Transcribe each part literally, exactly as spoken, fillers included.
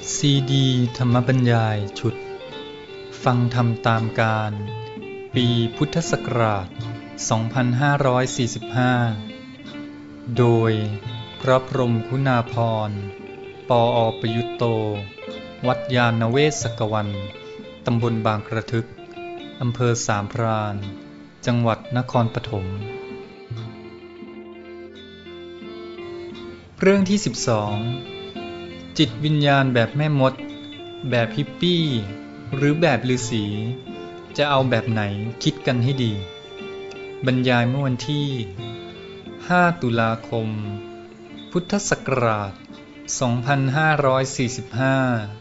ซีดีธรรมบรรยายชุดฟังธรรมตามกาลปีพุทธศักราชสองพันห้าร้อยสี่สิบห้าโดยพระพรหมคุณาภรณ์ ปอ.ประยุตโต วัดยานเวศกวันตำบลบางกระทึกอำเภอสามพรานจังหวัดนครปฐมเรื่องที่สิบสองจิตวิญญาณแบบแม่มดแบบฮิปปี้หรือแบบฤาษีจะเอาแบบไหนคิดกันให้ดีบรรยายเมื่อวันที่ห้าตุลาคมพุทธศักราชสองพันห้าร้อยสี่สิบห้า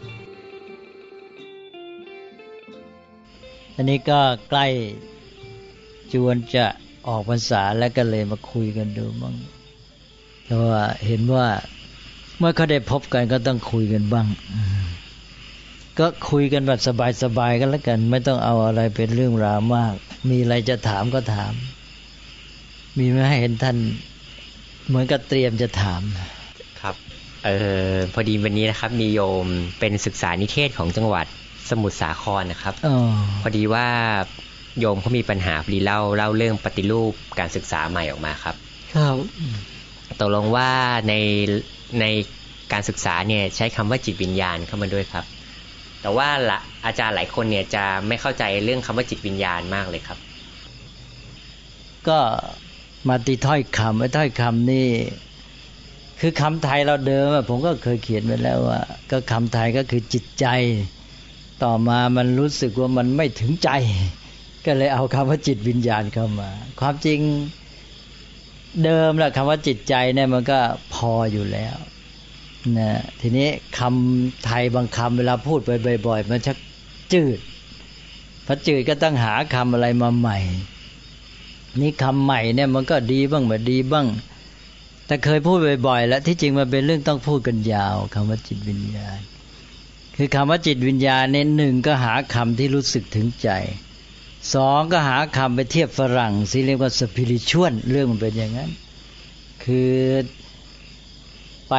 อันนี้ก็ใกล้จวนจะออกพรรษาแล้วก็เลยมาคุยกันดูบ้างเพราะว่าเห็นว่าเมื่อเขาได้พบกันก็ต้องคุยกันบ้างก็คุยกันแบบสบายๆกันแล้วกันไม่ต้องเอาอะไรเป็นเรื่องราวมากมีอะไรจะถามก็ถามมีไหมให้เห็นท่านเหมือนกับเตรียมจะถามครับเออพอดีวันนี้นะครับมีโยมเป็นศึกษานิเทศของจังหวัดสมุทรสาครนะครับออพอดีว่าโยมเขามีปัญหาพอดีเล่าเล่าเรื่องปฏิรูปการศึกษาใหม่ออกมาครับครับตกลงว่าในในการศึกษาเนี่ยใช้คำว่าจิตวิญญาณเข้ามาด้วยครับแต่ว่าละอาจารย์หลายคนเนี่ยจะไม่เข้าใจเรื่องคำว่าจิตวิญญาณมากเลยครับก็มาตีถ้อยคำไอ้ถ้อยคำนี่คือคำไทยเราเดิมผมก็เคยเขียนไว้แล้วว่าก็คำไทยก็คือจิตใจต่อมามันรู้สึกว่ามันไม่ถึงใจก็เลยเอาคำว่าจิตวิญญาณเข้ามาความจริงเดิมแหละคำว่าจิตใจเนี่ยมันก็พออยู่แล้วนะทีนี้คำไทยบางคำเวลาพูดไปบ่อยๆมันชักจืดพอจืดก็ต้องหาคำอะไรมาใหม่นี่คำใหม่เนี่ยมันก็ดีบ้างไม่ดีบ้างแต่เคยพูดบ่อยๆแล้วที่จริงมันเป็นเรื่องต้องพูดกันยาวคำว่าจิตวิญญาณคือคำว่าจิตวิญญาณเนี่ยหนึ่งก็หาคำที่รู้สึกถึงใจสองก็หาคำไปเทียบฝรั่งสิเรียกว่าสปิริชวลเรื่องมันเป็นอย่างนั้นคือไป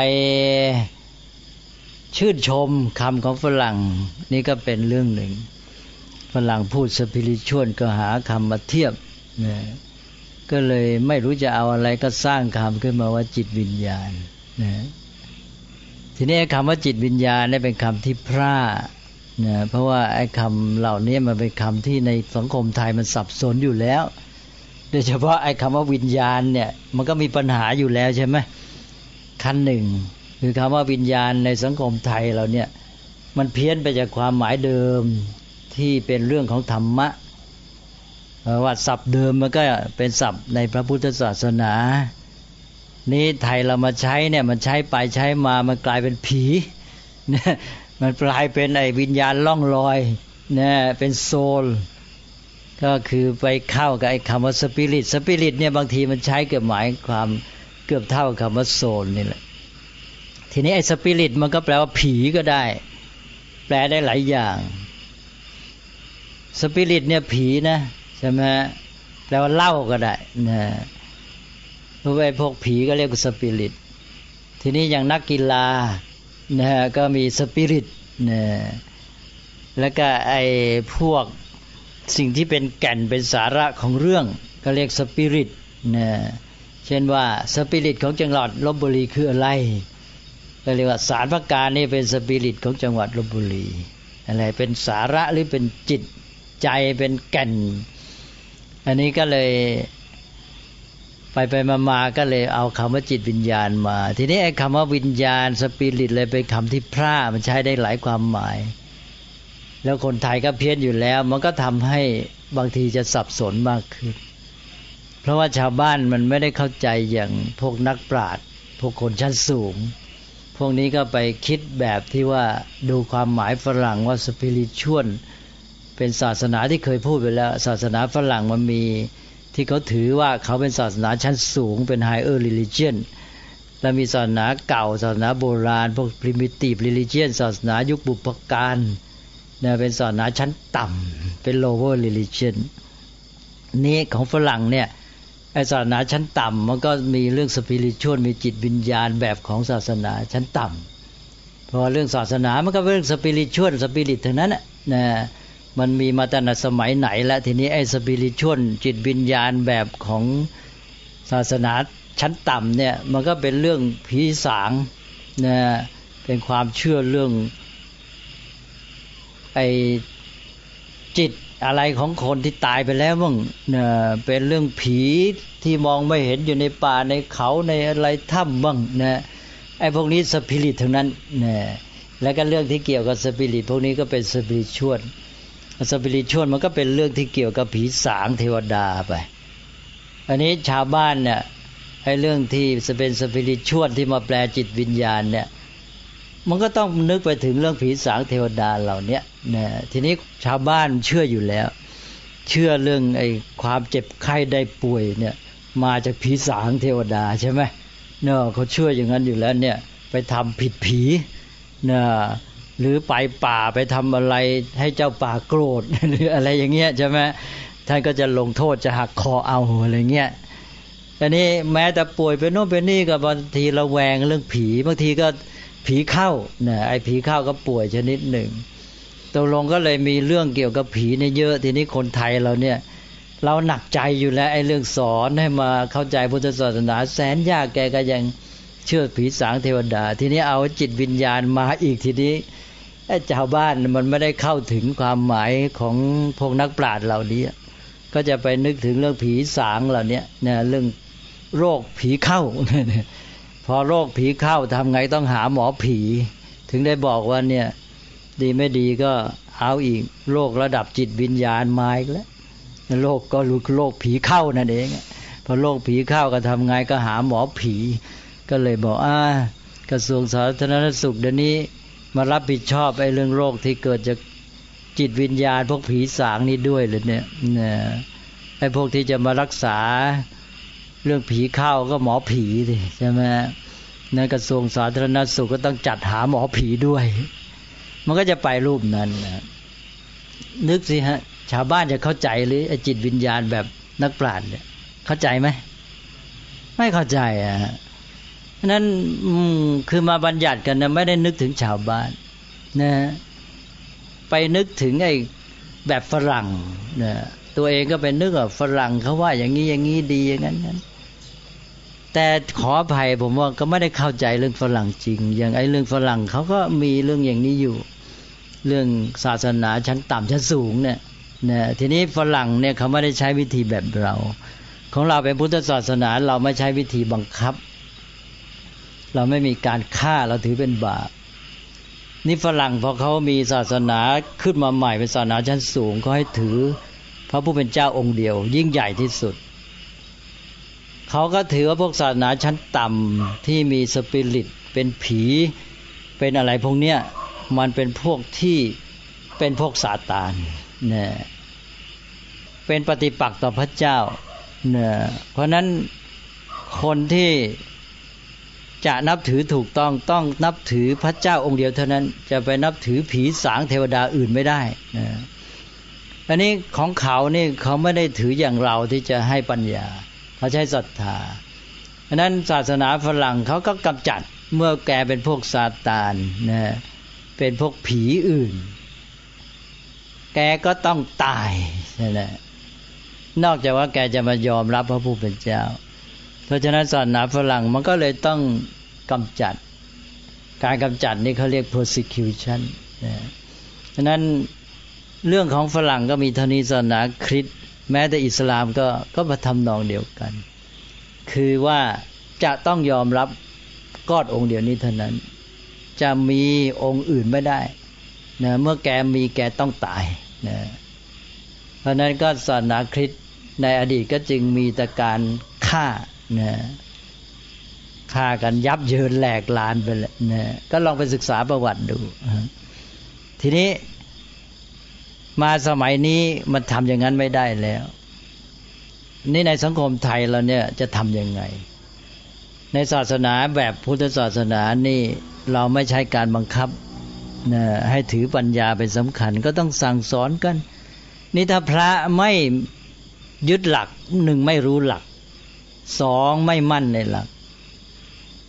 ชื่นชมคำของฝรั่งนี่ก็เป็นเรื่องหนึ่งฝรั่งพูดสปิริชวลก็หาคำมาเทียบนะก็เลยไม่รู้จะเอาอะไรก็สร้างคำขึ้นมาว่าจิตวิญญาณนะทีนี้คำว่าจิตวิญญาณนี่เป็นคำที่พร่านะเพราะว่าไอ้คำเหล่านี้มันเป็นคำที่ในสังคมไทยมันสับสนอยู่แล้วโดยเฉพาะไอ้คำว่าวิญญาณเนี่ยมันก็มีปัญหาอยู่แล้วใช่ไหมขั้นหนึ่งคือคำว่าวิญญาณในสังคมไทยเราเนี่ยมันเพี้ยนไปจากความหมายเดิมที่เป็นเรื่องของธรรมะว่าศัพท์เดิมมันก็เป็นศัพท์ในพระพุทธศาสนานี้ไทยเรามาใช้เนี่ยมันใช้ไปใช้มามันกลายเป็นผีเนี่ยมันกลายเป็นไอ้วิญญาณล่องลอยเนี่ยเป็นโซลก็คือไปเข้ากับไอ้คำว่าสปิริตสปิริตเนี่ยบางทีมันใช้เกือบหมายความเกือบเท่าคำว่าโซลนี่แหละทีนี้ไอ้สปิริตมันก็แปลว่าผีก็ได้แปลได้หลายอย่างสปิริตเนี่ยผีนะใช่ไหมแปลว่าเล่าก็ได้นะเพราะว่าพวกผีก็เรียกว่าสปิริตทีนี้อย่างนักกีฬานะก็มีสปิริตนะแล้วก็ไอ้พวกสิ่งที่เป็นแก่นเป็นสาระของเรื่องก็เรียกสปิริตนะเช่นว่าสปิริตของจังหวัดลพบุรีคืออะไรก็เรียกว่าสารพระการนี่เป็นสปิริตของจังหวัดลพบุรีอะไรเป็นสาระหรือเป็นจิตใจเป็นแก่นอันนี้ก็เลยไปไปมาๆก็เลยเอาคำว่าจิตวิญญาณมาทีนี้ไอ้คำว่าวิญญาณสปิริตเลยเป็นคำที่พร่ามันใช้ได้หลายความหมายแล้วคนไทยก็เพี้ยนอยู่แล้วมันก็ทำให้บางทีจะสับสนมากขึ้นเพราะว่าชาวบ้านมันไม่ได้เข้าใจอย่างพวกนักปราชญ์พวกคนชั้นสูงพวกนี้ก็ไปคิดแบบที่ว่าดูความหมายฝรั่งว่าสปิริชวลเป็นศาสนาที่เคยพูดไปแล้วศาสนาฝรั่งมันมีที่เขาถือว่าเขาเป็นศาสนาชั้นสูงเป็น higher religion แล้วมีศาสนาเก่าศาสนาโบราณพวก primitive religion ศาสนายุคบุพการเนี่ยเป็นศาสนาชั้นต่ำเป็น lower religion นี่ของฝรั่งเนี่ยไอ้ศาสนาชั้นต่ำมันก็มีเรื่องสปิริชวลมีจิตวิญญาณแบบของศาสนาชั้นต่ำเพราะเรื่องศาสนามันก็เป็นเรื่องสปิริตชวลสปิริตทั้งนั้นน่ะนะมันมีมาตั้งแต่สมัยไหนแล้วทีนี้ไอ้สปิริตชวลจิตวิญญาณแบบของศาสนาชั้นต่ำเนี่ยมันก็เป็นเรื่องผีสางนะเป็นความเชื่อเรื่องไอ้จิตอะไรของคนที่ตายไปแล้วบ้างนะเป็นเรื่องผีที่มองไม่เห็นอยู่ในป่าในเขาในอะไรถ้ำบ้างนะไอ้พวกนี้สปิริตทั้งนั้นนะแล้วก็เรื่องที่เกี่ยวกับสปิริตพวกนี้ก็เป็นสปิริตชวลสปิริตชวลมันก็เป็นเรื่องที่เกี่ยวกับผีสางเทวดาไปอันนี้ชาวบ้านเนี่ยไอ้เรื่องที่จะเป็นสปิริตชวลที่มาแปลจิตวิญญาณเนี่ยมันก็ต้องนึกไปถึงเรื่องผีสางเทวดาเหล่านี้นะทีนี้ชาวบ้านเชื่ออยู่แล้วเชื่อเรื่องไอ้ความเจ็บไข้ได้ป่วยเนี่ยมาจากผีสางเทวดาใช่ไหมเนาะเขาเชื่ออย่างนั้นอยู่แล้วเนี่ยไปทำผิดผีนะหรือไปป่าไปทำอะไรให้เจ้าป่าโกรธหรืออะไรอย่างเงี้ยใช่ไหมท่านก็จะลงโทษจะหักคอเอาอะไรเงี้ยอันนี้แม้แต่ป่วยเป็นโน่นเป็นนี่ก็บางทีระแวงเรื่องผีบางทีก็ผีเข้าเนี่ยไอ้ผีเข้าก็ป่วยชนิดหนึ่งตกลงก็เลยมีเรื่องเกี่ยวกับผีเนี่ยเยอะทีนี้คนไทยเราเนี่ยเราหนักใจอยู่แล้วไอ้เรื่องสอนให้มาเข้าใจพุทธศาสนาแสนยากแกก็ยังเชื่อผีสางเทวดาทีนี้เอาจิตวิญญาณมาอีกทีนี้ไอ้ชาวบ้านมันไม่ได้เข้าถึงความหมายของพวกนักปราชญ์เหล่านี้ก็จะไปนึกถึงเรื่องผีสางเหล่านี้เนี่ยเรื่องโรคผีเข้าพอโรคผีเข้าทำไงต้องหาหมอผีถึงได้บอกว่าเนี่ยดีไม่ดีก็เอาอีกโรคระดับจิตวิญญาณมาอีกแล้วโรคก็รู้โรคผีเข้านั่นเองพอโรคผีเข้าก็ทำไงก็หาหมอผีก็เลยบอกอ่ากระทรวงสาธารณสุขเดี๋ยวนี้มารับผิดชอบไอ้เรื่องโรคที่เกิดจากจิตวิญญาณพวกผีสางนี่ด้วยเลยเนี่ยนะไอ้พวกที่จะมารักษาเรื่องผีเข้าก็หมอผีสิใช่ไหมในกระทรวงสาธารณสุขก็ต้องจัดหาหมอผีด้วยมันก็จะไปรูปนั้นนะนึกสิฮะชาวบ้านจะเข้าใจหรือไอ้จิตวิญญาณแบบนักปราชญ์เนี่ยเข้าใจไหมไม่เข้าใจอ่ะนั้นคือมาบัญญัติกันนะไม่ได้นึกถึงชาวบ้านนะไปนึกถึงไอ้แบบฝรั่งนะตัวเองก็ไปนึกว่าฝรั่งเขาว่าอย่างนี้อย่างนี้ดีอย่างนั้นนั้นแต่ขออภัยผมว่าก็ไม่ได้เข้าใจเรื่องฝรั่งจริงอย่างไอ้เรื่องฝรั่งเขาก็มีเรื่องอย่างนี้อยู่เรื่องศาสนาชั้นต่ำชั้นสูงเนี่ยนะทีนี้ฝรั่งเนี่ยเขาไม่ได้ใช้วิธีแบบเราของเราเป็นพุทธศาสนาเราไม่ใช้วิธีบังคับเราไม่มีการฆ่าเราถือเป็นบาปนี่ฝรั่งพอเขามีศาสนาขึ้นมาใหม่เป็นศาสนาชั้นสูงเขาให้ถือพระผู้เป็นเจ้าองค์เดียวยิ่งใหญ่ที่สุดเขาก็ถือว่าพวกศาสนาชั้นต่ำที่มีสปิริตเป็นผีเป็นอะไรพวกเนี้ยมันเป็นพวกที่เป็นพวกซาตานเนี่ยเป็นปฏิปักษ์ต่อพระเจ้าเนี่ยเพราะนั้นคนที่จะนับถือถูกต้องต้องนับถือพระเจ้าองค์เดียวเท่านั้นจะไปนับถือผีสางเทวดาอื่นไม่ได้นะอันนี้ของเขานี่เขาไม่ได้ถืออย่างเราที่จะให้ปัญญาเขาใช้ศรัทธาเพราะนั้นศาสนาฝรั่งเขาก็กำจัดเมื่อแกเป็นพวกซาตานนะเป็นพวกผีอื่นแกก็ต้องตายนั่นแหละนอกจากว่าแกจะมายอมรับพระผู้เป็นเจ้าเพราะฉะนั้นศาสนาฝรั่งมันก็เลยต้องกำจัดการกำจัดนี่เขาเรียก persecution นะฉะนั้นเรื่องของฝรั่งก็มีเท่านี้ศาสนาคริสต์แม้แต่อิสลามก็ก็มาทำนองเดียวกันคือว่าจะต้องยอมรับกอดองค์เดียวนี้เท่านั้นจะมีองค์อื่นไม่ได้นะเมื่อแกมีแกต้องตายนะเพราะนั้นก็ศาสนาคริสต์ในอดีตก็จึงมีแต่การฆ่านะฆ่ากันยับเยินแหลกลานไปเลยนะก็ลองไปศึกษาประวัติดูทีนี้มาสมัยนี้มันทำอย่างนั้นไม่ได้แล้วนี่ในสังคมไทยเราเนี่ยจะทำยังไงในศาสนาแบบพุทธศาสนานี่เราไม่ใช้การบังคับนะให้ถือปัญญาเป็นสำคัญก็ต้องสั่งสอนกันนี่ถ้าพระไม่ยึดหลักหนึ่งไม่รู้หลักสองไม่มั่นในหลัก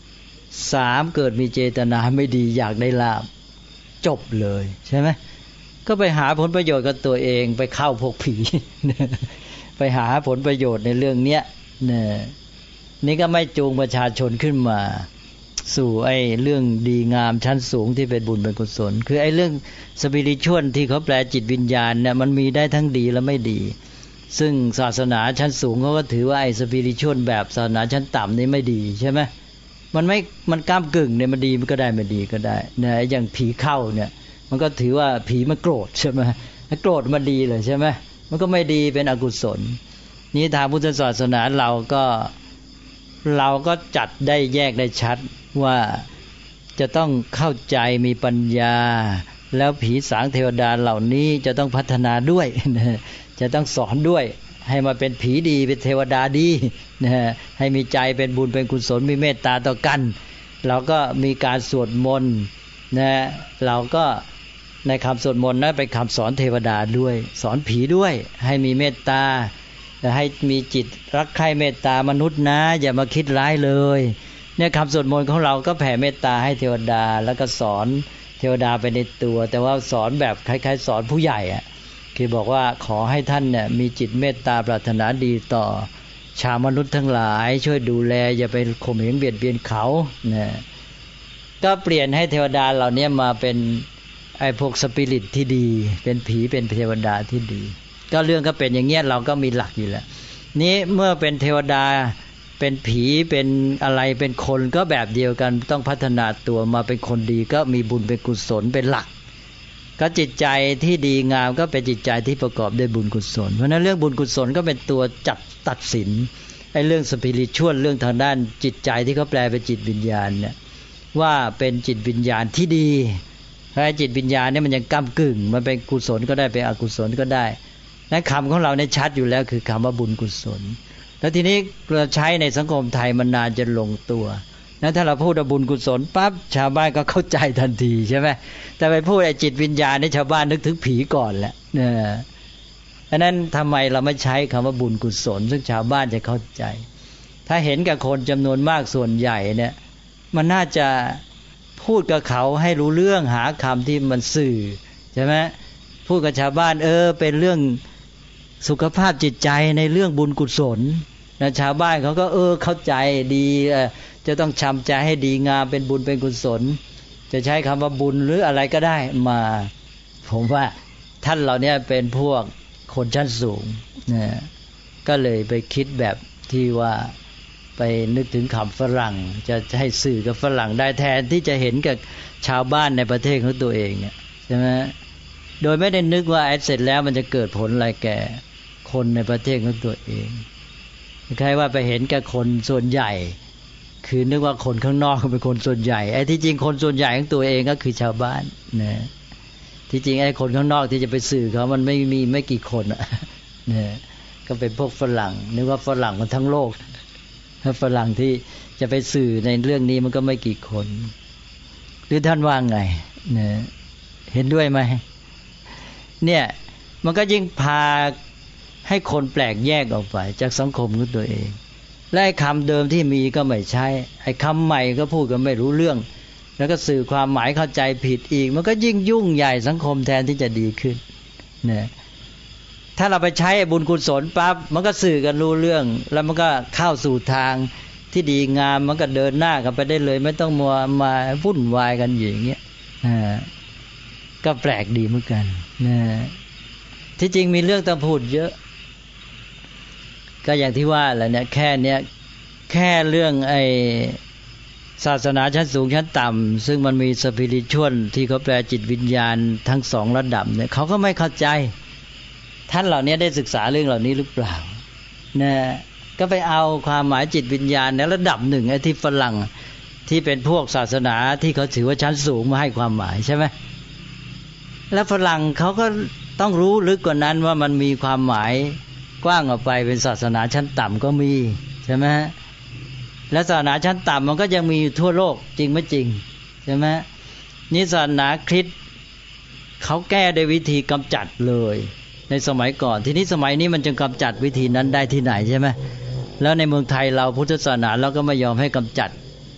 สามเกิดมีเจตนาไม่ดีอยากได้ลาภจบเลยใช่ไหมก็ไปหาผลประโยชน์กับตัวเองไปเข้าพวกผี ไปหาผลประโยชน์ในเรื่องเนี้ยเนี่ยนี่ก็ไม่จูงประชาชนขึ้นมาสู่ไอ้เรื่องดีงามชั้นสูงที่เป็นบุญเป็นกุศลคือไอ้เรื่องสปิริตชวลที่เขาแปลจิตวิญญาณเนี่ยมันมีได้ทั้งดีและไม่ดีซึ่งศาสนาชั้นสูงเขาก็ถือว่าไอ้สปิริตชวลแบบศาสนาชั้นต่ำนี่ไม่ดีใช่ไหมมันไม่มันก้ามกึ่งเนี่ยมันดีมันก็ได้ไม่ดีก็ได้เนี่ยอย่างผีเข้าเนี่ยมันก็ถือว่าผีมันโกรธใช่ไหมโกรธมันดีเลยใช่ไหมมันก็ไม่ดีเป็นอกุศลนี้ทางพุทธศาสนาเราก็เราก็จัดได้แยกได้ชัดว่าจะต้องเข้าใจมีปัญญาแล้วผีสางเทวดาเหล่านี้จะต้องพัฒนาด้วยจะต้องสอนด้วยให้มาเป็นผีดีเป็นเทวดาดีนะให้มีใจเป็นบุญเป็นกุศลมีเมตตาต่อกันเราก็มีการสวดมนต์นะเราก็ในคำสวดมนต์นั้นเป็นคำสอนเทวดาด้วยสอนผีด้วยให้มีเมตตาให้มีจิตรักใคร่เมตตามนุษย์นะอย่ามาคิดร้ายเลยเนี่ยคำสวดมนต์ของเราก็แผ่เมตตาให้เทวดาแล้วก็สอนเทวดาไปในตัวแต่ว่าสอนแบบคล้ายๆสอนผู้ใหญ่อ่ะคือบอกว่าขอให้ท่านเนี่ยมีจิตเมตตาปรารถนาดีต่อชาวมนุษย์ทั้งหลายช่วยดูแลอย่าไปข่มเหงเบียดเบียนเขาเนี่ยก็เปลี่ยนให้เทวดาเหล่านี้มาเป็นไอ้พวกสปิริตที่ดีเป็นผีเป็นเทวดาที่ดีก็เรื่องก็เป็นอย่างเงี้ยเราก็มีหลักอยู่แล้วนี้เมื่อเป็นเทวดาเป็นผีเป็นอะไรเป็นคนก็แบบเดียวกันต้องพัฒนาตัวมาเป็นคนดีก็มีบุญเป็นกุศลเป็นหลักก็จิตใจที่ดีงามก็เป็นจิตใจที่ประกอบด้วยบุญกุศลเพราะนั้นเรื่องบุญกุศลก็เป็นตัวจัดตัดสินไอ้เรื่องสปิริตชวลเรื่องทางด้านจิตใจที่เขาแปลเป็นจิตวิญญาณเนี่ยว่าเป็นจิตวิญญาณที่ดีเพราะจิตวิญญาณเนี่ยมันยังก้ำกึ่งมันเป็นกุศลก็ได้เป็นอกุศลก็ได้นั้นคำของเราเนี่ยชัดอยู่แล้วคือคำว่าบุญกุศลแล้วทีนี้เราใช้ในสังคมไทยมันนานจะลงตัวนั้นถ้าเราพูดว่าบุญกุศลปั๊บชาวบ้านก็เข้าใจทันทีใช่ไหมแต่ไปพูดไอ้จิตวิญญาณนี่ชาวบ้านนึกถึงผีก่อนแหละเนี่ยเพราะนั้นทำไมเราไม่ใช้คำว่าบุญกุศลซึ่งชาวบ้านจะเข้าใจถ้าเห็นกับคนจำนวนมากส่วนใหญ่เนี่ยมันน่าจะพูดกับเขาให้รู้เรื่องหาคำที่มันสื่อใช่ไหมพูดกับชาวบ้านเออเป็นเรื่องสุขภาพจิตใจในเรื่องบุญกุศลนะชาวบ้านเขาก็เออเข้าใจดีจะต้องทำใจให้ดีงามเป็นบุญเป็นกุศลจะใช้คำว่าบุญหรืออะไรก็ได้มาผมว่าท่านเหล่านี้เป็นพวกคนชั้นสูงนะก็เลยไปคิดแบบที่ว่าไปนึกถึงคำฝรั่งจะให้สื่อกับฝรั่งได้แทนที่จะเห็นกับชาวบ้านในประเทศของตัวเองเนี่ยใช่ไหมโดยไม่ได้นึกว่าเสร็จแล้วมันจะเกิดผลอะไรแก่คนในประเทศของตัวเองใครว่าไปเห็นกับคนส่วนใหญ่คือนึกว่าคนข้างนอกเป็นคนส่วนใหญ่ไอ้ที่จริงคนส่วนใหญ่ของตัวเองก็คือชาวบ้านนะที่จริงไอ้คนข้างนอกที่จะไปสื่อเขามันไม่มีไม่กี่คนอ่ะนะก็เป็นพวกฝรั่งนึกว่าฝรั่งมันทั้งโลกถ้าฝรั่งที่จะไปสื่อในเรื่องนี้มันก็ไม่กี่คนหรือท่านว่าไงนะเห็นด้วยไหมเนี่ยมันก็ยิ่งพาให้คนแปลกแยกออกไปจากสังคมของตัวเองและไอ้คำเดิมที่มีก็ไม่ใช่ไอ้คำใหม่ก็พูดกันไม่รู้เรื่องแล้วก็สื่อความหมายเข้าใจผิดอีกมันก็ยิ่งยุ่งใหญ่สังคมแทนที่จะดีขึ้นเนี่ยถ้าเราไปใช้บุญกุศลปั๊บมันก็สื่อกันรู้เรื่องแล้วมันก็เข้าสู่ทางที่ดีงามมันก็เดินหน้ากันไปได้เลยไม่ต้องมัวมาวุ่นวายกันอย่างเงี้ยอ่าก็แปลกดีเหมือนกันนะที่จริงมีเรื่องต้องพูดเยอะก็อย่างที่ว่าแหละเนี่ยแค่เนี้ยแค่เรื่องไอ้ศาสนาชั้นสูงชั้นต่ำซึ่งมันมีสปิริตชวลที่เขาแปลจิตวิญญาณทั้งสองระดับเนี่ยเขาก็ไม่เข้าใจท่านเหล่านี้ได้ศึกษาเรื่องเหล่านี้หรือเปล่านะก็ไปเอาความหมายจิตวิญญาณในระดับหนึ่งไอ้ที่ฝรั่งที่เป็นพวกศาสนาที่เขาถือว่าชั้นสูงมาให้ความหมายใช่ไหมแล้วฝรั่งเขาก็ต้องรู้ลึกกว่านั้นว่ามันมีความหมายกว้างออกไปเป็นศาสนาชั้นต่ำก็มีใช่ไหมและศาสนาชั้นต่ำมันก็ยังมีทั่วโลกจริงไม่จริงใช่ไหมนี่ศาสนาคริสต์เขาแก้ด้วยวิธีกำจัดเลยในสมัยก่อนทีนี้สมัยนี้มันจึงกำจัดวิธีนั้นได้ที่ไหนใช่ไหมแล้วในเมืองไทยเราพุทธศาสนาเราก็ไม่ยอมให้กำจัด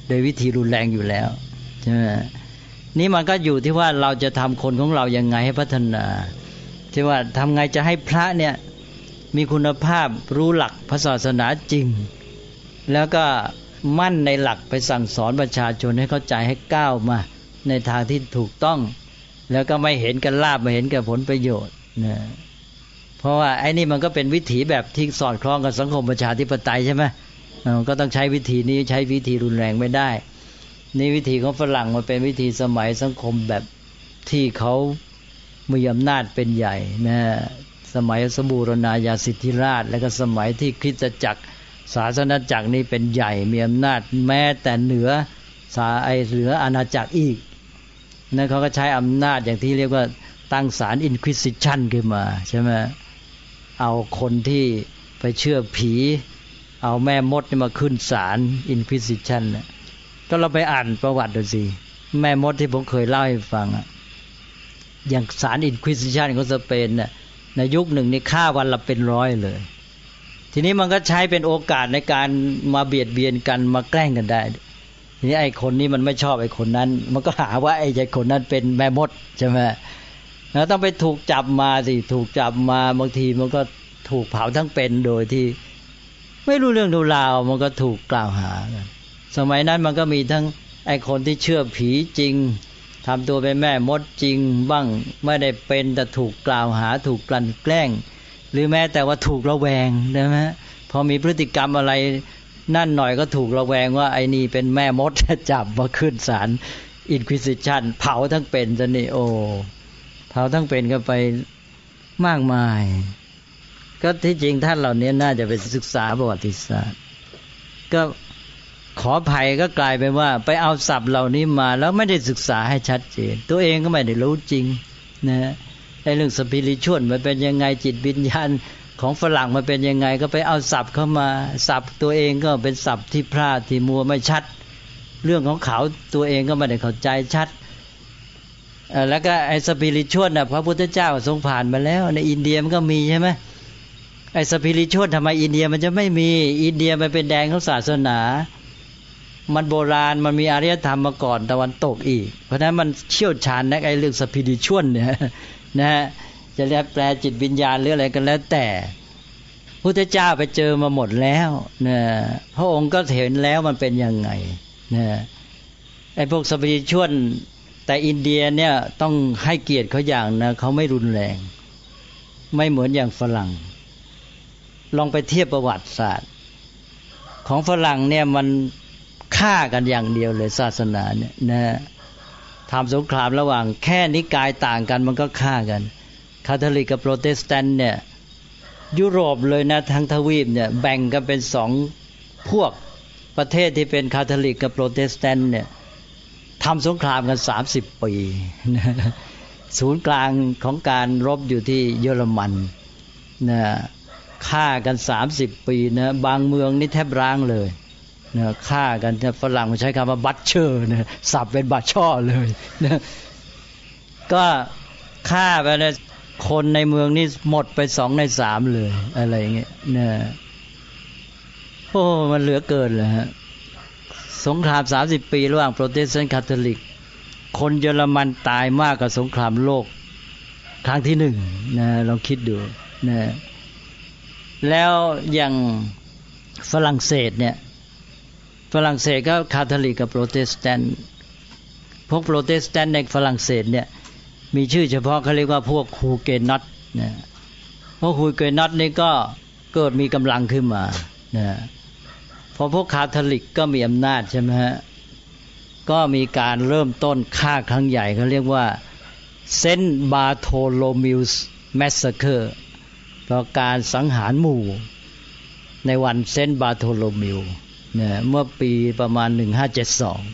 โดยวิธีรุนแรงอยู่แล้วใช่ไหมนี่มันก็อยู่ที่ว่าเราจะทำคนของเรายังไงให้พัฒนาที่ว่าทำไงจะให้พระเนี่ยมีคุณภาพรู้หลักพระศาสนาจริงแล้วก็มั่นในหลักไปสั่งสอนประชาชนให้เข้าใจให้ก้าวมาในทางที่ถูกต้องแล้วก็ไม่เห็นกันลาภไม่เห็นแก่ผลประโยชน์นะเพราะว่าไอ้นี่มันก็เป็นวิถีแบบที่สอดคล้องกับสังคมประชาธิปไตยใช่ไหมมันก็ต้องใช้วิธีนี้ใช้วิธีรุนแรงไม่ได้นี่วิธีของฝรั่งมันเป็นวิธีสมัยสังคมแบบที่เขามีอำนาจเป็นใหญ่นะสมัยสมบูรณาญาสิทธิราชและก็สมัยที่คริสตจักรศาสนาจักรนี่เป็นใหญ่มีอำนาจแม้แต่เหนือสาไอเหนืออาณาจักรอีกนั่นเขาก็ใช้อำนาจอย่างที่เรียกว่าตั้งศาลอินควิซิชันขึ้นมาใช่ไหมเอาคนที่ไปเชื่อผีเอาแม่มดมาขึ้นศาลอินควิซิชันเนี่ยก็เราไปอ่านประวัติดูสิแม่มดที่ผมเคยเล่าให้ฟังอ่ะอย่างศาลอินควิซิชันของสเปนน่ะในยุคหนึ่งนี่ฆ่าวันละเป็นร้อยเลยทีนี้มันก็ใช้เป็นโอกาสในการมาเบียดเบียนกันมาแกล้งกันได้ทีนี้ไอ้คนนี้มันไม่ชอบไอ้คนนั้นมันก็หาว่าไอ้คนนั้นเป็นแม่มดใช่ไหมแล้วต้องไปถูกจับมาสิถูกจับมาบางทีมันก็ถูกเผาทั้งเป็นโดยที่ไม่รู้เรื่องดูราวมันก็ถูกกล่าวหากันสมัยนั้นมันก็มีทั้งไอ้คนที่เชื่อผีจริงทำตัวเป็นแม่มดจริงบ้างไม่ได้เป็นแต่ถูกกล่าวหาถูกกลั่นแกล้งหรือแม้แต่ว่าถูกระแวงใช่ไหมพอมีพฤติกรรมอะไรนั่นหน่อยก็ถูกระแวงว่าไอ้นี่เป็นแม่มดจับมาขึ้นศาลอินควิซิชันเผาทั้งเป็นซะนี่โอ้เผาทั้งเป็นก็ไปมากมายก็ที่จริงท่านเหล่านี้น่าจะไปศึกษาประวัติศาสตร์ก็ขออภัยก็กลายเป็นว่าไปเอาศัพท์เหล่านี้มาแล้วไม่ได้ศึกษาให้ชัดเจนตัวเองก็ไม่ได้รู้จริงนะไอ้เรื่องสปิริตชวลมันเป็นยังไงจิตวิญญาณของฝรั่งมันเป็นยังไงก็ไปเอาศัพท์เข้ามาศัพท์ตัวเองก็เป็นศัพท์ที่พลาดที่มัวไม่ชัดเรื่องของเขาตัวเองก็ไม่ได้เข้าใจชัดแล้วก็ไอ้สปิริตชวลน่ะพระพุทธเจ้าทรงผ่านมาแล้วในอินเดียมันก็มีใช่ไหมไอ้สปิริตชวลทำไมอินเดียมันจะไม่มีอินเดียมันเป็นแดนของศาสนามันโบราณมันมีอารยธรรมมาก่อนตะวันตกอีกเพราะฉะนั้นมันเชี่ยวชาญในไอ้เรื่องสปิริตชวลเนี่ยนะฮะจะเรียกแปลจิตวิญญาณหรืออะไรกันแล้วแต่พุทธเจ้าไปเจอมาหมดแล้วนะพระองค์ก็เห็นแล้วมันเป็นยังไงนะไอ้พวกสปิริตชวลแต่อินเดียเนี่ยต้องให้เกียรติเขาอย่างนะเขาไม่รุนแรงไม่เหมือนอย่างฝรั่งลองไปเทียบประวัติศาสตร์ของฝรั่งเนี่ยมันฆ่ากันอย่างเดียวเลยศาสนาเนี่ยนะทำสงครามระหว่างแค่นิกายต่างกันมันก็ฆ่ากันคาทอลิกกับโปรเตสแตนต์เนี่ยยุโรปเลยนะทั้งทวีปเนี่ยแบ่งกันเป็นสองพวกประเทศที่เป็นคาทอลิกกับโปรเตสแตนต์เนี่ยทำสงครามกันสามสิบปีศูนย์กลางของการรบอยู่ที่เยอรมันนะฆ่ากันสามสิบปีนะบางเมืองนี่แทบร้างเลยนะฆ่ากันฝรั่งมันใช้คำว่าบัตเชอร์นะสับเป็นบาช่อเลยนะก็ฆ่าไปนะคนในเมืองนี่หมดไปสองในสามเลยอะไรอย่างเงี้ยนะโอ้มันเหลือเกินเลยฮะสงครามสามสิบปีระหว่างโปรเตสแตนต์คาทอลิกคนเยอรมันตายมากกว่าสงครามโลกครั้งที่หนึ่งนะลองคิดดูนะแล้วอย่างฝรั่งเศสเนี่ยฝรั่งเศสก็คาทอลิกกับโปรเตสแตนต์พวกโปรเตสแตนต์ในฝรั่งเศสเนี่ยมีชื่อเฉพาะเขาเรียกว่าพวกฮูเกนอตนะพวกฮูเกนอตนี่ก็เกิดมีกำลังขึ้นมานะพอพวกคาทอลิกก็มีอำนาจใช่ไหมฮะก็มีการเริ่มต้นฆ่าครั้งใหญ่เขาเรียกว่าเซนต์บาโทโลมิวส์แมสซัคเกอร์เพราะการสังหารหมู่ในวันเซนต์บาโทโลมิวเนี่ยเมื่อปีประมาณหนึ่งพันห้าร้อยเจ็ดสิบสอง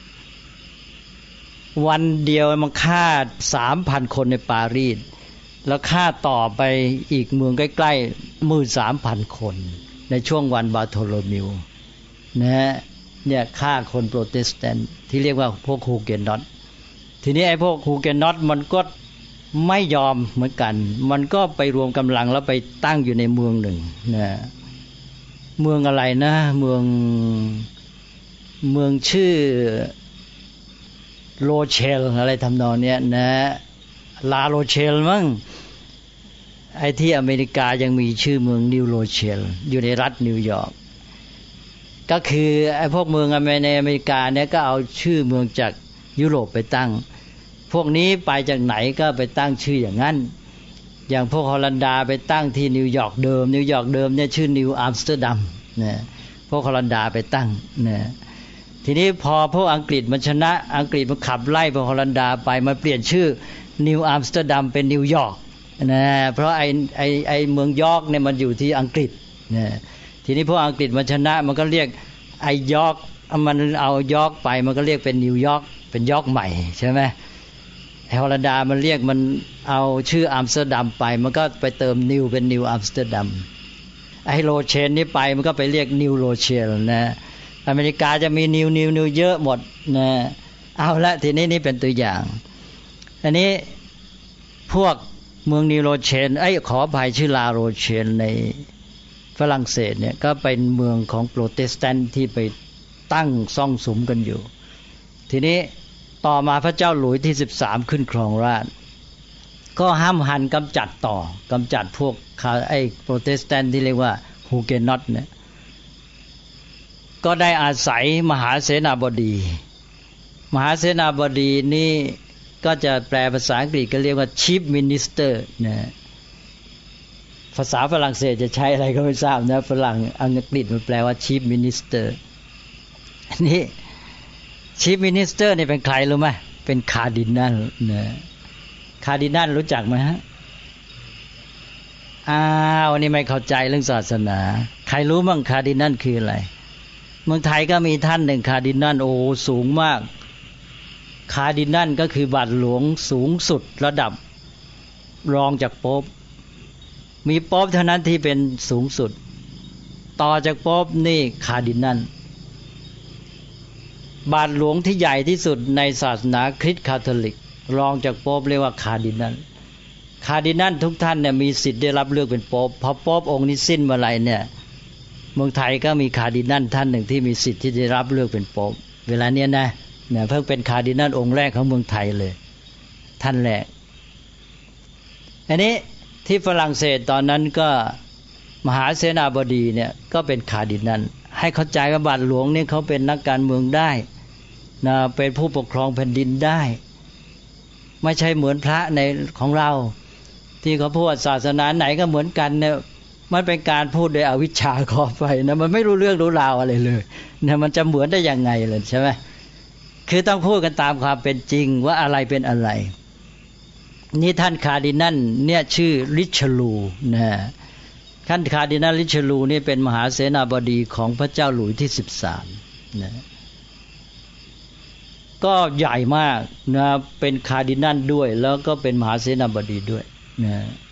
วันเดียวมันฆ่า สามพัน คนในปารีสแล้วฆ่าต่อไปอีกเมืองใกล้ๆ หนึ่งหมื่นสามพัน คนในช่วงวันบาโทโลมิวนะฮะเนี่ยฆ่าคนโปรเตสแตนต์ที่เรียกว่าพวกฮูเกนอตทีนี้ไอ้พวกฮูเกนอตมันก็ไม่ยอมเหมือนกันมันก็ไปรวมกำลังแล้วไปตั้งอยู่ในเมืองหนึ่งนะเมืองอะไรนะเมืองเมืองชื่อโรเชลอะไรทำนองเนี้ยนะลาโรเชลมั้งไอ้ที่อเมริกายังมีชื่อเมืองนิวโรเชลอยู่ในรัฐนิวยอร์กก็คือไอ้พวกเมืองในอเมริกาเนี่ยก็เอาชื่อเมืองจากยุโรปไปตั้งพวกนี้ไปจากไหนก็ไปตั้งชื่ออย่างนั้นอย่างพวกฮอลันดาไปตั้งที่นิวยอร์กเดิมนิวยอร์กเดิมเนี่ยชื่อนิวอัมสเตอร์ดัมนะพวกฮอลันดาไปตั้งนะทีนี้พอพวกอังกฤษมันชนะอังกฤษมันขับไล่พวกฮอลันดาไปมันเปลี่ยนชื่อนิวอัมสเตอร์ดัมเป็นนิวยอร์กนะเพราะไอ้ไอ้ไอ้เมืองยอร์กเนี่ยมันอยู่ที่อังกฤษนะทีนี้พวกอังกฤษมันชนะมันก็เรียกไอ้ยอร์กมันเอายอร์กไปมันก็เรียกเป็นนิวยอร์กเป็นยอร์กใหม่ใช่ไหมไอ้ฮอลันดามันเรียกมันเอาชื่ออัมสเตอร์ดัมไปมันก็ไปเติมนิวเป็นนิวอัมสเตอร์ดัมไอ้โรเชนนี่ไปมันก็ไปเรียกนิวโรเชลนะอเมริกาจะมีนิวนิวนิวเยอะหมดนะเอาละทีนี้นี่เป็นตัวอย่างอันนี้พวกเมืองนิวโรเชนไอ้ขออภัยชื่อลาโรเชนในฝรั่งเศสเนี่ยก็เป็นเมืองของโปรเตสแตนต์ที่ไปตั้งซ่องสุมกันอยู่ทีนี้ต่อมาพระเจ้าหลุยส์ที่สิบสามขึ้นครองราชย์ก็ห้ามหันกำจัดต่อกำจัดพวกไอ้โปรเตสแตนต์ที่เรียกว่าฮูเกนอตเนี่ยก็ได้อาศัยมหาเสนาบดีมหาเสนาบดีนี่ก็จะแปลภาษาอังกฤษก็เรียกว่า Chief Minister นะภาษาฝรั่งเศสจะใช้อะไรก็ไม่ทราบนะฝรั่งอังกฤษมันแปลว่า Chief Minister อันนี้ Chief Minister นี่เป็นใครรู้ไหมเป็นคาร์ดินัลนะคาร์ดินัลรู้จักไหมฮะอ้าวนี่ไม่เข้าใจเรื่องศาสนาใครรู้มั่งคาร์ดินัลคืออะไรเมืองไทยก็มีท่านหนึ่งคาร์ดินัลโอ้สูงมากคาร์ดินัลก็คือบาทหลวงสูงสุดระดับรองจากโป๊ปมีโป๊ปเท่านั้นที่เป็นสูงสุดต่อจากโป๊ปนี่คาร์ดินัลบาทหลวงที่ใหญ่ที่สุดในศาสนาคริสต์คาทอลิกรองจากโป๊ปเรียกว่าคาร์ดินัลคาร์ดินัลทุกท่านเนี่ยมีสิทธิ์ได้รับเลือกเป็นโป๊ปพอโป๊ปองค์นี้สิ้นเมื่อไหร่เนี่ยเมืองไทยก็มีคาร์ดินัลท่านหนึ่งที่มีสิทธิ์ที่ได้รับเลือกเป็นโป๊ปเวลาเนี้ยนะเนี่ยเพิ่งเป็นคาร์ดินัลองค์แรกของเมืองไทยเลยท่านแรกอันนี้ที่ฝรั่งเศสตอนนั้นก็มหาเสนาบดีเนี่ยก็เป็นคาร์ดินัลให้เข้าใจว่าบาทหลวงนี่เขาเป็นนักการเมืองได้นะเป็นผู้ปกครองแผ่นดินได้ไม่ใช่เหมือนพระในของเราที่เขาพูดศาสนาไหนก็เหมือนกันเนี่ยมันเป็นการพูดโดยอวิชชาขอไปนะมันไม่รู้เรื่องรู้ราวอะไรเลยนะมันจะเหมือนได้ยังไงเลยใช่ไหมคือต้องพูดกันตามความเป็นจริงว่าอะไรเป็นอะไรนี่ท่านคาร์ดินัลเนี่ยชื่อริชลูนะท่านคาร์ดินัลริชลูนี่เป็นมหาเสนาบดีของพระเจ้าหลุยส์ที่สิบสามนะก็ใหญ่มากนะเป็นคาร์ดินัลด้วยแล้วก็เป็นมหาเสนาบดีด้วยนะ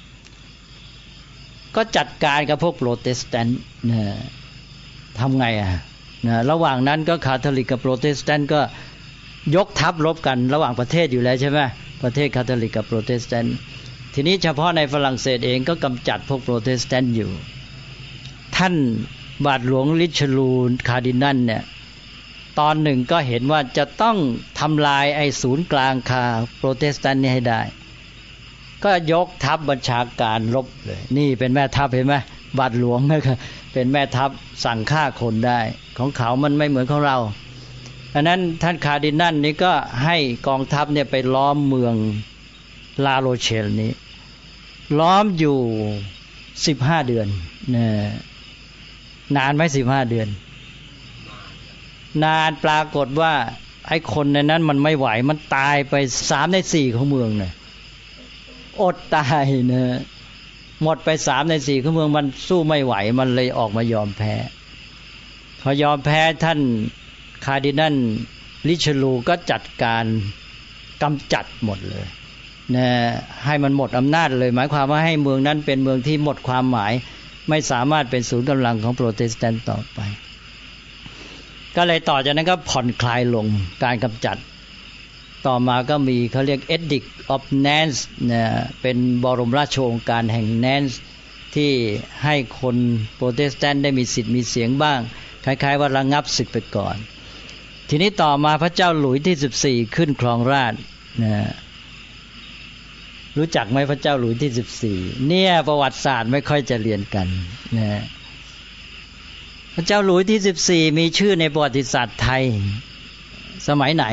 ก็จัดการกับพวกโปรเตสแตนต์นะทำไงอ่ะนะระหว่างนั้นก็คาทอลิกกับโปรเตสแตนต์ก็ยกทัพรบกันระหว่างประเทศอยู่แล้วใช่ไหมประเทศคาทอลิกกับโปรเตสแตนต์ทีนี้เฉพาะในฝรั่งเศสเองก็กำจัดพวกโปรเตสแตนต์อยู่ท่านบาทหลวงริชลูคาร์ดินัลเนี่ยตอนหนึ่งก็เห็นว่าจะต้องทำลายไอ้ศูนย์กลางคาโปรเตสแตนต์นี่ให้ได้ก็ยกทัพบัญชาการรบเลยนี่เป็นแม่ทัพเห็นไหมบาทหลวงนะครับเป็นแม่ทัพสั่งฆ่าคนได้ของเขามันไม่เหมือนของเราอันนั้นท่านคาร์ดินัลนี่ก็ให้กองทัพเนี่ยไปล้อมเมืองลาโรเชลนี้ล้อมอยู่สิบห้าเดือนนะนานไหมสิบห้าเดือนนานปรากฏว่าไอ้คนในนั้นมันไม่ไหวมันตายไปสามในสี่ของเมืองเนี่ยอดตายนะหมดไปสามในสี่ของเมืองมันสู้ไม่ไหวมันเลยออกมายอมแพ้พอยอมแพ้ท่านคาร์ดินัลริชลูก็จัดการกำจัดหมดเลยนะให้มันหมดอำนาจเลยหมายความว่าให้เมืองนั้นเป็นเมืองที่หมดความหมายไม่สามารถเป็นศูนย์กำลังของโปรเตสแตนต์ต่อไปก็เลยต่อจากนั้นก็ผ่อนคลายลงการกำจัดต่อมาก็มีเขาเรียก Edict of Nantes นะเป็นบรมราชโองการแห่ง Nantes ที่ให้คนโปรเตสแตนต์ได้มีสิทธิ์มีเสียงบ้างคล้ายๆว่าระงับศึกไปก่อนทีนี้ต่อมาพระเจ้าหลุยที่สิบสี่ขึ้นครองราชย์นะรู้จักไหมพระเจ้าหลุยที่สิบสี่เนี่ยประวัติศาสตร์ไม่ค่อยจะเรียนกันนะพระเจ้าหลุยที่สิบสี่มีชื่อในประวัติศาสตร์ไทยสมัยไหน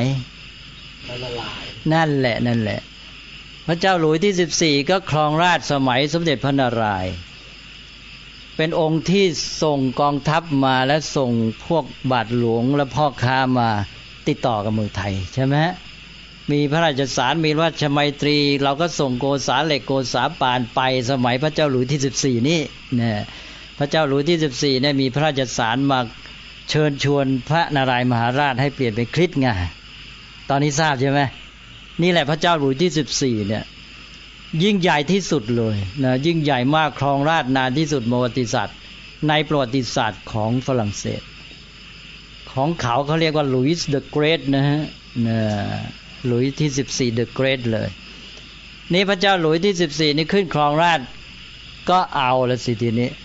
นั่นแหละนั่นแหละพระเจ้าหลุยที่สิบสี่ก็ครองราชย์สมัยสมเด็จพระนารายณ์เป็นองค์ที่ส่งกองทัพมาและส่งพวกบาทหลวงและพ่อค้ามาติดต่อกับเมืองไทยใช่ไหมมีพระราชสารมีราชมัยตรีเราก็ส่งโกษาเหล็กโกษาปานไปสมัยพระเจ้าหลุยที่สิบสี่นี่นะพระเจ้าหลุยที่สิบสี่เนี่ยมีพระราชสารมาเชิญชวนพระนารายณ์มหาราชให้เปลี่ยนเป็นคริสต์ไงตอนนี้ทราบใช่ไหมนี่แหละพระเจ้าหลุยที่สิบสี่เนี่ยยิ่งใหญ่ที่สุดเลยนะยิ่งใหญ่มากครองราชย์นานที่สุดประวัติศาสตร์ในประวัติศาสตร์ของฝรั่งเศสของเขาเขาเรียกว่าลุยส์เดอะเกรทนะฮะนะหลุยที่สิบสี่เดอะเกรทเลยนี่พระเจ้าหลุยที่สิบสี่นี่ขึ้นครองราชย์ก็เอาละสิทีนี้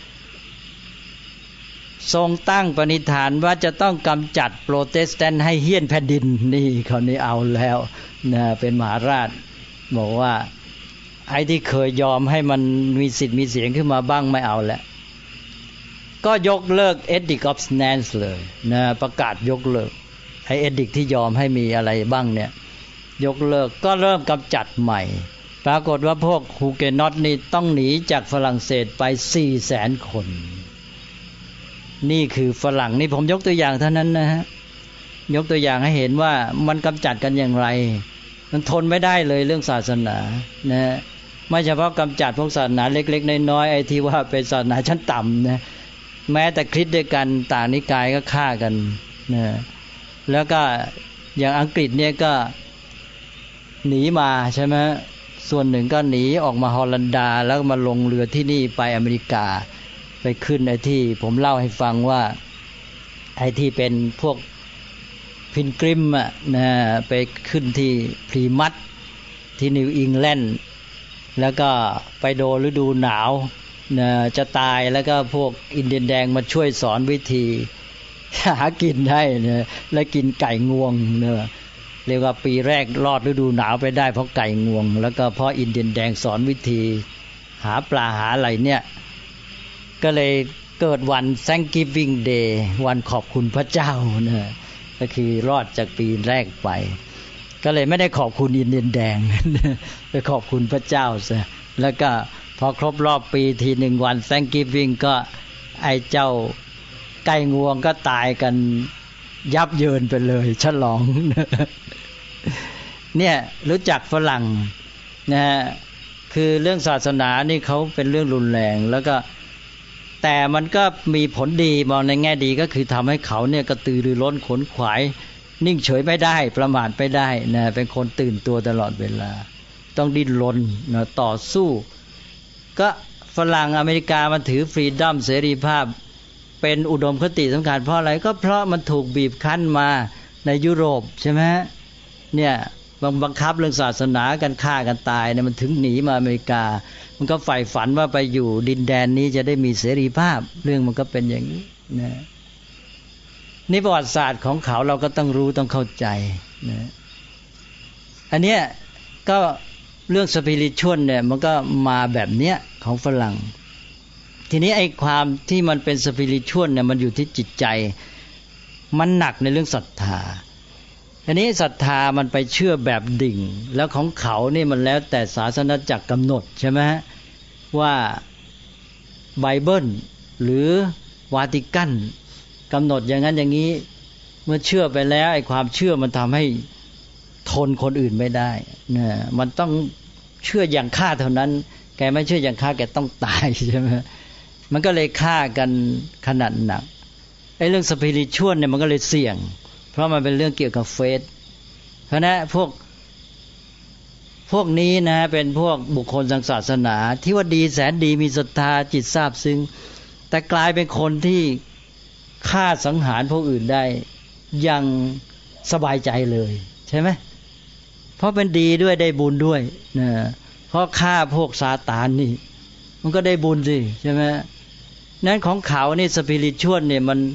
ทรงตั้งปณิธานว่าจะต้องกำจัดโปรเตสแตนต์ให้เหี้ยนแผ่นดินนี่คราวนี้เอาแล้วนะเป็นมหาราชบอกว่าไอ้ที่เคยยอมให้มันมีสิทธิ์มีเสียงขึ้นมาบ้างไม่เอาแล้วก็ยกเลิก Edict of Nantes เลยนะประกาศยกเลิกไอ้ Edict ที่ยอมให้มีอะไรบ้างเนี่ยยกเลิกก็เริ่มกำจัดใหม่ปรากฏว่าพวกฮูเกนอตนี่ต้องหนีจากฝรั่งเศสไป สี่แสน คนนี่คือฝรั่งนี่ผมยกตัวอย่างเท่านั้นนะฮะยกตัวอย่างให้เห็นว่ามันกำจัดกันอย่างไรมันทนไม่ได้เลยเรื่องศาสนานะไม่เฉพาะกำจัดพวกศาสนาเล็กๆน้อยๆไอ้ที่ว่าเป็นศาสนาชั้นต่ำนะแม้แต่คริสต์ด้วยกันต่างนิกายก็ฆ่ากันนะแล้วก็อย่างอังกฤษเนี่ยก็หนีมาใช่ไหมส่วนหนึ่งก็หนีออกมาฮอลันดาแล้วมาลงเรือที่นี่ไปอเมริกาไปขึ้นไอ้ที่ผมเล่าให้ฟังว่าไอ้ที่เป็นพวกพินกริมอ่ะนะไปขึ้นที่พรีมัตที่นิวอิงแลนด์แล้วก็ไปโดนฤดูหนาวนะจะตายแล้วก็พวกอินเดียนแดงมาช่วยสอนวิธีหากินได้นะและกินไก่งวงนะเรียกว่าปีแรกรอดฤดูหนาวไปได้เพราะไก่งวงแล้วก็เพราะอินเดียนแดงสอนวิธีหาปลาหาอะไรเนี่ยก็เลยเกิดวัน Thanksgiving Day วันขอบคุณพระเจ้านะก็คือรอดจากปีแรกไปก็เลยไม่ได้ขอบคุณอินเดียนแดงไปขอบคุณพระเจ้าซะแล้วก็พอครบรอบปีทีหนึ่งวัน Thanksgiving ก็ไอ้เจ้าไก่งวงก็ตายกันยับเยินไปเลยฉลองเนี่ยรู้จักฝรั่งนะฮะคือเรื่องศาสนานี่เขาเป็นเรื่องรุนแรงแล้วก็แต่มันก็มีผลดีมองในแง่ดีก็คือทำให้เขาเนี่ยกระตือรือร้นขนขวายนิ่งเฉยไม่ได้ประมาทไม่ได้นะเป็นคนตื่นตัวตลอดเวลาต้องดิ้นรนนะต่อสู้ก็ฝรั่งอเมริกามันถือฟรีดอมเสรีภาพเป็นอุดมคติสำคัญเพราะอะไรก็เพราะมันถูกบีบคั้นมาในยุโรปใช่ไหมเนี่ยบังคับเรื่องศาสนากันฆ่ากันตายเนี่ยมันถึงหนีมาอเมริกามันก็ใฝ่ฝันว่าไปอยู่ดินแดนนี้จะได้มีเสรีภาพเรื่องมันก็เป็นอย่างนี้นะนี่ประวัติศาสตร์ของเขาเราก็ต้องรู้ต้องเข้าใจนะอันเนี้ยก็เรื่องสปิริตชวลเนี่ยมันก็มาแบบเนี้ยของฝรั่งทีนี้ไอ้ความที่มันเป็นสปิริตชวลเนี่ยมันอยู่ที่จิตใจมันหนักในเรื่องศรัทธาอันนี้ศรัทธามันไปเชื่อแบบดิ่งแล้วของเขานี่มันแล้วแต่ศาสนาจักรกำหนดใช่ไหมว่าไบเบิลหรือวาติกันกำหนดอย่างนั้นอย่างนี้เมื่อเชื่อไปแล้วไอ้ความเชื่อมันทำให้ทนคนอื่นไม่ได้นะมันต้องเชื่ออย่างข้าเท่านั้นแกไม่เชื่ออย่างข้าแกต้องตายใช่ไหมมันก็เลยฆ่ากันขนาดหนักไอ้เรื่องสปิริตชวลเนี่ยมันก็เลยเสี่ยงเพราะมันเป็นเรื่องเกี่ยวกับเฟธเพราะนั้นพวกพวกนี้นะเป็นพวกบุคคลทางศาสนาที่ว่าดีแสนดีมีศรัทธาจิตซาบซึ้งแต่กลายเป็นคนที่ฆ่าสังหารพวกอื่นได้ยังสบายใจเลยใช่ไหมเพราะเป็นดีด้วยได้บุญด้วยนะเพราะฆ่าพวกซาตานนี่มันก็ได้บุญสิใช่ไหมนั้นของเขานี่สปิริตชวลเนี่ยมัน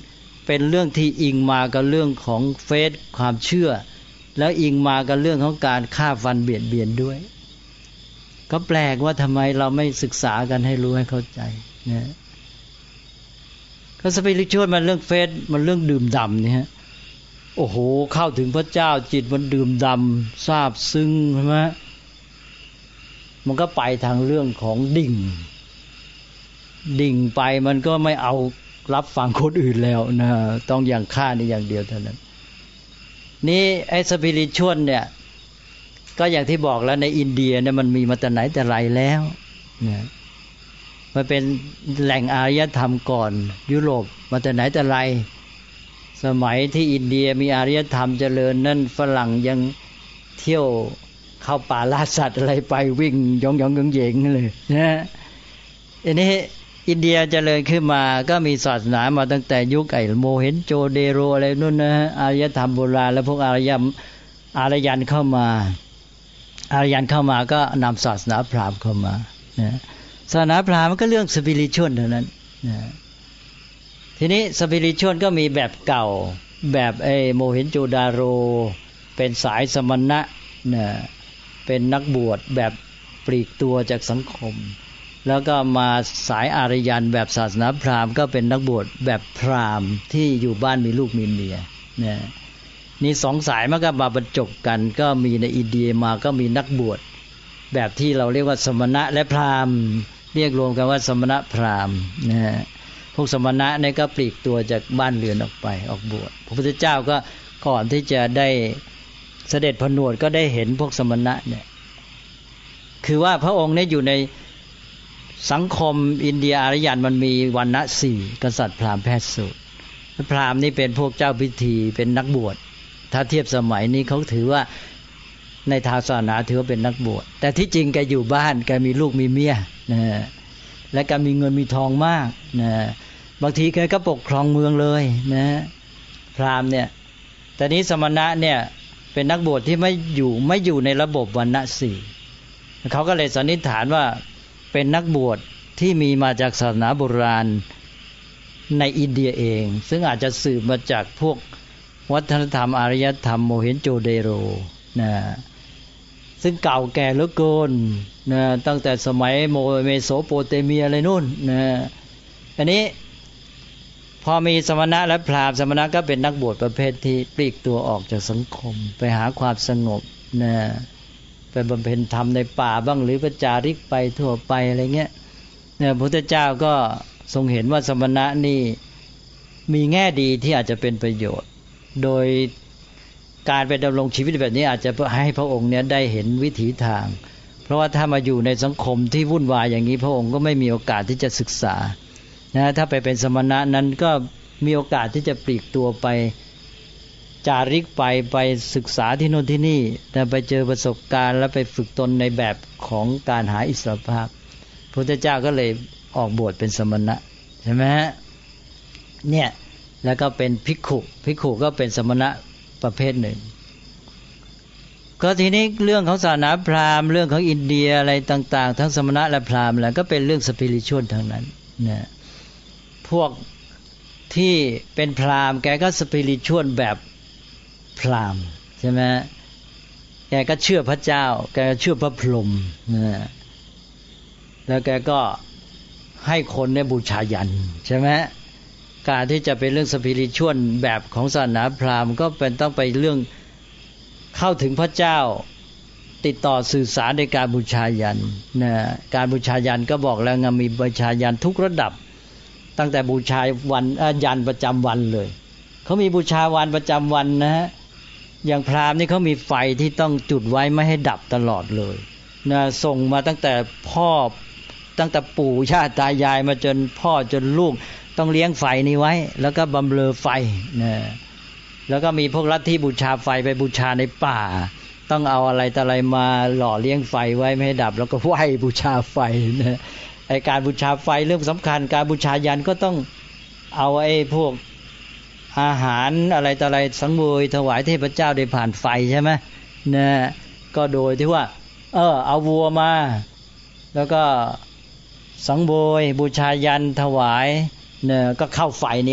เป็นเรื่องที่อิงมากับเรื่องของเฟซความเชื่อแล้วอิงมากับเรื่องของการฆ่าฟันเบียดเบียนด้วยก็แปลกว่าทำไมเราไม่ศึกษากันให้รู้ให้เข้าใจนะก็สปิริตชวลมันเรื่องเฟซมันเรื่องดื่มด่ำเนี่ยฮะโอ้โหเข้าถึงพระเจ้าจิตมันดื่มด่ำซาบซึ้งใช่ไหมมันก็ไปทางเรื่องของดิ่งดิ่งไปมันก็ไม่เอารับฟังคนอื่นแล้วนะต้องอย่างข้านี่อย่างเดียวเท่านั้นนี่ไอ้สปิริตชวลเนี่ยก็อย่างที่บอกแล้วในอินเดียเนี่ยมันมีมาแต่ไหนแต่ไรแล้วนะมันเป็นแหล่งอารยธรรมก่อนยุโรปมาแต่ไหนแต่ไรสมัยที่อินเดียมีอารยธรรมเจริญนั่นฝรั่งยังเที่ยวเข้าป่าล่าสัตว์อะไรไปวิ่งยองยองเยงเยงเลยนะอันนี้อินเดียเจริญขึ้นมาก็มีศาสนามาตั้งแต่ยุคไอ้โมเห็นโจเดโรอะไรนู่นนะอารยธรรมโบราณแล้วพวกอารยมอารยันเข้ามาอารยันเข้ามาก็นำศาสนาพราหมณ์เข้ามานะศาสนาพราหมณ์มันก็เรื่องสปิริตชวลเท่านั้นนะทีนี้สปิริตชวลก็มีแบบเก่าแบบไอ้โมเห็นโจดาโรเป็นสายสมณะนะเป็นนักบวชแบบปลีกตัวจากสังคมแล้วก็มาสายอารยันแบบศาสนาพราหมณ์ก็เป็นนักบวชแบบพราหมณ์ที่อยู่บ้านมีลูกมีเมียนะนี่สองสายมันก็มาบรรจบกันก็มีในอินเดียมาก็มีนักบวชแบบที่เราเรียกว่าสมณะและพราหมณ์เรียกรวมกันว่าสมณะพราหมณ์นะฮะพวกสมณะเนี่ยก็ปลีกตัวจากบ้านเรือนออกไปออกบวชพระพุทธเจ้าก็ก่อนที่จะได้เสด็จผนวดก็ได้เห็นพวกสมณะเนี่ยคือว่าพระองค์เนี่ยอยู่ในสังคมอินเดียอารยันมันมีวรรณะสี่กษัตริย์พราหมณ์แพทย์สูตรพราหมณ์นี่เป็นพวกเจ้าพิธีเป็นนักบวชถ้าเทียบสมัยนี้เขาถือว่าในทางศาสนาถือว่าเป็นนักบวชแต่ที่จริงแกอยู่บ้านแกมีลูกมีเมียนะและแกมีเงินมีทองมากนะบางทีแกก็ปกครองเมืองเลยนะพราหมณ์เนี่ยแต่นี้สมณะเนี่ยเป็นนักบวชที่ไม่อยู่ไม่อยู่ในระบบวรรณะสี่เขาก็เลยสันนิษฐานว่าเป็นนักบวชที่มีมาจากศาสนาโบราณในอินเดียเองซึ่งอาจจะสืบมาจากพวกวัฒนธรรมอารยธรรมโมเห็นโจเดโรนะซึ่งเก่าแก่เหลือเกินนะตั้งแต่สมัยโมเมโสโปเตเมียอะไรนู่นนะอันนี้พอมีสมณะและพราหมณ์สมณะก็เป็นนักบวชประเภทที่ปลีกตัวออกจากสังคมไปหาความสงบนะไปบำเพ็ญธรรมในป่าบ้างหรือประจาริกไปทั่วไปอะไรเงี้ยเนี่ยพระพุทธเจ้าก็ทรงเห็นว่าสมณะนี่มีแง่ดีที่อาจจะเป็นประโยชน์โดยการไปดำรงชีวิตแบบนี้อาจจะให้พระองค์เนี่ยได้เห็นวิถีทางเพราะว่าถ้ามาอยู่ในสังคมที่วุ่นวายอย่างนี้พระองค์ก็ไม่มีโอกาสที่จะศึกษานะถ้าไปเป็นสมณะนั้นก็มีโอกาสที่จะปลีกตัวไปจาริกไปไปศึกษาที่โน่นที่นี่แต่ไปเจอประสบการณ์แล้วไปฝึกตนในแบบของการหาอิสรภาพพระพุทธเจ้าก็เลยออกบวชเป็นสมณะใช่ไหมฮะเนี่ยแล้วก็เป็นภิกขุภิกขุก็เป็นสมณะประเภทหนึ่งก็ทีนี้เรื่องของศาสนาพราหมณ์เรื่องของอินเดียอะไรต่างๆทั้งสมณะและพราหมณ์แล้วก็เป็นเรื่องสปิริตชวลทั้งนั้นนะพวกที่เป็นพราหมณ์แกก็สปิริตชวลแบบพราหมณ์ใช่ไหมแกก็เชื่อพระเจ้าแกเชื่อพระพรหมนะแล้วแกก็ให้คนเนี่ยบูชายันใช่ไหมการที่จะเป็นเรื่องสปิริตชวลแบบของศาสนาพราหมณ์ก็เป็นต้องไปเรื่องเข้าถึงพระเจ้าติดต่อสื่อสารในการบูชายันนะการบูชายันก็บอกแล้วมีบูชายันทุกระดับตั้งแต่บูชาวันยันประจำวันเลยเขามีบูชาวันประจำวันนะฮะอย่างพราหมณ์นี่เขามีไฟที่ต้องจุดไว้ไม่ให้ดับตลอดเลยนะส่งมาตั้งแต่พ่อตั้งแต่ปู่ย่าตายายมาจนพ่อจนลูกต้องเลี้ยงไฟนี้ไว้แล้วก็บำเรอไฟนะแล้วก็มีพวกลัทธิบูชาไฟไปบูชาในป่าต้องเอาอะไรต่ออะไรมาหล่อเลี้ยงไฟไว้ไม่ให้ดับแล้วก็ไหว้บูชาไฟนะไอ้การบูชาไฟเรื่องสำคัญการบูชายันก็ต้องเอาไอ้พวกอาหารอะไรต่ออะไรสังเวยถวายเทพเจ้าโดยผ่านไฟใช่ไหมนะก็โดยที่ว่าเออเอาวัวมาแล้วก็สังเวยบูชายันถวายเนี่ยก็เข้าไฟนี่แหละ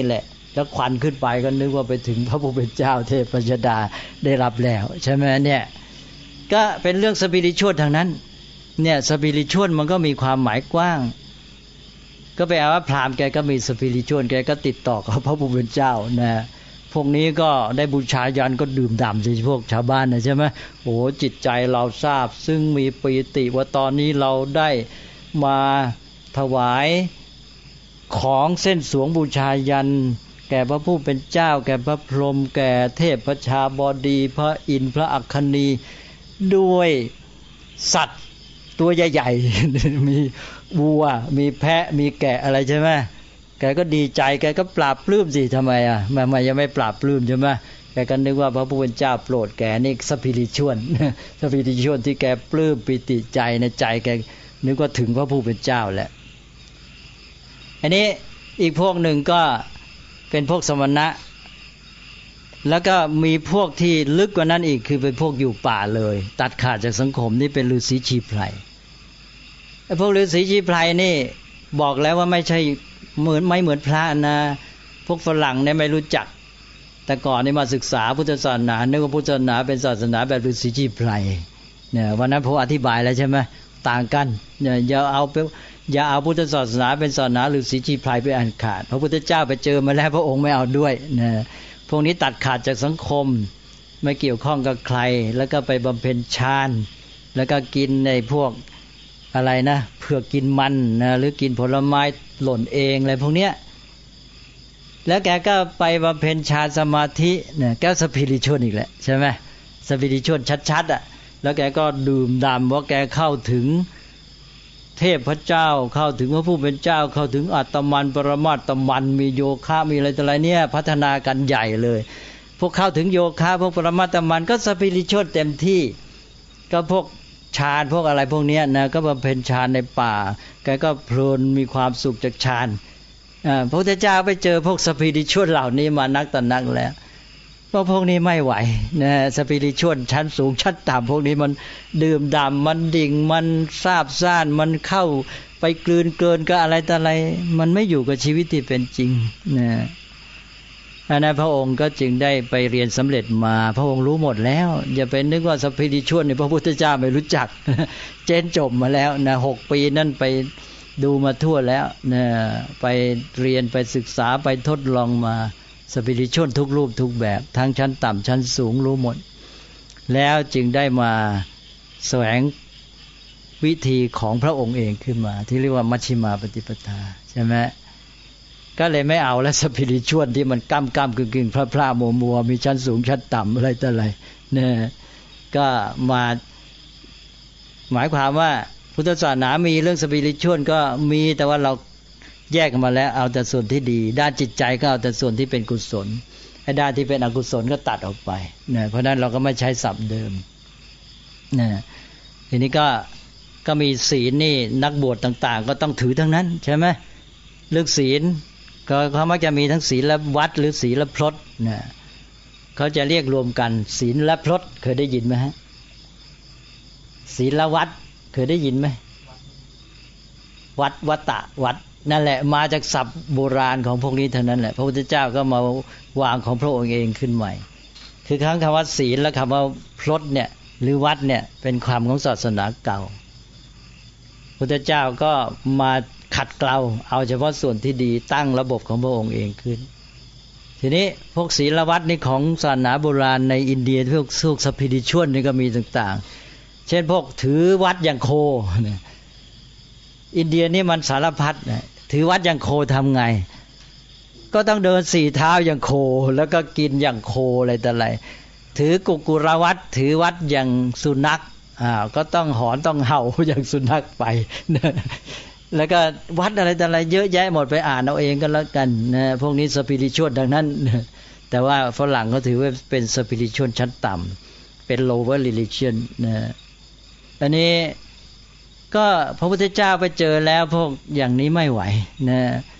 แล้วควันขึ้นไปก็นึกว่าไปถึงพระผู้เป็นเจ้าเทพยดาได้รับแล้วใช่ไหมเนี่ยก็เป็นเรื่องสปิริชวลทางนั้นเนี่ยสปิริชวลมันก็มีความหมายกว้างก็ไปเอาว่าพราหมณ์แกก็มีสปิริชวลแกก็ติดต่อกับพระผู้เป็นเจ้านะพวกนี้ก็ได้บูชายันก็ดื่มด่ำสิพวกชาวบ้านนะใช่ไหมโอ้จิตใจเราทราบซึ่งมีปีติว่าตอนนี้เราได้มาถวายของเส้นสวงบูชายันแก่พระผู้เป็นเจ้าแก่พระพรหมแก่เทพพระชาบดีพระอินทร์พระอัคคณีด้วยสัตว์ตัวใหญ่ๆมีวัวมีแพะมีแกะอะไรใช่ไหมแกก็ดีใจแกก็ปราบปลื้มสิทำไมอ่ะทำไมยังไม่ปราบปลื้มใช่ไหมแกก็นึกว่าพระผู้เป็นเจ้าโปรดแกนี่สปิริชวลสปิริชวลที่แกปลื้มปิติใจในใจแกนึกว่าถึงพระผู้เป็นเจ้าแหละอันนี้อีกพวกหนึ่งก็เป็นพวกสมณะแล้วก็มีพวกที่ลึกกว่านั้นอีกคือเป็นพวกอยู่ป่าเลยตัดขาดจากสังคมนี่เป็นฤาษีชีไพรไอ้พวกฤาษีชีไพรนี่บอกแล้วว่าไม่ใช่เหมือนไม่เหมือนพระนะพวกฝรั่งเนี่ยไม่รู้จักแต่ก่อนนี่มาศึกษาพุทธศาสนานึกว่าพุทธศาสนาเป็นศาสนาแบบฤาษีชีไพรเนี่ยวันนั้นผมอธิบายแล้วใช่ไหมต่างกันเนี่ยอย่าเอาไปอย่าเอาพุทธศาสนาเป็นศาสนาฤาษีชีไพรไปอันขาดพระพุทธเจ้าไปเจอมาแล้วพระองค์ไม่เอาด้วยนะพวกนี้ตัดขาดจากสังคมไม่เกี่ยวข้องกับใครแล้วก็ไปบำเพ็ญฌานแล้วก็กินในพวกอะไรนะเพื่อกินมันนะหรือกินผลไม้หล่นเองอะไรพวกเนี้ยแล้วแกก็ไปบำเพ็ญฌานสมาธิเนี่ยแกสปิริชวลอีกแหละใช่ไหมสปิริชวลชัดๆอ่ะแล้วแกก็ดื่มด่ำว่าแกเข้าถึงเทพพระเจ้าเข้าถึงพระผู้เป็นเจ้าเข้าถึงอัตตมันปรมาตตมันมีโยคะมีอะไรต่ออะไรเนี่ยพัฒนากันใหญ่เลยพวกเข้าถึงโยคะพวกปรมาตตมันก็สปิริชวลเต็มที่ก็พวกฌานพวกอะไรพวกนี้นะก็บำเพ็ญฌานในป่าแกก็เพลินมีความสุขจากฌานอ่าพระพุทธเจ้าไปเจอพวกสปิริชวลเหล่านี้มานักต่อนักแล้วเพราะพวกนี้ไม่ไหวนะสปิริชวลชั้นสูงชั้นต่ำพวกนี้มันดื่มด่ำมันดิ่งมันซาบซ่านมันเข้าไปกลืนเกินกับอะไรต่ออะไรมันไม่อยู่กับชีวิตที่เป็นจริงนะอันนั้นพระองค์ก็จึงได้ไปเรียนสำเร็จมาพระองค์รู้หมดแล้วอย่าไปนึกว่าสปิริชวลในพระพุทธเจ้าไม่รู้จักเจนจบมาแล้วนะหกปีนั่นไปดูมาทั่วแล้วนะไปเรียนไปศึกษาไปทดลองมาสปิริชวลทุกรูปทุกแบบทั้งชั้นต่ำชั้นสูงรู้หมดแล้วจึงได้มาแสวงวิธีของพระองค์เองขึ้นมาที่เรียกว่ามัชฌิมาปฏิปทาใช่ไหมก็เลยไม่เอาแล้วสปิริชวลที่มันก้ำก้ำกึ่งกึ่งพระพระมัวมัวมีชั้นสูงชั้นต่ำอะไรต่ออะไรเนี่ยก็มาหมายความว่าพุทธศาสนามีเรื่องสปิริชวลก็มีแต่ว่าเราแยกกันมาแล้วเอาแต่ส่วนที่ดีด้านจิตใจก็เอาแต่ส่วนที่เป็นกุศลไอ้ด้านที่เป็นอกุศลก็ตัดออกไปนะเพราะนั้นเราก็ไม่ใช้ศัพท์เดิมนะทีนี้ก็ก็มีศีลนี่นักบวชต่างๆก็ต้องถือทั้งนั้นใช่ไหมเรื่องศีลก็เขามักจะมีทั้งศีลและวัดหรือศีลและพรตนะเขาจะเรียกรวมกันศีลและพรตเคยได้ยินไหมฮะศีลและวัดเคยได้ยินไหมวัดวัตตะวัดนั่นแหละมาจากศัพท์โบราณของพวกนี้เท่านั้นแหละพระพุทธเจ้าก็มาวางของพระองค์เองขึ้นใหม่คือครั้งคำว่าศีลและคำว่าพรตเนี่ยหรือวัดเนี่ยเป็นความของศาสนาเก่าพุทธเจ้าก็มาขัดเกลาเอาเฉพาะส่วนที่ดีตั้งระบบของพระองค์เองขึ้นทีนี้พวกศีลวัดนี่ของศาสนาโบราณในอินเดียพวกพวกสปิริชวลนี่ก็มีต่างๆเช่นพวกถือวัดอย่างโคเนี่ยอินเดียนี่มันสารพัดนะถือวัดอย่างโคทำไงก็ต้องเดินสี่เท้าอย่างโคแล้วก็กินอย่างโคอะไรแต่ไรถือกุกุรวัดถือวัดอย่างสุนัขอ่าก็ต้องหอนต้องเห่าอย่างสุนัขไปนะแล้วก็วัดอะไรแต่ไรเยอะแยะหมดไปอ่านเอาเองก็แล้วกันนะพวกนี้สปิริชวลดังนั้นแต่ว่าฝรั่งเขาถือว่าเป็นสปิริชวลชั้นต่ำเป็น lower religion นะอันนี้ก็พระพุทธเจ้าไปเจอแล้วพวกอย่างนี้ไม่ไหวนะ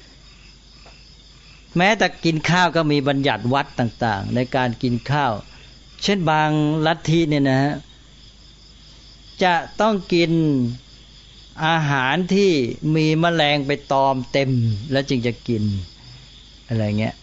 แม้แต่กินข้าวก็มีบัญญัติวัดต่างๆในการกินข้าวเช่นบางลัทธิเนี่ยนะฮะจะต้องกินอาหารที่มีแมลงไปตอมเต็มแล้วจึงจะกินอะไรเงี้ย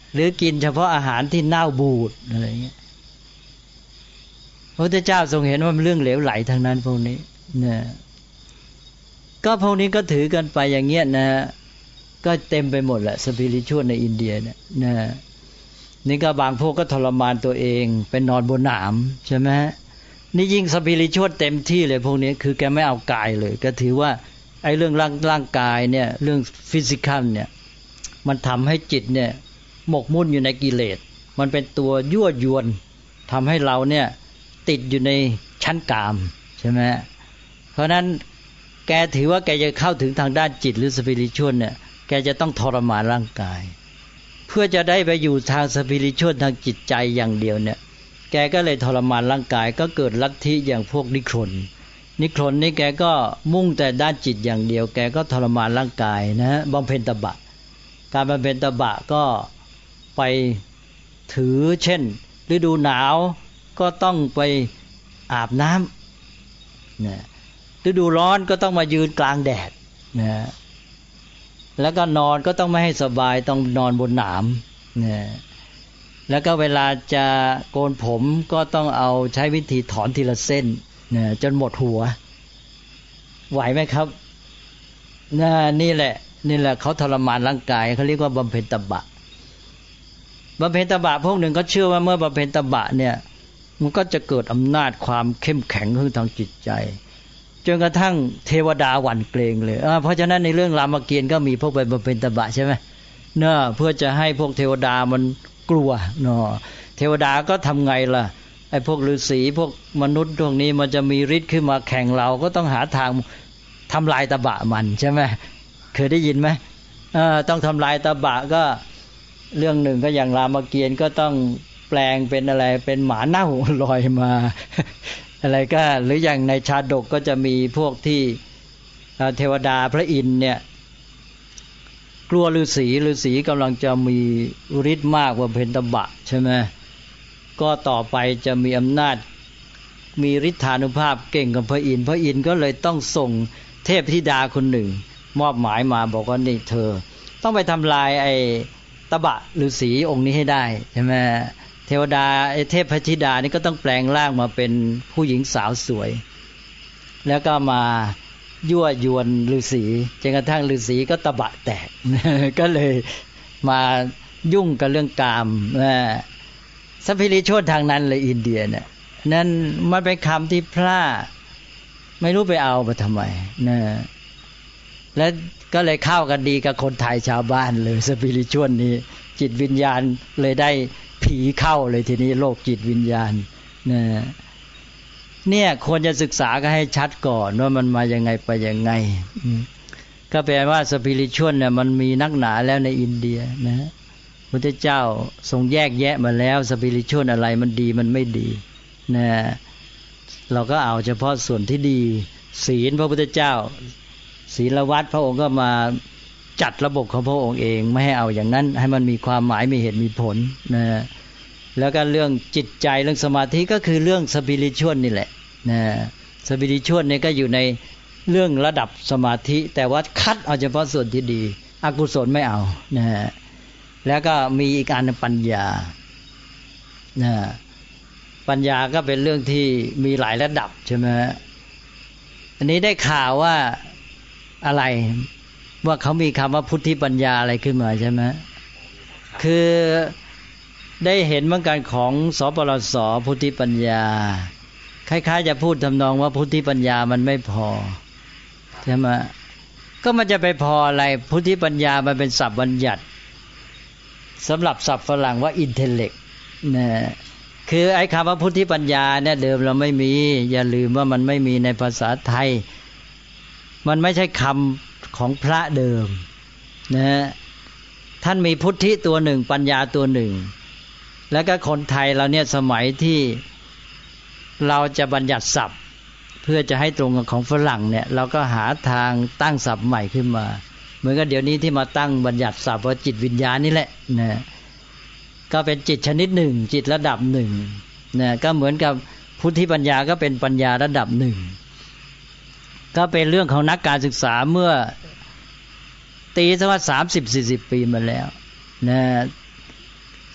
หรือกินเฉพาะอาหารที่เน่าบูดอะไรเงี้ยพระพุทธเจ้าทรงเห็นว่ามันเรื่องเหลวไหลทางนั้นพวกนี้นะก็พวกนี้ก็ถือกันไปอย่างเงี้ยนะก็เต็มไปหมดแหละสปิริตชัวลในอินเดียเนี่ยนะนี่ก็บางพวกก็ทรมานตัวเองไปนอนบนหนามใช่ไหมนี่ยิ่งสปิริตชัวลเต็มที่เลยพวกนี้คือแกไม่เอากายเลยก็ถือว่าไอ้เรื่องร่างร่างกายเนี่ยเรื่องฟิสิกอลเนี่ยมันทำให้จิตเนี่ยหมกมุ่นอยู่ในกิเลสมันเป็นตัวยั่วยวนทำให้เราเนี่ยติดอยู่ในชั้นกามใช่ไหมเพราะนั้นแกถือว่าแกจะเข้าถึงทางด้านจิตหรือสปิริตชัวลเนี่ยแกจะต้องทรมานร่างกายเพื่อจะได้ไปอยู่ทางสปิริตชัวลทางจิตใจอย่างเดียวเนี่ยแกก็เลยทรมานร่างกายก็เกิดลัทธิอย่างพวกนิครนนิครนนี่แกก็มุ่งแต่ด้านจิตอย่างเดียวแกก็ทรมานร่างกายนะฮะบำเพ็ญตบะการบำเพ็ญตบะก็ไปถือเช่นฤดูหนาวก็ต้องไปอาบน้ำนะฤดูร้อนก็ต้องมายืนกลางแดดนะแล้วก็นอนก็ต้องไม่ให้สบายต้องนอนบนหนามนะแล้วก็เวลาจะโกนผมก็ต้องเอาใช้วิธีถอนทีละเส้นนะจนหมดหัวไหวไหมครับนะนี่แหละนี่แหละเขาทรมานร่างกายเขาเรียกว่าบำเพ็ญตบะบำเพ็ญตบะพวกหนึ่งก็เชื่อว่าเมื่อบำเพ็ญตบะเนี่ยมันก็จะเกิดอำนาจความเข้มแข็งขึ้นทางจิตใจจนกระทั่งเทวดาหวั่นเกรงเลยเพราะฉะนั้นในเรื่องรามเกียรติ์ก็มีพวกไปบำเพ็ญตบะใช่ไหมเนาะเพื่อจะให้พวกเทวดามันกลัวเนาะเทวดาก็ทำไงล่ะไอ้พวกฤาษีพวกมนุษย์พวกนี้มันจะมีฤทธิ์ขึ้นมาแข่งเราก็ต้องหาทางทำลายตบะมันใช่ไหมเคยได้ยินไหมเออต้องทำลายตบะก็เรื่องหนึ่งก็อย่างรามเกียรติ์ก็ต้องแปลงเป็นอะไรเป็นหมาเน่าลอยมาอะไรก็หรืออย่างในชาดกก็จะมีพวกที่เทวดาพระอินทร์เนี่ยกลัวฤาษีฤาษีกำลังจะมีฤทธิ์มากกว่าเพนตบะใช่ไหมก็ต่อไปจะมีอำนาจมีฤทธานุภาพเก่งกับพระอินทร์พระอินทร์ก็เลยต้องส่งเทพธิดาคนหนึ่งมอบหมายมาบอกว่านี่เธอต้องไปทำลายไอ้ตบะฤาษีองค์นี้ให้ได้ใช่ไหมเทวดาไอ้เทพธิดานี่ก็ต้องแปลงร่างมาเป็นผู้หญิงสาวสวยแล้วก็มายั่วยวนฤาษีจนกระทั่งฤาษีก็ตบะแตกก็เลยมายุ่งกับเรื่องกามสปิริตชัวลทางนั้นเลยอินเดียเนี่ยนั่นมันเป็นคำที่พระไม่รู้ไปเอามาทำไมนะแล้วก็เลยเข้ากันดีกับคนไทยชาวบ้านเลยสปิริตชัวลนี้จิตวิญญาณเลยได้ผีเข้าเลยทีนี้โลกจิตวิญญาณนะเนี่ยควรจะศึกษาก็ให้ชัดก่อนว่ามันมายังไงไปยังไงก็แปลว่าสปิริตชัวลเนี่ยมันมีนักหนาแล้วในอินเดียนะพระพุทธเจ้าทรงแยกแยะมาแล้วสปิริตชัวลอะไรมันดีมันไม่ดีนะเราก็เอาเฉพาะส่วนที่ดีศีลพระพุทธเจ้าศีลวัดพระองค์ก็มาจัดระบบของพระองค์เองไม่ให้เอาอย่างนั้นให้มันมีความหมายมีเหตุมีผลนะแล้วก็เรื่องจิตใจเรื่องสมาธิก็คือเรื่องสปิริตชัวลนี่แหละนะสปิริตชัวลเนี่ยก็อยู่ในเรื่องระดับสมาธิแต่ว่าคัดเอาเฉพาะส่วนที่ดีอกุศลไม่เอานะแล้วก็มีอีกอันปัญญานะปัญญาก็เป็นเรื่องที่มีหลายระดับใช่ไหมอันนี้ได้ข่าวว่าอะไรว่าเขามีคำว่าพุทธิปัญญาอะไรขึ้นมาใช่ไหมคือได้เห็นเหมือนกันของสปรสพุทธิปัญญาคล้ายๆจะพูดทำนองว่าพุทธิปัญญามันไม่พอใช่ไหมก็มันจะไปพออะไรพุทธิปัญญามันเป็นศัพท์บัญญัติสำหรับศัพท์ฝรั่งว่า intellect นะคือไอ้คำว่าพุทธิปัญญาเนี่ยเดิมเราไม่มีอย่าลืมว่ามันไม่มีในภาษาไทยมันไม่ใช่คำของพระเดิมนะท่านมีพุทธิตัวหนึ่งปัญญาตัวหนึ่งแล้วก็คนไทยเราเนี่ยสมัยที่เราจะบัญญัติศัพท์เพื่อจะให้ตรงกับของฝรั่งเนี่ยเราก็หาทางตั้งศัพท์ใหม่ขึ้นมาเหมือนกับเดี๋ยวนี้ที่มาตั้งบัญญัติศัพท์ว่าจิตวิญญาณนี่แหละนะก็เป็นจิตชนิดหนึ่งจิตระดับหนึ่งนะก็เหมือนกับพุทธิปัญญาก็เป็นปัญญาระดับหนึ่งก็เป็นเรื่องของนักการศึกษาเมื่อตีซะว่าสามสิบ สี่สิบปีมาแล้วนะ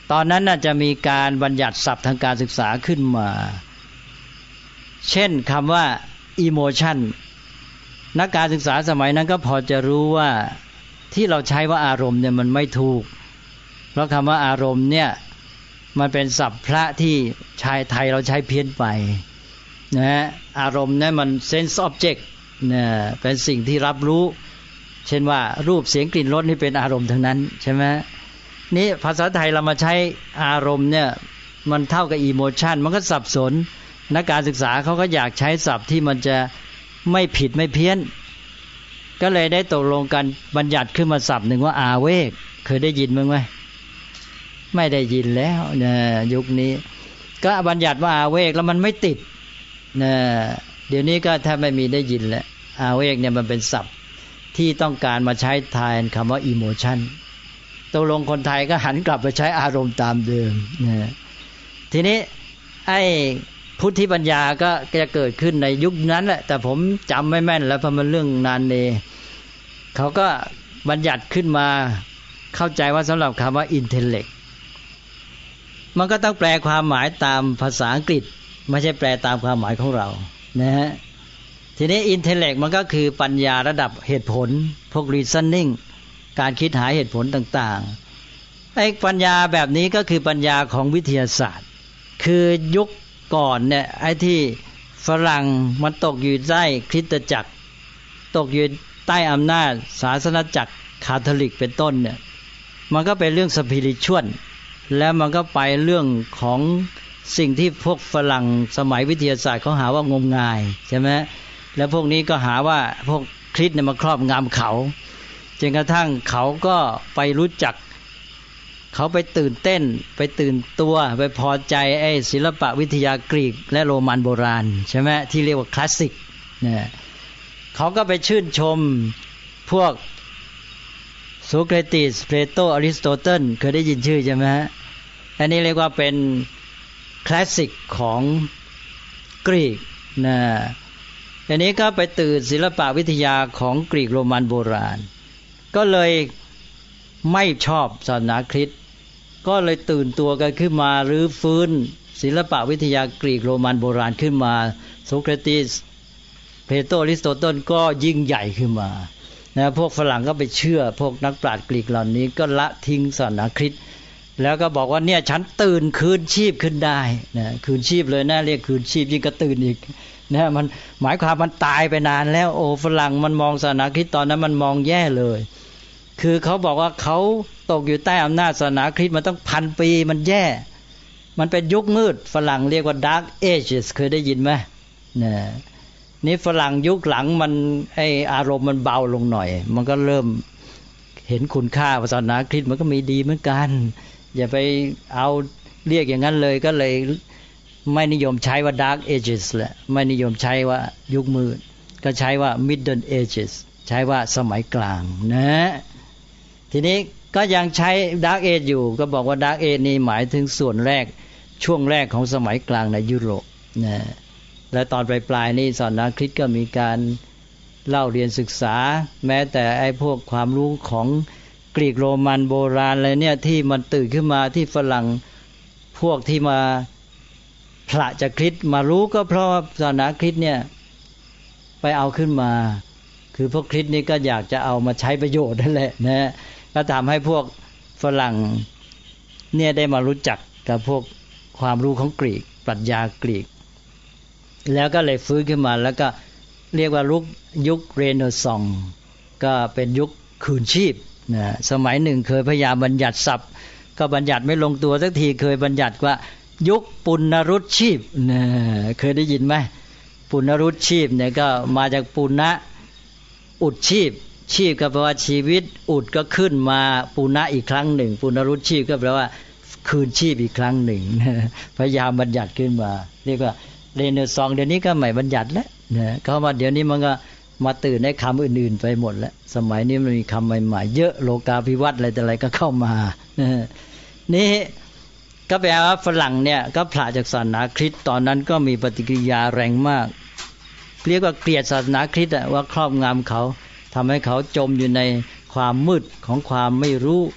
ตอนนั้นน่าจะมีการบัญญัติศัพท์ทางการศึกษาขึ้นมาเช่นคำว่า emotion นักการศึกษาสมัยนั้นก็พอจะรู้ว่าที่เราใช้ว่าอารมณ์เนี่ยมันไม่ถูกเพราะคำว่าอารมณ์เนี่ยมันเป็นศัพท์พระที่ชายไทยเราใช้เพี้ยนไปนะฮะอารมณ์เนี่ยมัน sense object เนี่ยเป็นสิ่งที่รับรู้เช่นว่ารูปเสียงกลิ่นรสนี่เป็นอารมณ์ทั้งนั้นใช่ไหมนี่ภาษาไทยเรามาใช้อารมณ์เนี่ยมันเท่ากับ emotion มันก็สับสนนักการศึกษาเขาก็อยากใช้ศัพท์ที่มันจะไม่ผิดไม่เพี้ยนก็เลยได้ตกลงกันบัญญัติขึ้นมาศัพท์หนึ่งว่าอาเวกเคยได้ยินมั้ยไหมไม่ได้ยินแล้วนะยุคนี้ก็บัญญัติว่าอาเวกแล้วมันไม่ติดนะเดี๋ยวนี้ก็แทบไม่มีได้ยินแล้วอาเวกเนี่ยมันเป็นศัพท์ที่ต้องการมาใช้แทนคำว่า emotion ตกลงคนไทยก็หันกลับไปใช้อารมณ์ตามเดิมนะทีนี้ไอ้พุทธิปัญญาก็จะเกิดขึ้นในยุคนั้นแหละแต่ผมจำไม่แม่นแล้วเพราะมันเรื่องนานเนเขาก็บัญญัติขึ้นมาเข้าใจว่าสำหรับคำว่า intellect มันก็ต้องแปลความหมายตามภาษาอังกฤษไม่ใช่แปลตามความหมายของเรานะฮะทีนี้ intellect มันก็คือปัญญาระดับเหตุผลพวก reasoning การคิดหาเหตุผลต่างๆไอ้ปัญญาแบบนี้ก็คือปัญญาของวิทยาศาสตร์คือยุคก่อนเนี่ยไอ้ที่ฝรั่งมันตกอยู่ใต้คริสตจักรตกอยู่ใต้อำนาจศาสนจักรคาทอลิกเป็นต้นเนี่ยมันก็เป็นเรื่องสปิริชวลแล้วมันก็ไปเรื่องของสิ่งที่พวกฝรั่งสมัยวิทยาศาสตร์เขาหาว่างมงายใช่ไหมแล้วพวกนี้ก็หาว่าพวกคริสต์เนี่ยมาครอบงำเขาจนกระทั่งเขาก็ไปรู้จักเขาไปตื่นเต้นไปตื่นตัวไปพอใจไอ้ศิลปะวิทยากรีกและโรมันโบราณใช่ไหมที่เรียกว่าคลาสสิกเนี่ยเขาก็ไปชื่นชมพวกโสเครติสเพลโตอริสโตเติลเคยได้ยินชื่อใช่ไหมฮะอันนี้เรียกว่าเป็นคลาสสิกของกรีกนะอันนี้ก็ไปตื่นศิลปะวิทยาของกรีกโรมันโบราณก็เลยไม่ชอบศาสนาคริสต์ก็เลยตื่นตัวกันขึ้นมาหรือฟื้นศิลปะวิทยากรีกโรมันโบราณขึ้นมาโสเครติสเพลโตอริสโตเติลก็ยิ่งใหญ่ขึ้นมานะพวกฝรั่งก็ไปเชื่อพวกนักปราชญ์กรีกเหล่านี้ก็ละทิ้งศาสนาคริสต์แล้วก็บอกว่าเนี่ยฉันตื่นคืนชีพขึ้นได้นะคืนชีพเลยนะเรียกคืนชีพยิ่งก็ตื่นอีกนะมันหมายความมันตายไปนานแล้วโอ้ฝรั่งมันมองศาสนาคริสต์ตอนนั้นมันมองแย่เลยคือเขาบอกว่าเขาตกอยู่ใต้อำนาจศาสนาคริสต์มาตั้งพันปีมันแย่มันเป็นยุคมืดฝรั่งเรียกว่า Dark Ages เคยได้ยินไหมเนี่ยนี่ฝรั่งยุคหลังมันไออารมณ์มันเบาลงหน่อยมันก็เริ่มเห็นคุณค่าศาสนาคริสต์มันก็มีดีเหมือนกันอย่าไปเอาเรียกอย่างนั้นเลยก็เลยไม่นิยมใช้ว่า Dark Ages แหละไม่นิยมใช้ว่ายุคมืดก็ใช้ว่า Middle Ages ใช้ว่าสมัยกลางนะทีนี้ก็ยังใช้ Dark Age อยู่ก็บอกว่า Dark Age นี่หมายถึงส่วนแรกช่วงแรกของสมัยกลางในยุโรปนะและตอนปลายๆนี่ศาสนาคริสต์ก็มีการเล่าเรียนศึกษาแม้แต่ไอ้พวกความรู้ของกรีกโรมันโบราณอะไรเนี่ยที่มันตื่นขึ้นมาที่ฝรั่งพวกที่มาพระจากคริสต์มารู้ก็เพราะศาสนาคริสต์เนี่ยไปเอาขึ้นมาคือพวกคริสต์นี่ก็อยากจะเอามาใช้ประโยชน์นั่นแหละนะก็ทำให้พวกฝรั่งเนี่ยได้มารู้จักกับพวกความรู้ของกรีกปรัชญากรีกแล้วก็เลยฟื้นขึ้นมาแล้วก็เรียกว่ายุคยุคเรเนซองส์ก็เป็นยุคคืนชีพนะสมัยหนึ่งเคยพยายามบัญญัติศัพท์ก็บัญญัติไม่ลงตัวสักทีเคยบัญญัติว่ายุคปุณณรุตชีพนะเคยได้ยินไหมปุณณรุตชีพเนี่ยก็มาจากปุณณะอุดชีพชีพก็แปลว่าชีวิตอุดก็ขึ้นมาปุณณะอีกครั้งหนึ่งปุณณรุตชีพก็แปลว่าคืนชีพอีกครั้งหนึ่งพยายามบัญญัติขึ้นมาเรียกว่าเรเนซองส์เดี๋ยวนี้ก็ไม่บัญญัติแล้วนะเขามาเดี๋ยวนี้มันก็มาตื่นในคำอื่นๆไปหมดแล้วสมัยนี้มันมีคำใหม่ๆเยอะโลกาภิวัตน์อะไรแต่อะไรก็เข้ามานี่ก็แปลว่าฝรั่งเนี่ยก็ผละจากศาสนาคริสต์ตอนนั้นก็มีปฏิกิริยาแรงมากเรียกว่าเกลียดศาสนาคริสต์ว่าครอบงำเขาทำให้เขาจมอยู่ในความมืดของความไม่รู้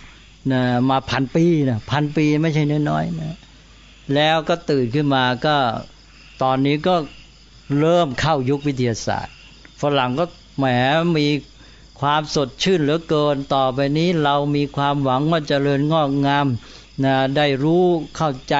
นะมาพันปีนะพันปีไม่ใช่น้อยๆนะแล้วก็ตื่นขึ้นมาก็ตอนนี้ก็เริ่มเข้ายุควิทยาศาสตร์ฝรั่งก็แหมมีความสดชื่นเหลือเกินต่อไปนี้เรามีความหวังว่าเจริญงอกงามนะได้รู้เข้าใจ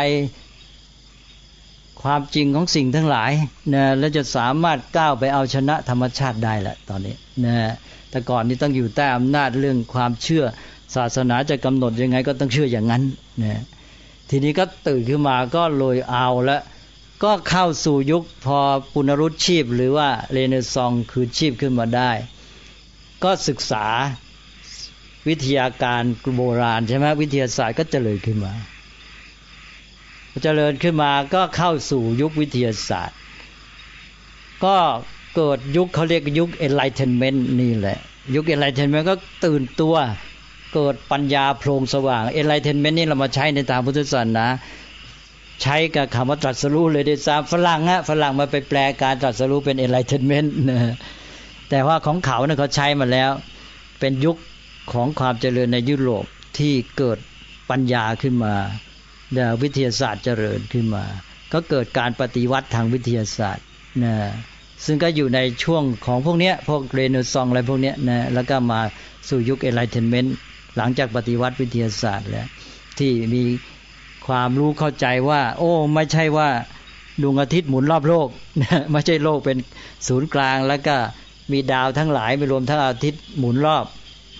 ความจริงของสิ่งทั้งหลายนะและจะสามารถก้าวไปเอาชนะธรรมชาติได้แหละตอนนี้นะแต่ก่อนนี้ต้องอยู่ใต้อำนาจเรื่องความเชื่อศาสนาจะกำหนดยังไงก็ต้องเชื่ออย่างนั้นนะทีนี้ก็ตื่นขึ้นมาก็เลยเอาแล้วก็เข้าสู่ยุคพอปุณรุตชีพหรือว่าเรเนซองส์คือชีพขึ้นมาได้ก็ศึกษาวิทยาการโบราณใช่ไหมวิทยาศาสตร์ก็เจริญขึ้นมาเจริญขึ้นมาก็เข้าสู่ยุควิทยาศาสตร์ก็เกิดยุคเขาเรียกยุค Enlightenment นี่แหละยุค Enlightenment ก็ตื่นตัวเกิดปัญญาโพลงสว่าง Enlightenment นี่เรามาใช้ในทางพุทธศาสนาใช้กับคำว่าตรัสรู้เลยด้วยซ้ำฝรั่งฮะฝรั่งมาไปแปลการตรัสรู้เป็น Enlightenment นะแต่ว่าของเขาเนี่ยเขาใช้มาแล้วเป็นยุคของความเจริญในยุโรปที่เกิดปัญญาขึ้นมาวิทยาศาสตร์เจริญขึ้นมาก็เกิดการปฏิวัติทางวิทยาศาสตร์นะซึ่งก็อยู่ในช่วงของพวกเนี้ยพวกเรเนซองส์อะไรพวกเนี้ยนะแล้วก็มาสู่ยุค Enlightenment หลังจากปฏิวัติวิทยาศาสตร์แล้วที่มีความรู้เข้าใจว่าโอ้ไม่ใช่ว่าดวงอาทิตย์หมุนรอบโลกนะไม่ใช่โลกเป็นศูนย์กลางแล้วก็มีดาวทั้งหลายไม่รวมทั้งอาทิตย์หมุนรอบ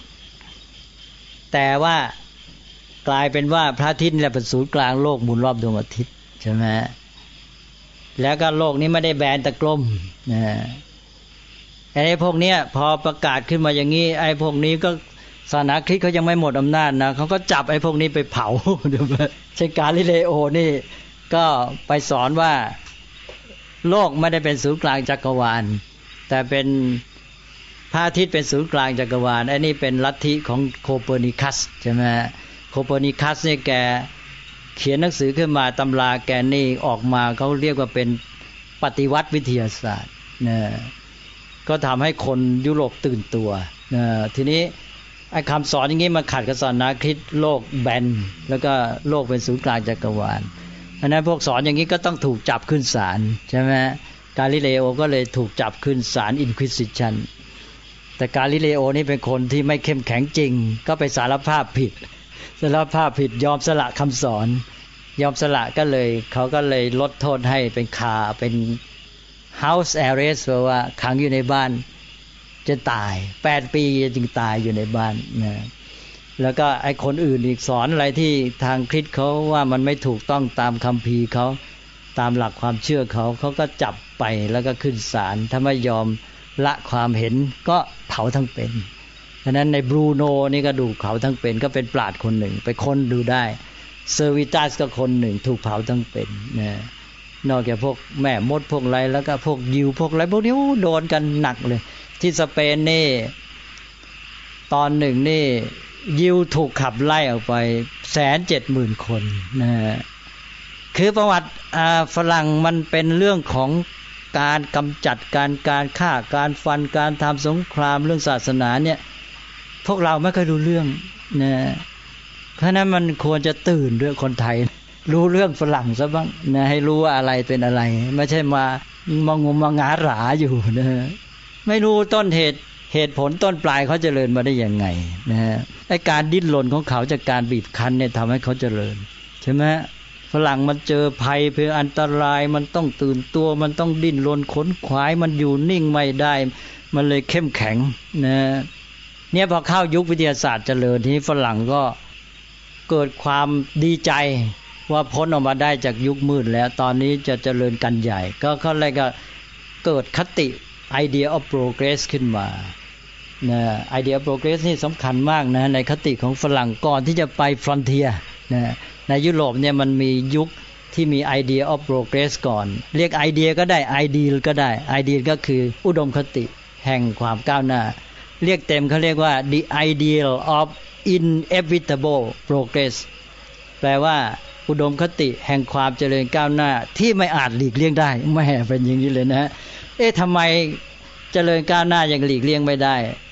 แต่ว่ากลายเป็นว่าพระอาทิตย์นี่แหละเป็นศูนย์กลางโลกหมุนรอบดวงอาทิตย์ใช่ไหมแล้วก็โลกนี้ไม่ได้แบนแต่กลมนะไอ้พวกเนี้ยพอประกาศขึ้นมาอย่างนี้ไอ้พวกนี้ก็ศาสนาคริสต์เขายังไม่หมดอำนาจนะเขาก็จับไอ้พวกนี้ไปเผาเช่นกาลิเลโอนี่ก็ไปสอนว่าโลกไม่ได้เป็นศูนย์กลางจักรวาลแต่เป็นพระอาทิตย์เป็นศูนย์กลางจักรวาลไอ้นี่เป็นลัทธิของโคเปอร์นิคัสใช่ไหมโคเปอร์นิคัสเนี่ยแกเขียนหนังสือขึ้นมาตำราแกนี่ออกมาเขาเรียกว่าเป็นปฏิวัติวิทยาศาสตร์นะก็ทำให้คนยุโรปตื่นตัวนะทีนี้ไอ้คำสอนอย่างนี้มาขัดกับศาสนาคริสต์โลกแบนแล้วก็โลกเป็นศูนย์กลางจักรวาลอันนั้นพวกสอนอย่างนี้ก็ต้องถูกจับขึ้นศาลใช่ไหมกาลิเลโอก็เลยถูกจับขึ้นศาลอินควิซิชันแต่กาลิเลโอนี่เป็นคนที่ไม่เข้มแข็งจริงก็ไปสารภาพผิดสารภาพผิดยอมสละคำสอนยอมสละก็เลยเขาก็เลยลดโทษให้เป็นคาเป็น house arrest แปลว่าขังอยู่ในบ้านจะตายแปดปีจึงตายอยู่ในบ้านนะแล้วก็ไอ้คนอื่นอีกสอนอะไรที่ทางคริสต์เขาว่ามันไม่ถูกต้องตามคัมภีร์เขาตามหลักความเชื่อเขาเขาก็จับไปแล้วก็ขึ้นศาลถ้าไม่ยอมละความเห็นก็เผาทั้งเป็นฉะนั้นในบรูโนนี่ก็ดูเผาทั้งเป็นก็เป็นปราชญ์คนหนึ่งไปค้นดูได้เซอร์วิตัสก็คนหนึ่งถูกเผาทั้งเป็นนะนอกจากพวกแม่มดพวกไรแล้วก็พวกยิวพวกไรพวกนี้โดนกันหนักเลยที่สเปนนี่ตอนหนึ่งนี่ยิวถูกขับไล่ออกไปแสนเจ็ดหมื่นคนนะคือประวัติฝรั่งมันเป็นเรื่องของการกำจัดการการฆ่าการฟันการทำสงครามเรื่องศาสนาเนี่ยพวกเราไม่เคยรู้เรื่องนะเพราะนั้นมันควรจะตื่นด้วยคนไทยรู้เรื่องฝรั่งซะบ้างนะให้รู้ว่าอะไรเป็นอะไรไม่ใช่มามางมมางาหราอยู่นะไม่รู้ต้นเหตุเหตุผลต้นปลายเขาเจริญมาได้ยังไงนะฮะไอ้การดิ้นรนของเขาจากการบีบคั้นเนี่ยทำให้เขาเจริญใช่ไหมฝรั่งมันเจอภัยเพื่ออันตรายมันต้องตื่นตัวมันต้องดิ้นรนขนขวายมันอยู่นิ่งไม่ได้มันเลยเข้มแข็งนะเนี่ยพอเข้ายุควิทยาศาสตร์เจริญทีนี้ฝรั่งก็เกิดความดีใจว่าพ้นออกมาได้จากยุคมืดแล้วตอนนี้จะเจริญกันใหญ่ก็เขาเลยก็เกิดคติ idea of progress ขึ้นมานะ idea of progress นี่สำคัญมากนะในคติของฝรั่งก่อนที่จะไป frontier นะในยุโรปเนี่ยมันมียุคที่มี idea of progress ก่อนเรียก idea ก็ได้ ideal ก็ได้ ideal ก็คืออุดมคติแห่งความก้าวหน้าเรียกเต็มเขาเรียกว่า the ideal of inevitable progress แปลว่าอุดมคติแห่งความเจริญก้าวหน้าที่ไม่อาจหลีกเลี่ยงได้ไม่เป็นอย่างนี้เลยนะเอ๊ะทำไมเจริญก้าวหน้ายังหลีกเลี่ยงไม่ได้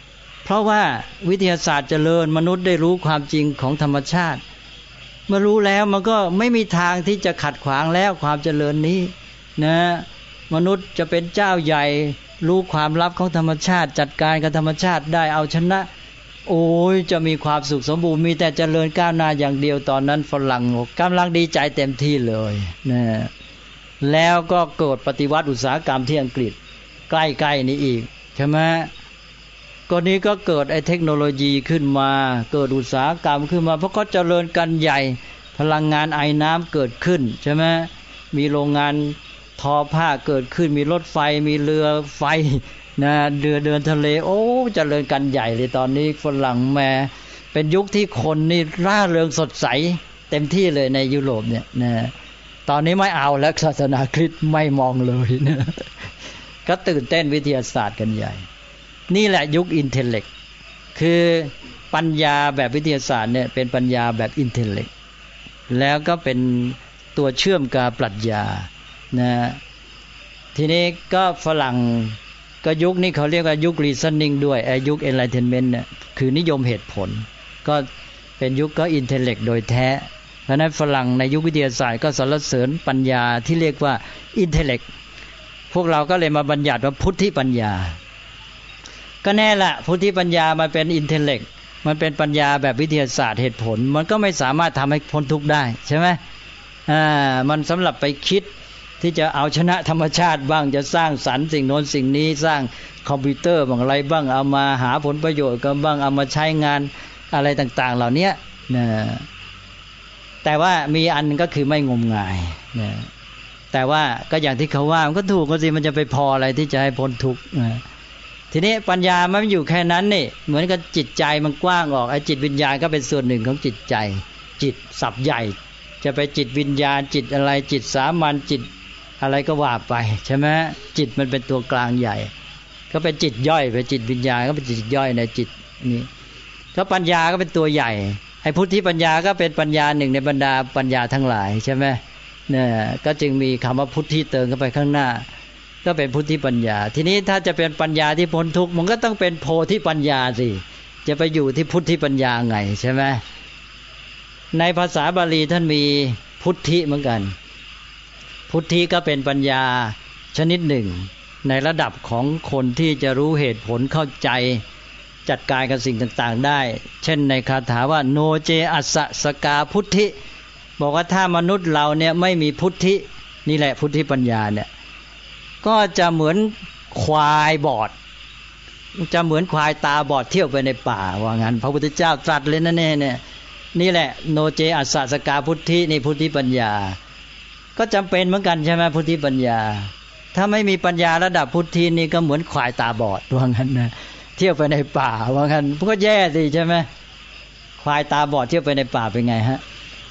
เพราะว่าวิทยาศาสตร์เจริญมนุษย์ได้รู้ความจริงของธรรมชาติเมื่อรู้แล้วมันก็ไม่มีทางที่จะขัดขวางแล้วความเจริญนี้นะมนุษย์จะเป็นเจ้าใหญ่รู้ความลับของธรรมชาติจัดการกับธรรมชาติได้เอาชนะโอ้ยจะมีความสุขสมบูรณ์มีแต่เจริญก้าวหน้าอย่างเดียวตอนนั้นฝรั่งกำลังดีใจเต็มที่เลยนะแล้วก็เกิดปฏิวัติอุตสาหกรรมที่อังกฤษใกล้ๆนี้อีกใช่ไหมก็นี้ก็เกิดไอ้เทคโนโลยีขึ้นมาเกิดอุตสาหกรรมขึ้นมาเพราะเขาเจริญกันใหญ่พลังงานไอน้ำเกิดขึ้นใช่ไหมมีโรงงานทอผ้าเกิดขึ้นมีรถไฟมีเรือไฟนะเรือเดินทะเลโอ้เจริญกันใหญ่เลยตอนนี้ฝรั่งแม่เป็นยุคที่คนนี่ร่าเริงสดใสเต็มที่เลยในยุโรปเนี่ยนะตอนนี้ไม่เอาแล้วศาสนาคริสต์ไม่มองเลยนะก็ตื่นเต้นวิทยาศาสตร์กันใหญ่นี่แหละยุคอินเทลเล็กคือปัญญาแบบวิทยาศาสตร์เนี่ยเป็นปัญญาแบบอินเทลเล็กแล้วก็เป็นตัวเชื่อมกับปรัชญานะทีนี้ก็ฝรั่งก็ยุคนี้เขาเรียกว่ายุค reasoning ด้วยไอ้ยุค enlightenment เนี่ยคือนิยมเหตุผลก็เป็นยุคก็อินเทลเล็กโดยแท้เพราะนั้นฝรั่งในยุควิทยาศาสตร์ก็สรรเสริญปัญญาที่เรียกว่าอินเทลเล็กพวกเราก็เลยมาบัญญัติว่าพุทธิปัญญาก็แน่ละพุทธิปัญญามันเป็นอินเทลเล็กมันเป็นปัญญาแบบวิทยาศาสตร์เหตุผลมันก็ไม่สามารถทำให้พ้นทุกข์ได้ใช่ไหมอ่ามันสำหรับไปคิดที่จะเอาชนะธรรมชาติบ้างจะสร้างสรรค์สิ่งโน้นสิ่งนี้สร้างคอมพิวเตอร์บางอะไรบ้างเอามาหาผลประโยชน์กันบ้างเอามาใช้งานอะไรต่างๆเหล่านี้นะแต่ว่ามีอันก็คือไม่งมงายนะแต่ว่าก็อย่างที่เขาว่ามันก็ถูกก็สิมันจะไปพออะไรที่จะให้พ้นทุกข์นะทีนี้ปัญญามันไม่อยู่แค่นั้นนี่เหมือนกับจิตใจมันกว้างออกไอ้จิตวิญญาณก็เป็นส่วนหนึ่งของจิตใจจิตศัพท์ใหญ่จะไปจิตวิญญาณจิตอะไรจิตสามัญจิตอะไรก็ว่าไปใช่ไหมจิตมันเป็นตัวกลางใหญ่ก็เป็นจิตย่อยไปจิตวิญญาณก็เป็นจิตย่อยในจิตนี้ก็ปัญญาก็เป็นตัวใหญ่ไอ้พุทธิปัญญาก็เป็นปัญญาหนึ่งในบรรดาปัญญาทั้งหลายใช่ไหมเนี่ยก็จึงมีคำว่าพุทธิเติมเข้าไปข้างหน้าก็เป็นพุทธิปัญญาทีนี้ถ้าจะเป็นปัญญาที่พ้นทุกข์มันก็ต้องเป็นโพธิปัญญาสิจะไปอยู่ที่พุทธิปัญญาไงใช่ไหมในภาษาบาลีท่านมีพุทธิเหมือนกันพุทธิก็เป็นปัญญาชนิดหนึ่งในระดับของคนที่จะรู้เหตุผลเข้าใจจัดการกับสิ่งต่างๆได้เช่นในคาถาว่าโนเจอัสสะสกาพุทธิบอกว่าถ้ามนุษย์เราเนี่ยไม่มีพุทธินี่แหละพุทธิปัญญาเนี่ยก็จะเหมือนควายบอดจะเหมือนควายตาบอดเที่ยวไปในป่าว่างั้นพระพุทธเจ้าตรัสเลยนะเนี่ยเนี่ยนี่แหละโนเจอัสสะสกาพุทธินี่พุทธิปัญญาก็จำเป็นเหมือนกันใช่ไหมพุทธิปัญญาถ้าไม่มีปัญญาระดับพุทธินี่ก็เหมือนควายตาบอดว่างั้นนะเที่ยวไปในป่าว่างั้นพวกก็แย่สิใช่ไหมควายตาบอดเที่ยวไปในป่าเป็นไงฮะ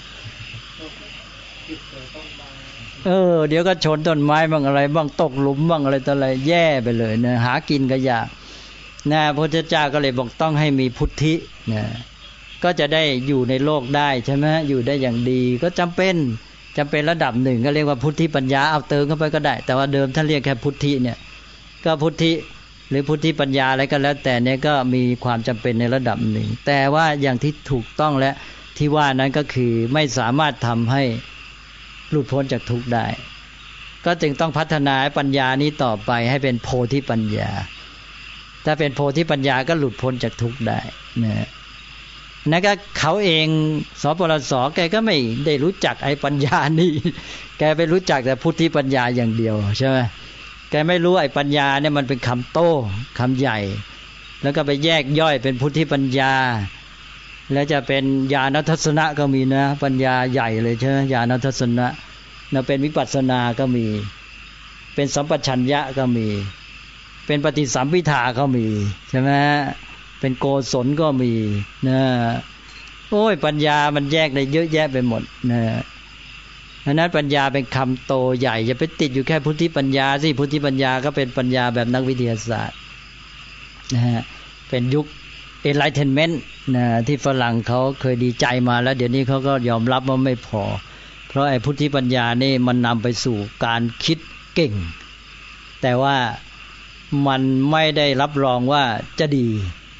เออเดี๋ยวก็ชนต้นไม้บ้างอะไรบ้างตกหลุมบ้างอะไรต่ออะไรแย่ไปเลยนะหากินก็ยากนะพระพุทธเจ้าก็เลยบอกต้องให้มีพุทธินะก็จะได้อยู่ในโลกได้ใช่ไหมอยู่ได้อย่างดีก็จำเป็นจำเป็นระดับหนึ่งก็เรียกว่าพุทธิปัญญาเอาเติมเข้าไปก็ได้แต่ว่าเดิมท่านเรียกแค่พุทธิเนี่ยก็พุทธิหรือพุทธิปัญญาอะไรก็แล้วแต่เนี่ยก็มีความจำเป็นในระดับหนึ่งแต่ว่าอย่างที่ถูกต้องและที่ว่านั้นก็คือไม่สามารถทำให้หลุดพ้นจากทุกข์ได้ก็จึงต้องพัฒนาปัญญานี้ต่อไปให้เป็นโพธิปัญญาถ้าเป็นโพธิปัญญาก็หลุดพ้นจากทุกข์ได้นะนั่นก็เขาเองสปรสแกก็ไม่ได้รู้จักไอ้ปัญญานี่แกไปรู้จักแต่พุทธิปัญญาอย่างเดียวใช่ไหมแกไม่รู้ไอ้ปัญญาเนี่ยมันเป็นคำโต้คำใหญ่แล้วก็ไปแยกย่อยเป็นพุทธิปัญญาแล้วจะเป็นญาณทัศนะก็มีนะปัญญาใหญ่เลยใช่ไหมญาณทัศนะนะเป็นวิปัสสนาก็มีเป็นสัมปชัญญะก็มีเป็นปฏิสัมภิทาก็มีใช่ไหมเป็นโกศลก็มีนะโอ้ยปัญญามันแยกได้เยอะแยะไปหมดนะเพราะนั้นปัญญาเป็นคำโตใหญ่อย่าไปติดอยู่แค่พุทธิปัญญาสิพุทธิปัญญาก็เป็นปัญญาแบบนักวิทยาศาสตร์นะฮะเป็นยุค enlightenment นะที่ฝรั่งเขาเคยดีใจมาแล้วเดี๋ยวนี้เขาก็ยอมรับว่าไม่พอเพราะไอ้พุทธิปัญญานี่มันนำไปสู่การคิดเก่งแต่ว่ามันไม่ได้รับรองว่าจะดี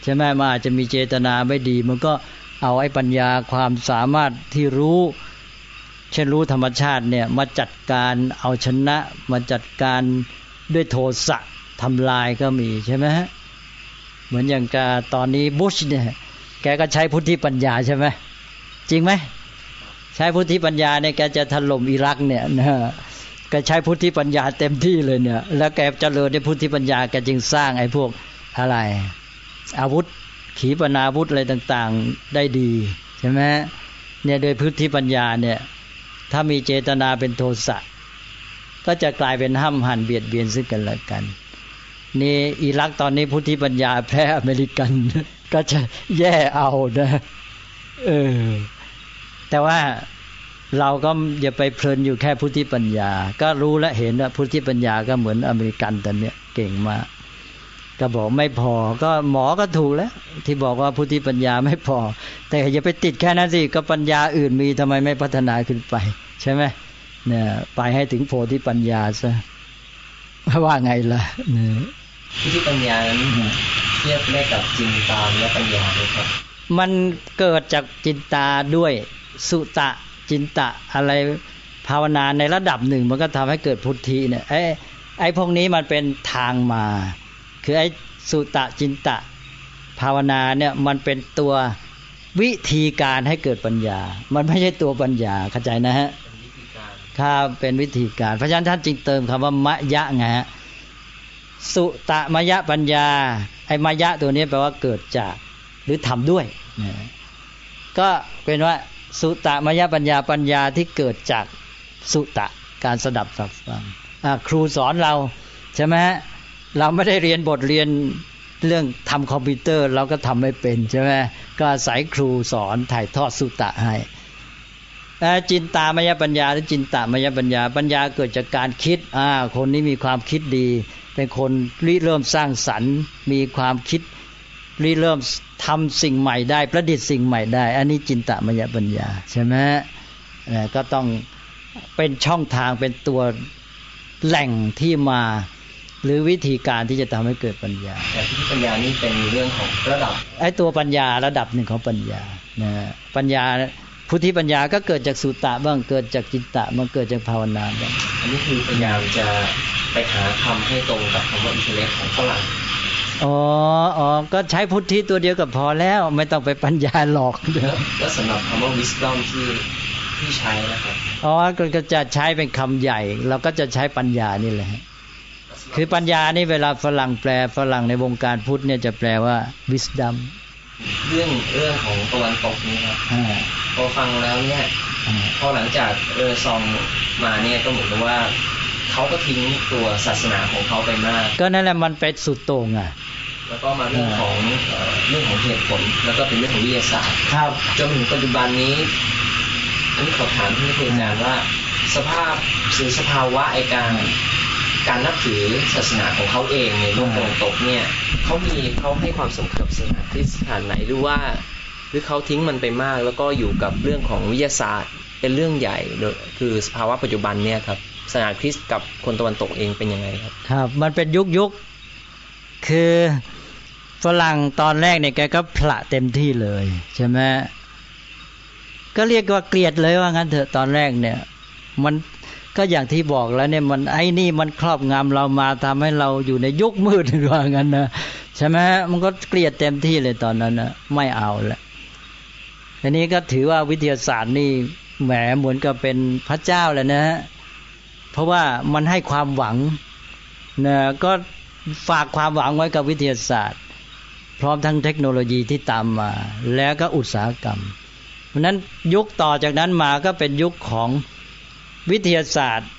ใช่ไหมมันอาจจะมีเจตนาไม่ดีมันก็เอาไอ้ปัญญาความสามารถที่รู้เช่นรู้ธรรมชาติเนี่ยมาจัดการเอาชนะมาจัดการด้วยโทสะทำลายก็มีใช่ไหมฮะเหมือนอย่างกาตอนนี้บุชเนี่ยแกก็ใช้พุทธิปัญญาใช่ไหมจริงไหมใช้พุทธิปัญญาเนี่ยแกจะถล่มอิรักเนี่ยนะแกใช้พุทธิปัญญาเต็มที่เลยเนี่ยแล้วแกเจริญด้วยพุทธิปัญญาแกจึงสร้างไอ้พวกอะไรอาวุธขีปนาวุธอะไรต่างๆได้ดีใช่ไหมเนี่ยโดยพุทธิปัญญาเนี่ยถ้ามีเจตนาเป็นโทสะก็จะกลายเป็นห้ำหั่นเบียดเบียนซึ่งกันและกันนี่อิรักตอนนี้พุทธิปัญญาแพ้อเมริกันก็จะแย่เอานะเออแต่ว่าเราก็อย่าไปเพลินอยู่แค่พุทธิปัญญาก็รู้และเห็นว่าพุทธิปัญญาก็เหมือนอเมริกันตอนนี้เก่งมากก็บอกไม่พอก็หมอก็ถูกแล้วที่บอกว่าพุทธิปัญญาไม่พอแต่อย่าไปติดแค่นั้นสิก็ปัญญาอื่นมีทำไมไม่พัฒนาขึ้นไปใช่ไหมเนี่ยไปให้ถึงโพธิปัญญาซะว่าไงล่ะเนี่ยพุทธิปัญญานั้นเทียบได้กับจินตามและปัญญาไหมครับมันเกิดจากจินตาด้วยสุตะจินตะอะไรภาวนาในระดับหนึ่งมันก็ทำให้เกิดพุทธิเนี่ยไอ้ไอ้พวกนี้มันเป็นทางมาคือไอ้สุตะจินตะภาวนาเนี่ยมันเป็นตัววิธีการให้เกิดปัญญามันไม่ใช่ตัวปัญญาเข้าใจนะฮะครับเป็นวิธีการเพราะฉะนั้นท่านจึงเติมคำว่ามยะไงฮะสุตะมยะปัญญาไอ้มยะตัวนี้แปลว่าเกิดจากหรือทำด้วยก็เป็นว่าสุตะมยะปัญญาปัญญาที่เกิดจากสุตะการสดับสับฟังครูสอนเราใช่ไหมเราไม่ได้เรียนบทเรียนเรื่องทำคอมพิวเตอร์เราก็ทำไม่เป็นใช่ไหมก็อาศัยครูสอนถ่ายทอดสุตะให้จินตามยปัญญาหรือจินตามยปัญญาปัญญาเกิดจากการคิดอ่าคนนี้มีความคิดดีเป็นคนริเริ่มสร้างสรรค์มีความคิดริเริ่มทำสิ่งใหม่ได้ประดิษฐ์สิ่งใหม่ได้อันนี้จินตามยปัญญาใช่ไหมก็ต้องเป็นช่องทางเป็นตัวแหล่งที่มาหรือวิธีการที่จะทำให้เกิดปัญญาแต่ที่ปัญญานี่เป็นเรื่องของระดับไอ้ตัวปัญญาระดับหนึ่งของปัญญานะปัญญาพุทธิปัญญาก็เกิดจากสุตะบ้างเกิดจากจิตตะบ้างเกิดจากภาวนาบ้างอันนี้คือปัญญาจะไปหาคำให้ตรงกับคำว่าอินเทลเล็กของฝรั่งอ๋ออ๋อก็ใช้พุทธิตัวเดียวก็พอแล้วไม่ต้องไปปัญญาหลอกแล้วสำหรับคำว่า wisdom ที่ที่ใช้นะครับอ๋อก็จะใช้เป็นคำใหญ่เราก็จะใช้ปัญญานี่แหละคือปัญญานี่เวลาฝรั่งแปลฝรั่งในวงการพุทธเนี่ยจะแปลว่า wisdom เรื่องเรื่องของตะวันตกนี่ครับพอฟังแล้วเนี่ยพอหลังจากเออซองมาเนี่ยก็เหมือนกับว่าเขาก็ทิ้งตัวศาสนาของเขาไปมากก็นั่นแหละมันเป็นสุดโต่งอ่ะแล้วก็มาเรื่องของเรื่องของเหตุผลแล้วก็เป็นเรื่องของวิทยาศาสตร์ครับจนถึงปัจจุบันนี้อันนี้ขอถามที่อาจารย์ว่าสภาพสื่อสภาวะไอการการนับถือศาสนาของเขาเองในโลกตะวันตกเนี่ยเขามีเขาให้ความสำคัญกับศาสนาคริสต์ขนาดไหนหรือว่าหรือเขาทิ้งมันไปมากแล้วก็อยู่กับเรื่องของวิทยาศาสตร์เป็นเรื่องใหญ่คือสภาวะปัจจุบันเนี่ยครับศาสนาคริสต์กับคนตะวันตกเองเป็นยังไงครับครับมันเป็นยุคยุคคือฝรั่งตอนแรกเนี่ยแกก็ผละเต็มที่เลยใช่ไหมก็เรียกว่าเกลียดเลยว่างั้นเถอะตอนแรกเนี่ยมันก็อย่างที่บอกแล้วเนี่ยมันไอ้นี่มันครอบงำเรามาทำให้เราอยู่ในยุคมืดว่างั้นนะใช่ไหมมันก็เกลียดเต็มที่เลยตอนนั้นนะไม่เอาละทีนี้ก็ถือว่าวิทยาศาสตร์นี่แหมเหมือนกับเป็นพระเจ้าแหละนะเพราะว่ามันให้ความหวังนะก็ฝากความหวังไว้กับวิทยาศาสตร์พร้อมทั้งเทคโนโลยีที่ตามมาแล้วก็อุตสาหกรรมเพราะนั้นยุคต่อจากนั้นมาก็เป็นยุคของวิทยาศาสตร์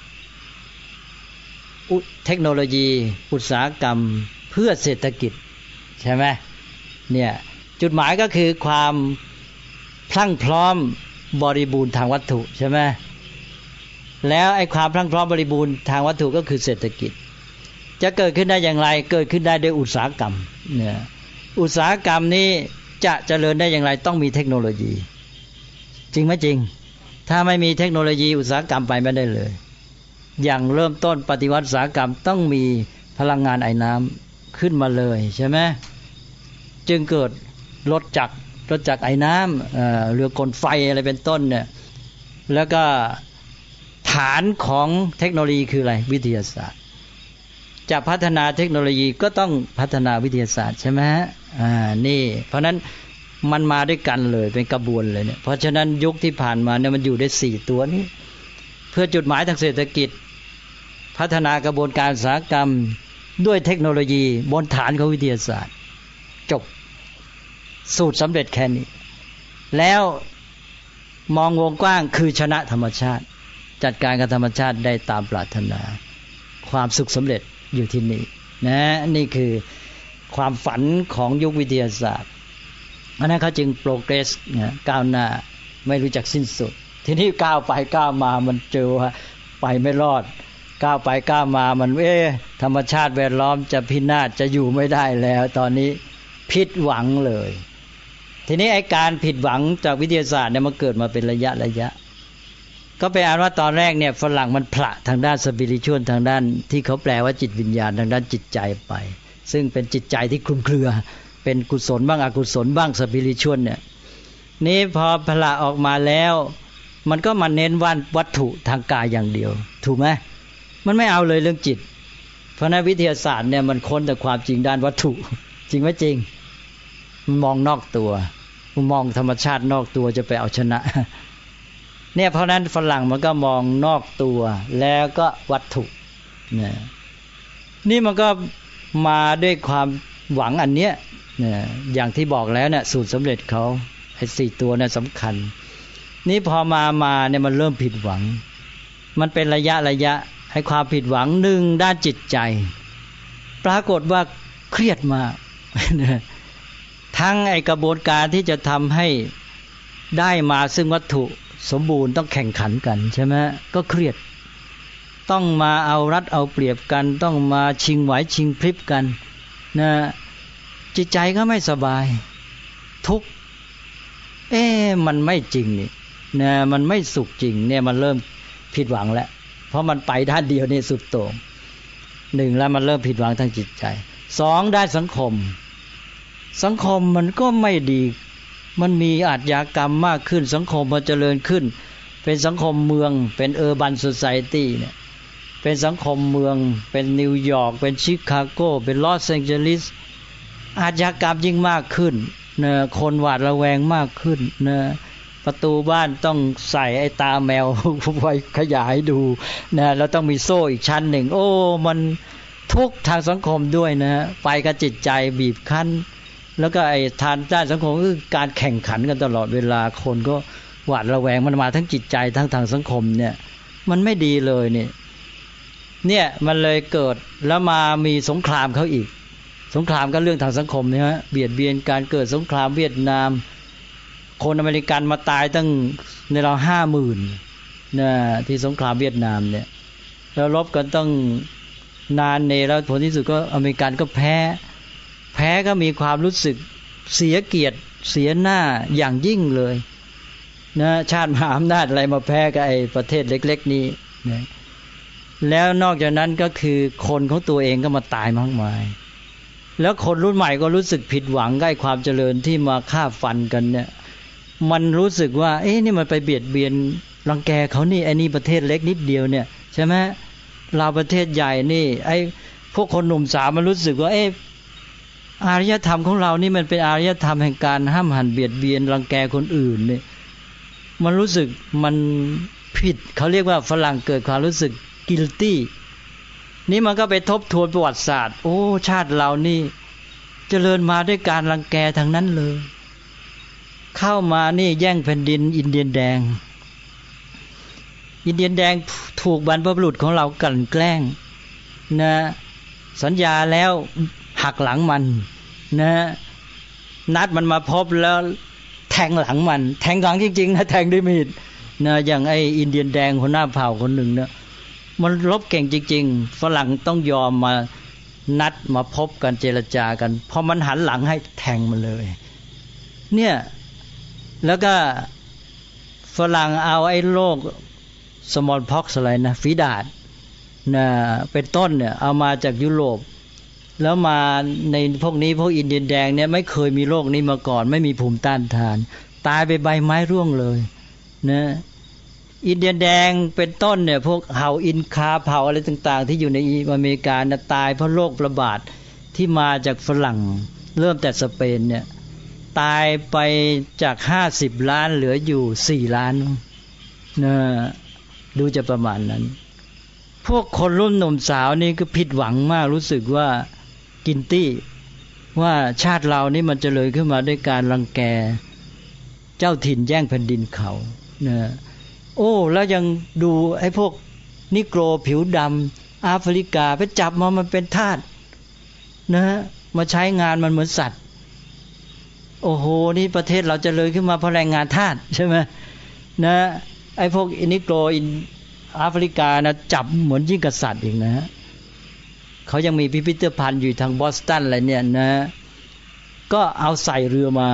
เทคโนโลยีอุตสาหกรรมเพื่อเศรษฐกิจใช่ไหมเนี่ยจุดหมายก็คือความพรั่งพร้อมบริบูรณ์ทางวัตถุใช่ไหมแล้วไอ้ความพรั่งพร้อมบริบูรณ์ทางวัตถุก็คือเศรษฐกิจจะเกิดขึ้นได้อย่างไรเกิดขึ้นได้ด้วยอุตสาหกรรมเนี่ยอุตสาหกรรมนี้จะเจริญได้อย่างไรต้องมีเทคโนโลยีจริงไหมจริงถ้าไม่มีเทคโนโลยีอุตสาหกรรมไปไม่ได้เลยอย่างเริ่มต้นปฏิวัติอุตสาหกรรมต้องมีพลังงานไอ้น้ำขึ้นมาเลยใช่ไหมจึงเกิดรถจักรรถจักรไอ้น้ำ เอ่อ เรือกลไฟอะไรเป็นต้นเนี่ยแล้วก็ฐานของเทคโนโลยีคืออะไรวิทยาศาสตร์จะพัฒนาเทคโนโลยีก็ต้องพัฒนาวิทยาศาสตร์ใช่ไหมฮะอ่านี่เพราะนั้นมันมาด้วยกันเลยเป็นกระบวนเลยเนี่ยเพราะฉะนั้นยุคที่ผ่านมาเนี่ยมันอยู่ได้สี่ตัวนี้เพื่อจุดหมายทางเศรษฐกิจพัฒนากระบวนการอุตสาหกรรมด้วยเทคโนโลยีบนฐานของวิทยาศาสตร์จบสูตรสำเร็จแค่นี้แล้วมองวงกว้างคือชนะธรรมชาติจัดการกับธรรมชาติได้ตามปรารถนาความสุขสำเร็จอยู่ที่นี่นะนี่คือความฝันของยุควิทยาศาสตร์อันนั้นเขาจึงโปรเกรสนะก้าวหน้าไม่รู้จักสิ้นสุดทีนี้ก้าวไปก้าวมามันเจอว่าไปไม่รอดก้าวไปก้าวมามันเอ๊ะธรรมชาติแวดล้อมจะพินาศจะอยู่ไม่ได้แล้วตอนนี้ผิดหวังเลยทีนี้ไอ้การผิดหวังจากวิทยาศาสตร์เนี่ยมันเกิดมาเป็นระยะระยะก็เป็นอันว่าตอนแรกเนี่ยฝรั่งมันผละทางด้านสปิริตชวลทางด้านที่เขาแปลว่าจิตวิญญาณทางด้านจิตใจไปซึ่งเป็นจิตใจที่คลุมเครือเป็นกุศลบ้างอกุศลบ้างสปิริตชวลเนี่ยนี่พอผละออกมาแล้วมันก็มาเน้นว่าวัตถุทางกายอย่างเดียวถูกไหมมันไม่เอาเลยเรื่องจิตเพราะในวิทยาศาสตร์เนี่ยมันค้นแต่ความจริงด้านวัตถุจริงไหมจริงมันมองนอกตัวมันมองธรรมชาตินอกตัวจะไปเอาชนะเนี่ยเพราะนั้นฝรั่งมันก็มองนอกตัวแล้วก็วัตถุเนี่ยนี่มันก็มาด้วยความหวังอันเนี้ยเนี่ยอย่างที่บอกแล้วเนี่ยสูตรสำเร็จเขาไอ้สี่ตัวเนี่ยสำคัญนี่พอมามาเนี่ยมันเริ่มผิดหวังมันเป็นระยะระยะให้ความผิดหวังหนึ่งด้านจิตใจปรากฏว่าเครียดมากทั้งไอ้กระบวนการที่จะทำให้ได้มาซึ่งวัตถุสมบูรณ์ต้องแข่งขันกันใช่ไหมก็เครียดต้องมาเอารัดเอาเปรียบกันต้องมาชิงไหวชิงพริบกันนะจิตใจก็ไม่สบายทุกข์เอ๊ะมันไม่จริงนี่นะมันไม่สุขจริงเนี่ยมันเริ่มผิดหวังแล้วเพราะมันไปด้านเดียวนี่สุดโต่งหนึ่งแล้วมันเริ่มผิดหวังทางจิตใจสองได้สังคมสังคมมันก็ไม่ดีมันมีอาชญากรรมมากขึ้นสังคมมันเจริญขึ้นเป็นสังคมเมืองเป็นเออร์บันโซไซตี้เนี่ยเป็นสังคมเมืองเป็นนิวยอร์กเป็นชิคาโกเป็นลอสแองเจลิสอาชญากรรมยิ่งมากขึ้นนะคนหวาดระแวงมากขึ้นนะประตูบ้านต้องใส่ไอ้ตาแมวไว้ขยายดูนะแล้วต้องมีโซ่อีกชั้นหนึ่งโอ้มันทุกทางสังคมด้วยนะไปกับจิตใจบีบคั้นแล้วก็ไอ้ทางด้านสังคมคือการแข่งขันกันตลอดเวลาคนก็หวาดระแวงมันมาทั้งจิตใจทั้งทางสังคมเนี่ยมันไม่ดีเลยเนี่ยเนี่ยมันเลยเกิดแล้วมามีสงครามเขาอีกสงครามก็เรื่องทางสังคมเนี่ยฮะเบียดเบียนการเกิดสงครามเวียดนามคนอเมริกันมาตายตั้งในเรา ห้าหมื่น นะที่สงครามเวียดนามเนี่ยแล้วรบกันต้องนานเนแล้วผลที่สุดก็อเมริกันก็แพ้แพ้ก็มีความรู้สึกเสียเกียรติเสียหน้าอย่างยิ่งเลยนะชาติมหาอำนาจอะไรมาแพ้กับไอ้ประเทศเล็กๆนี้นะแล้วนอกจากนั้นก็คือคนของตัวเองก็มาตายมากมายแล้วคนรุ่นใหม่ก็รู้สึกผิดหวังกับความเจริญที่มาฆ่าฟันกันเนี่ยมันรู้สึกว่าเอ๊ะนี่มันไปเบียดเบียนรังแกเขานี่ไอ้นี่ประเทศเล็กนิดเดียวเนี่ยใช่ไหมเราประเทศใหญ่นี่ไอ้พวกคนหนุ่มสาวมันรู้สึกว่าเอ๊ะอารยธรรมของเรานี่มันเป็นอารยธรรมแห่งการห้ามหันเบียดเบียนรังแกคนอื่นนี่มันรู้สึกมันผิดเขาเรียกว่าฝรั่งเกิดความรู้สึก guilty นี่มันก็ไปทบทวนประวัติศาสตร์โอ้ชาติเรานี่เจริญมาด้วยการรังแกทั้งนั้นเลยเข้ามานี่แย่งแผ่นดินอินเดียนแดงอินเดียนแดงถูกบรรพบุรุษของเรากลั่นแกล้งนะสัญญาแล้วหักหลังมันนะนัดมันมาพบแล้วแทงหลังมันแทงหลังจริงๆนะแทงด้วยมีดนะอย่างไอ้อินเดียนแดงหัวหน้าเผ่าคนหนึ่งนะมันรบเก่งจริงๆฝรั่งต้องยอมมานัดมาพบกันเจรจากันพอมันหันหลังให้แทงมันเลยเนี่ยแล้วก็ฝรั่งเอาไอ้โรคสมอลพ็อกซ์อะไรนะฝีดาษนะเป็นต้นเนี่ยเอามาจากยุโรปแล้วมาในพวกนี้พวกอินเดียนแดงเนี่ยไม่เคยมีโรคนี้มาก่อนไม่มีภูมิต้านทานตายไปใบไม้ร่วงเลยนะอินเดียนแดงเป็นต้นเนี่ยพวกเห่าอินคาเผ่าอะไรต่างๆที่อยู่ในอเมริกานะตายเพราะโรคระบาดที่มาจากฝรั่งเริ่มแต่สเปนเนี่ยตายไปจากห้าสิบล้านเหลืออยู่สี่ล้านนะดูจะประมาณนั้นพวกคนรุ่นหนุ่มสาวนี่ก็ผิดหวังมากรู้สึกว่ากินตี้ว่าชาติเรานี่มันเจริญขึ้นมาด้วยการรังแกเจ้าถิ่นแย่งแผ่นดินเขานะโอ้แล้วยังดูไอ้พวกนิโกรผิวดำแอฟริกาไปจับมามันเป็นทาสนะมาใช้งานมันเหมือนสัตว์โอ้โหนี่ประเทศเราเจริญขึ้นมาเพราะแรงงานทาสใช่ไหมนะไอ้พวกนิโกรแอฟริกานะจับเหมือนยิ่งกษัตริย์อีกนะเขายังมีพิพิธภัณฑ์อยู่ทางบอสตันอะไรเนี่ยนะก็เอาใส่เรือมา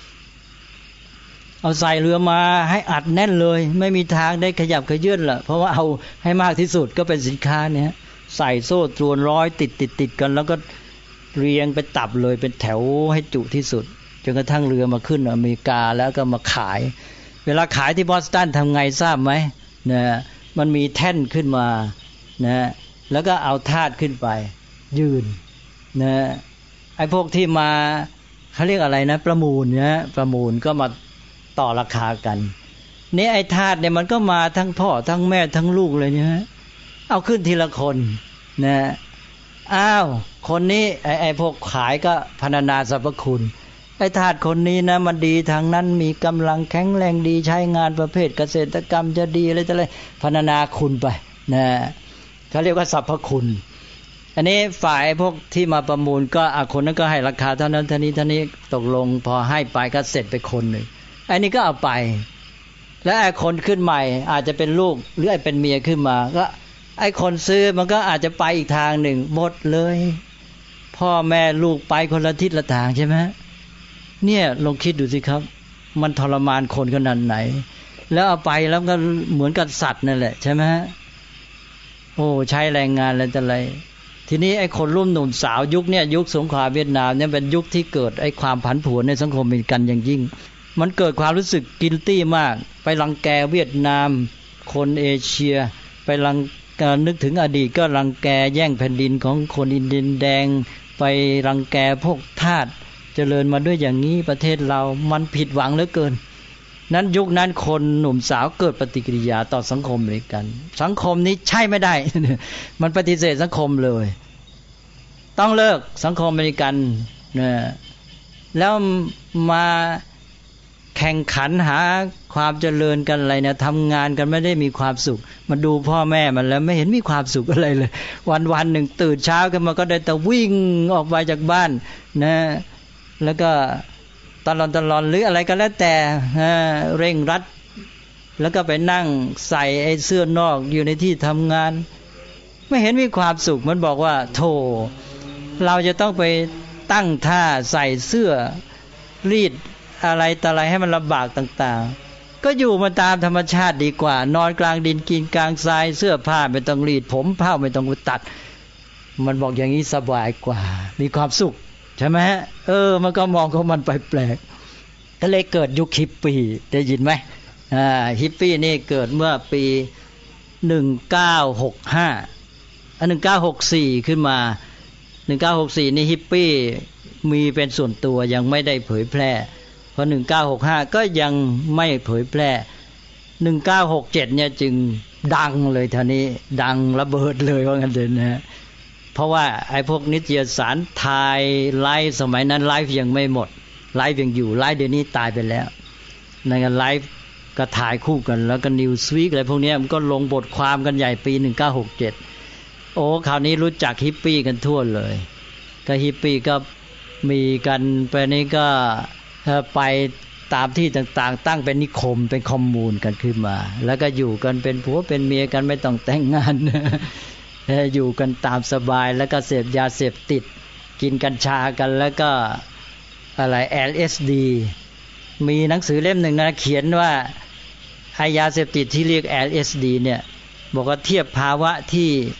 เอาใส่เรือมาให้อัดแน่นเลยไม่มีทางได้ขยับขยื่นละเพราะว่าเอาให้มากที่สุดก็เป็นสินค้าเนี่ยใส่โซ่ตรวนร้อยติดติดติดกันแล้วก็เรียงเป็นตับเลยเป็นแถวให้จุที่สุดจนกระทั่งเรือมาขึ้นอเมริกาแล้วก็มาขายเวลาขายที่บอสตันทำไงทราบไหมนะมันมีแท่นขึ้นมานะแล้วก็เอาธาตุขึ้นไปยืนนะไอ้พวกที่มาเขาเรียกอะไรนะประมูลนะประมูลก็มาต่อราคากันนี่ไอ้ธาตุเนี่ยมันก็มาทั้งพ่อทั้งแม่ทั้งลูกเลยเนี่ยเอาขึ้นทีละคนนะอ้าวคนนี้ไอ้ไอ้พวกขายก็พรรณนาสรรพคุณไอ้ธาตุคนนี้นะมันดีทางนั้นมีกำลังแข็งแรงดีใช้งานประเภทเกษตรกรรมจะดีอะไรจะอะไรพรรณนาคุณไปนะเขาเรียกว่าสรรพคุณอันนี้ฝ่ายพวกที่มาประมูลก็อ่ะคนนั้นก็ให้ราคาเท่านั้นเท่านี้เท่านี้ตกลงพอให้ไปก็เสร็จไปคนหนึ่งไอ้นี่ก็เอาไปแล้วไอ้คนขึ้นใหม่อาจจะเป็นลูกหรือไอ้เป็นเมียขึ้นมาก็ไอ้คนซื้อมันก็อาจจะไปอีกทางหนึ่งหมดเลยพ่อแม่ลูกไปคนละทิศละทางใช่ไหมเนี่ยลองคิดดูสิครับมันทรมานคนขนาดไหนแล้วเอาไปแล้วก็เหมือนกับสัตว์นั่นแหละใช่ไหมโอ้ใช้แรงงานอะไรแต่อะไรทีนี้ไอ้คนรุ่นหนุ่มสาวยุคเนี่ยยุคสงครามเวียดนามเนี่ยเป็นยุคที่เกิดไอ้ความผันผวนในสังคมอเมริกันอย่างยิ่งมันเกิดความรู้สึกกิลตี้มากไปรังแกเวียดนามคนเอเชียไปรังนึกถึงอดีตก็รังแกแย่งแผ่นดินของคนอินเดียนแดงไปรังแกพวกทาสเจริญมาด้วยอย่างนี้ประเทศเรามันผิดหวังเหลือเกินนั้นยุคนั้นคนหนุ่มสาวเกิดปฏิกิริยาต่อสังคมอเมริกันสังคมนี้ใช่ไม่ได้ มันปฏิเสธสังคมเลยต้องเลิกสังคมอเมริกันนะแล้วมาแข่งขันหาความเจริญกันอะไรนะทำงานกันไม่ได้มีความสุขมาดูพ่อแม่มันแล้วไม่เห็นมีความสุขอะไรเลยวันวันหนึ่งตื่นเช้าขึ้นมาก็ได้แต่วิ่งออกไปจากบ้านนะแล้วก็ตลอนตลอนหรืออะไรก็แล้วแต่เร่งรัดแล้วก็ไปนั่งใส่ไอ้เสื้อนอกอยู่ในที่ทำงานไม่เห็นมีความสุขมันบอกว่าโธ่เราจะต้องไปตั้งท่าใส่เสื้อรีดอะไรต่ออะไรให้มันลำบากต่างๆก็อยู่มาตามธรรมชาติดีกว่านอนกลางดินกินกลางทรายเสื้อผ้าไม่ต้องรีดผมผ้าไม่ต้องตัดมันบอกอย่างนี้สบายกว่ามีความสุขใช่ไหมฮะเออมันก็มองของมันไปแปลกก็เลยเกิดยุคฮิปปี้ได้ยินไหมอ่าฮิปปี้นี่เกิดเมื่อปีหนึ่งพันเก้าร้อยหกสิบห้าอันหนึ่งพันเก้าร้อยหกสิบสี่ขึ้นมาหนึ่งพันเก้าร้อยหกสิบสี่นี่ฮิปปี้มีเป็นส่วนตัวยังไม่ได้เผยแพร่พอหนึ่งพันเก้าร้อยหกสิบห้าก็ยังไม่เผยแพร่หนึ่งพันเก้าร้อยหกสิบเจ็ดเนี่ยจึงดังเลยท่านี้ดังระเบิดเลยว่างั้นเถอะนะเพราะว่าไอ้พวกนิตยสารไทยไลฟ์สมัยนั้นไลฟ์ยังไม่หมดไลฟ์ยังอยู่ไลฟ์เดี๋ยวนี้ตายไปแล้วในการไลฟ์ก็ถ่ายคู่กันแล้วก็นิวส์วีคอะไรพวกนี้มันก็ลงบทความกันใหญ่ปีหนึ่งพันเก้าร้อยหกสิบเจ็ดโอ้คราวนี้รู้จักฮิปปี้กันทั่วเลยก็ฮิปปี้ก็มีกันไปนี้ก็ไปตามที่ต่างๆตั้งเป็นนิคมเป็นคอมมูนกันขึ้นมาแล้วก็อยู่กันเป็นผัวเป็นเมียกันไม่ต้องแต่งงานอยู่กันตามสบายแล้วก็เสพยาเสพติดกินกัญชากันแล้วก็อะไร แอล เอส ดี มีหนังสือเล่มหนึ่งนะเขียนว่าไอยาเสพติดที่เรียก แอล เอส ดี เนี่ยบอกว่าเทียบภาวะที่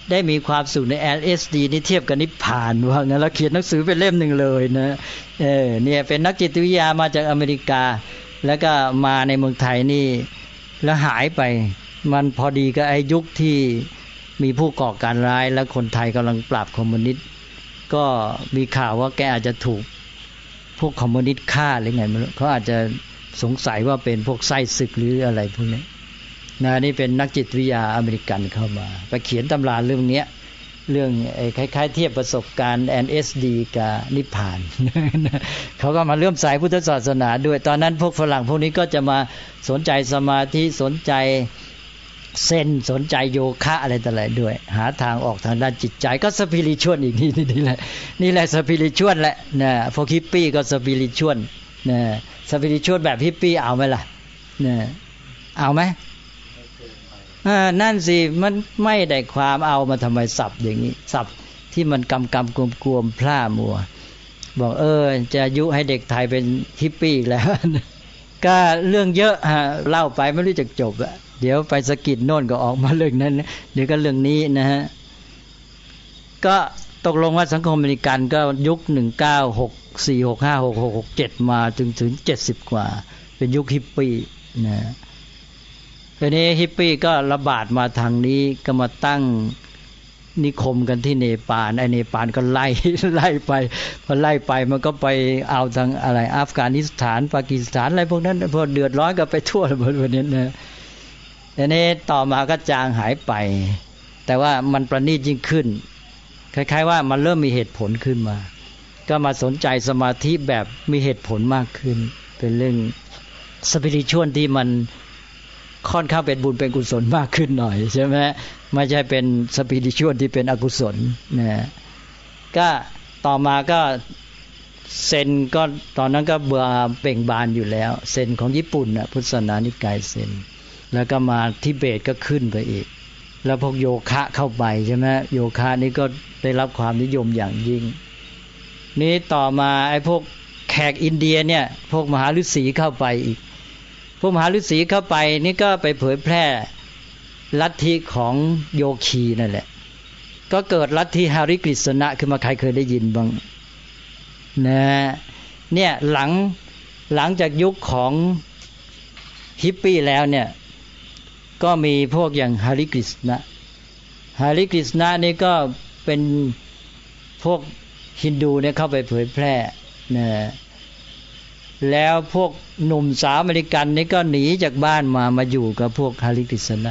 ได้มีความสุขใน แอล เอส ดี นี่เทียบกับนิพพานว่างั้นแล้วเขียนหนังสือเป็นเล่มหนึ่งเลยนะเออเนี่ยเป็นนักจิตวิทยามาจากอเมริกาแล้วก็มาในเมืองไทยนี่แล้วหายไปมันพอดีกับไอ้ยุคที่มีผู้ก่อการร้ายและคนไทยกำลังปราบคอมมิวนิสต์ก็มีข่าวว่าแกอาจจะถูกพวกคอมมิวนิสต์ฆ่าหรือไงไม่รู้เขาอาจจะสงสัยว่าเป็นพวกไส้ศึกหรืออะไรพวกนี้นะนี่เป็นนักจิตวิทยาอเมริกันเข้ามาไปเขียนตำราเรื่องนี้เรื่องไอ้คล้ายๆเทียบประสบการณ์ แอล เอส ดี กับนิพพาน เขาก็มาเลื่อมใสพุทธศาสนาด้วยตอนนั้นพวกฝรั่งพวกนี้ก็จะมาสนใจสมาธิสนใจเซนสนใจโยคะอะไรต่ออะไรด้วยหาทางออกทางด้านจิตใจก็สปิริตชวลอีกนี่นี่แหละนี่แหละสปิริตชวลแหละนะพวกฮิปปี้ก็สปิริตชวลนะสปิริตชวลแบบฮิปปี้เอาไหมล่ะนะเอาไหมอ่านั่นสิมันไม่ได้ความเอามาทำไมสับอย่างนี้สับที่มันกำกำกลมกลมพล่ามัวบอกเออจะยุให้เด็กไทยเป็นฮิปปี้แล้วก็เรื่องเยอะฮะเล่าไปไม่รู้จักจบอะเดี๋ยวไปสกิดโน่นก็ออกมาเรื่องนั้นเดี๋ยวก็เรื่องนี้นะฮะก็ตกลงว่าสังคมอเมริกันก็ยุคหนึ่งเก้าหกสี่ หกห้า หกหก หกเจ็ดมาถึงถึงเจ็ดสิบกว่าเป็นยุคฮิปปี้นะทีนี้ฮิปปี้ก็ระบาดมาทางนี้ก็มาตั้งนิคมกันที่เนปาลไอ้เนปาลก็ไล่ไล่ไปพอไล่ไปมันก็ไปเอาทางอะไรอัฟกานิสถานปากีสถานอะไรพวกนั้นพอเดือดร้อนก็ไปทั่วหมดวันนี้นะทีนี้ต่อมาก็จางหายไปแต่ว่ามันประณีตยิ่งขึ้นคล้ายๆว่ามันเริ่มมีเหตุผลขึ้นมาก็มาสนใจสมาธิแบบมีเหตุผลมากขึ้นเป็นเรื่องสปิริตชวลที่มันค่อนข้างเป็นบุญเป็นกุศลมากขึ้นหน่อยใช่ไหมไม่ใช่เป็นสปิริตชวลที่เป็นอกุศลนะก็ต่อมาก็เซนก็ตอนนั้นก็เบื่อเบ่งบานอยู่แล้วเซนของญี่ปุ่นนะพุทธศาสนานิกายเซนแล้วก็มาทิเบตก็ขึ้นไปอีกแล้วพวกโยคะเข้าไปใช่ไหมโยคะนี่ก็ได้รับความนิยมอย่างยิ่งนี้ต่อมาไอ้พวกแขกอินเดียเนี่ยพวกมหาฤาษีเข้าไปอีกพวกมหาฤาษีเข้าไปนี่ก็ไปเผยแพร่ลัทธิของโยคีนั่นแหละก็เกิดลัทธิฮาริกฤษณะขึ้นมาใครเคยได้ยินบ้างนะเนี่ยหลังหลังจากยุคของฮิปปี้แล้วเนี่ยก็มีพวกอย่างฮาริกฤษณะฮาริกฤษณะนี่ก็เป็นพวกฮินดูเนี่ยเข้าไปเผยแพร่นะแล้วพวกหนุ่มสาวอเมริกันนี่ก็หนีจากบ้านมามาอยู่กับพวกฮาริกฤษณะ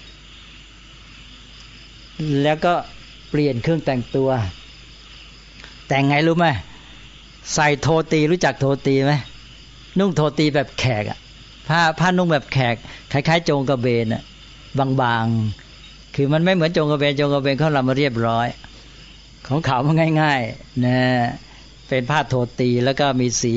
แล้วก็เปลี่ยนเครื่องแต่งตัวแต่งไงรู้ไหมใส่โทตีรู้จักโทตีไหมนุ่งโทตีแบบแขกอะผ้าผ้านุ่งแบบแขกคล้ายๆโจงกระเบนอะบางๆคือมันไม่เหมือนโจงกระเบนโจงกระเบนเขาทำมาเรียบร้อยของเขามันง่ายๆนะเป็นผ้าโทตีแล้วก็มีสี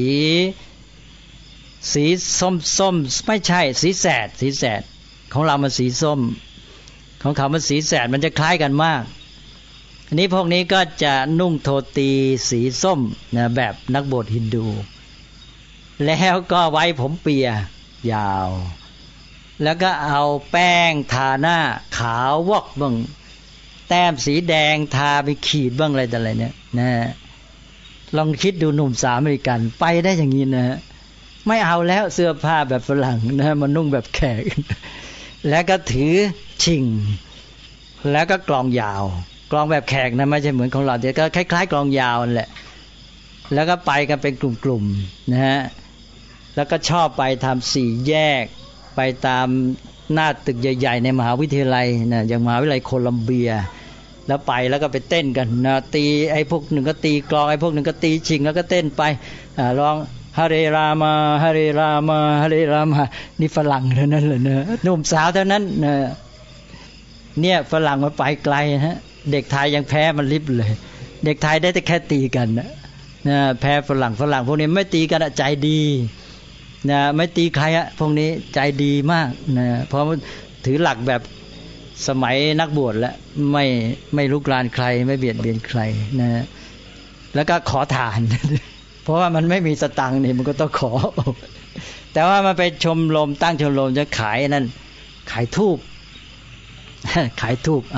สีส้มๆไม่ใช่สีแสดสีแสดของเรามันสีส้มของเขามันสีแสดมันจะคล้ายกันมากอันนี้พวกนี้ก็จะนุ่งโทตีสีส้มนะแบบนักบวชฮินดูแล้วก็ไว้ผมเปียยาวแล้วก็เอาแป้งทาหน้าขาววอกบ้างแต้มสีแดงทาไปขีดบ้างอะไรต่ออะไรเนี่ยนะลองคิดดูหนุ่มสาวอเมริกันไปได้อย่างนี้นะไม่เอาแล้วเสื้อผ้าแบบฝรั่งนะมันนุ่งแบบแขกแล้วก็ถือชิงแล้วก็กลองยาวกลองแบบแขกนะไม่ใช่เหมือนของเราเดี๋ยวก็คล้ายๆกลองยาวนั่นแหละแล้วก็ไปกันเป็นกลุ่มๆนะฮะแล้วก็ชอบไปทำสี่แยกไปตามหน้าตึกใหญ่ๆในมหาวิทยาลัยนะอย่างมหาวิทยาลัยโคลัมเบียแล้วไปแล้วก็ไปเต้นกันนะตีไอ้พวกหนึ่งก็ตีกลองไอ้พวกหนึ่งก็ตีชิงแล้วก็เต้นไปอ่าร้องฮาเรรามาฮาเรรามาฮาเรรามานี่ฝรั่งเท่านั้นเลยนะหนุ่มสาวเท่านั้นนะเนี่ยฝรั่งมันไปไกลฮะเด็กไทยยังแพ้มันลิบเลยเด็กไทยได้แต่แค่ตีกันนะนะแพ้ฝรั่งฝรั่งพวกนี้ไม่ตีกันใจดีนะไม่ตีใครอะพวกนี้ใจดีมากนะเพราะถือหลักแบบสมัยนักบวชแล้วไม่ไม่ลุกลานใครไม่เบียดเบียนใครนะแล้วก็ขอทานเพราะว่ามันไม่มีสตังค์นี่มันก็ต้องขอแต่ว่ามันไปชมรมตั้งชมรมจะขายนั่นขายธูปขายธูปอ้าว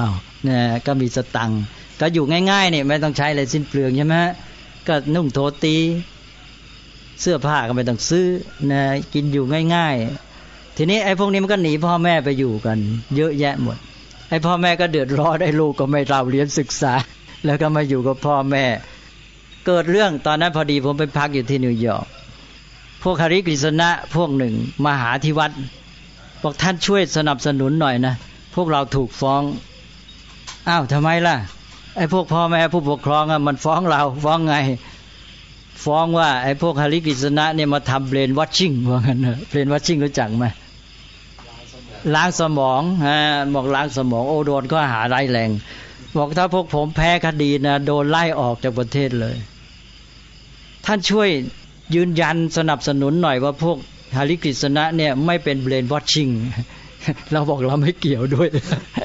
นะก็มีสตังค์ก็อยู่ง่ายๆเนี่ยไม่ต้องใช้อะไรสิ้นเปลืองใช่ไหมก็นุ่งโทตีเสื้อผ้าก็ไม่ต้องซื้อนะกินอยู่ง่ายๆทีนี้ไอ้พวกนี้มันก็หนีพ่อแม่ไปอยู่กันเยอะแยะหมดไอ้พ่อแม่ก็เดือดร้อนไอ้ลูกก็ไม่เราเรียนศึกษาแล้วก็มาอยู่กับพ่อแม่เกิดเรื่องตอนนั้นพอดีผมไปพักอยู่ที่นิวยอร์กพวกคาริกฤษณะพวกหนึ่งมาหาที่วัดบอกท่านช่วยสนับสนุนหน่อยนะพวกเราถูกฟ้องอ้าวทำไมล่ะไอ้พวกพ่อแม่ผู้ปกครองอ่ะมันฟ้องเราฟ้องไงฟ้องว่าไอ้พวกคาริกฤษณะเนี่ยมาทำเบรนวัชชิ่งว่างั้นเถอะเบรนวัชชิ่งรู้จักไหมล้างสมองฮะบอกล้างสมองโอโดนก็หาร้ายแรงบอกถ้าพวกผมแพ้คดีนะโดนไล่ออกจากประเทศเลยท่านช่วยยืนยันสนับสนุนหน่อยว่าพวกฮาริกฤษณะเนี่ยไม่เป็นเบรนวอชชิ่งเราบอกเราไม่เกี่ยวด้วย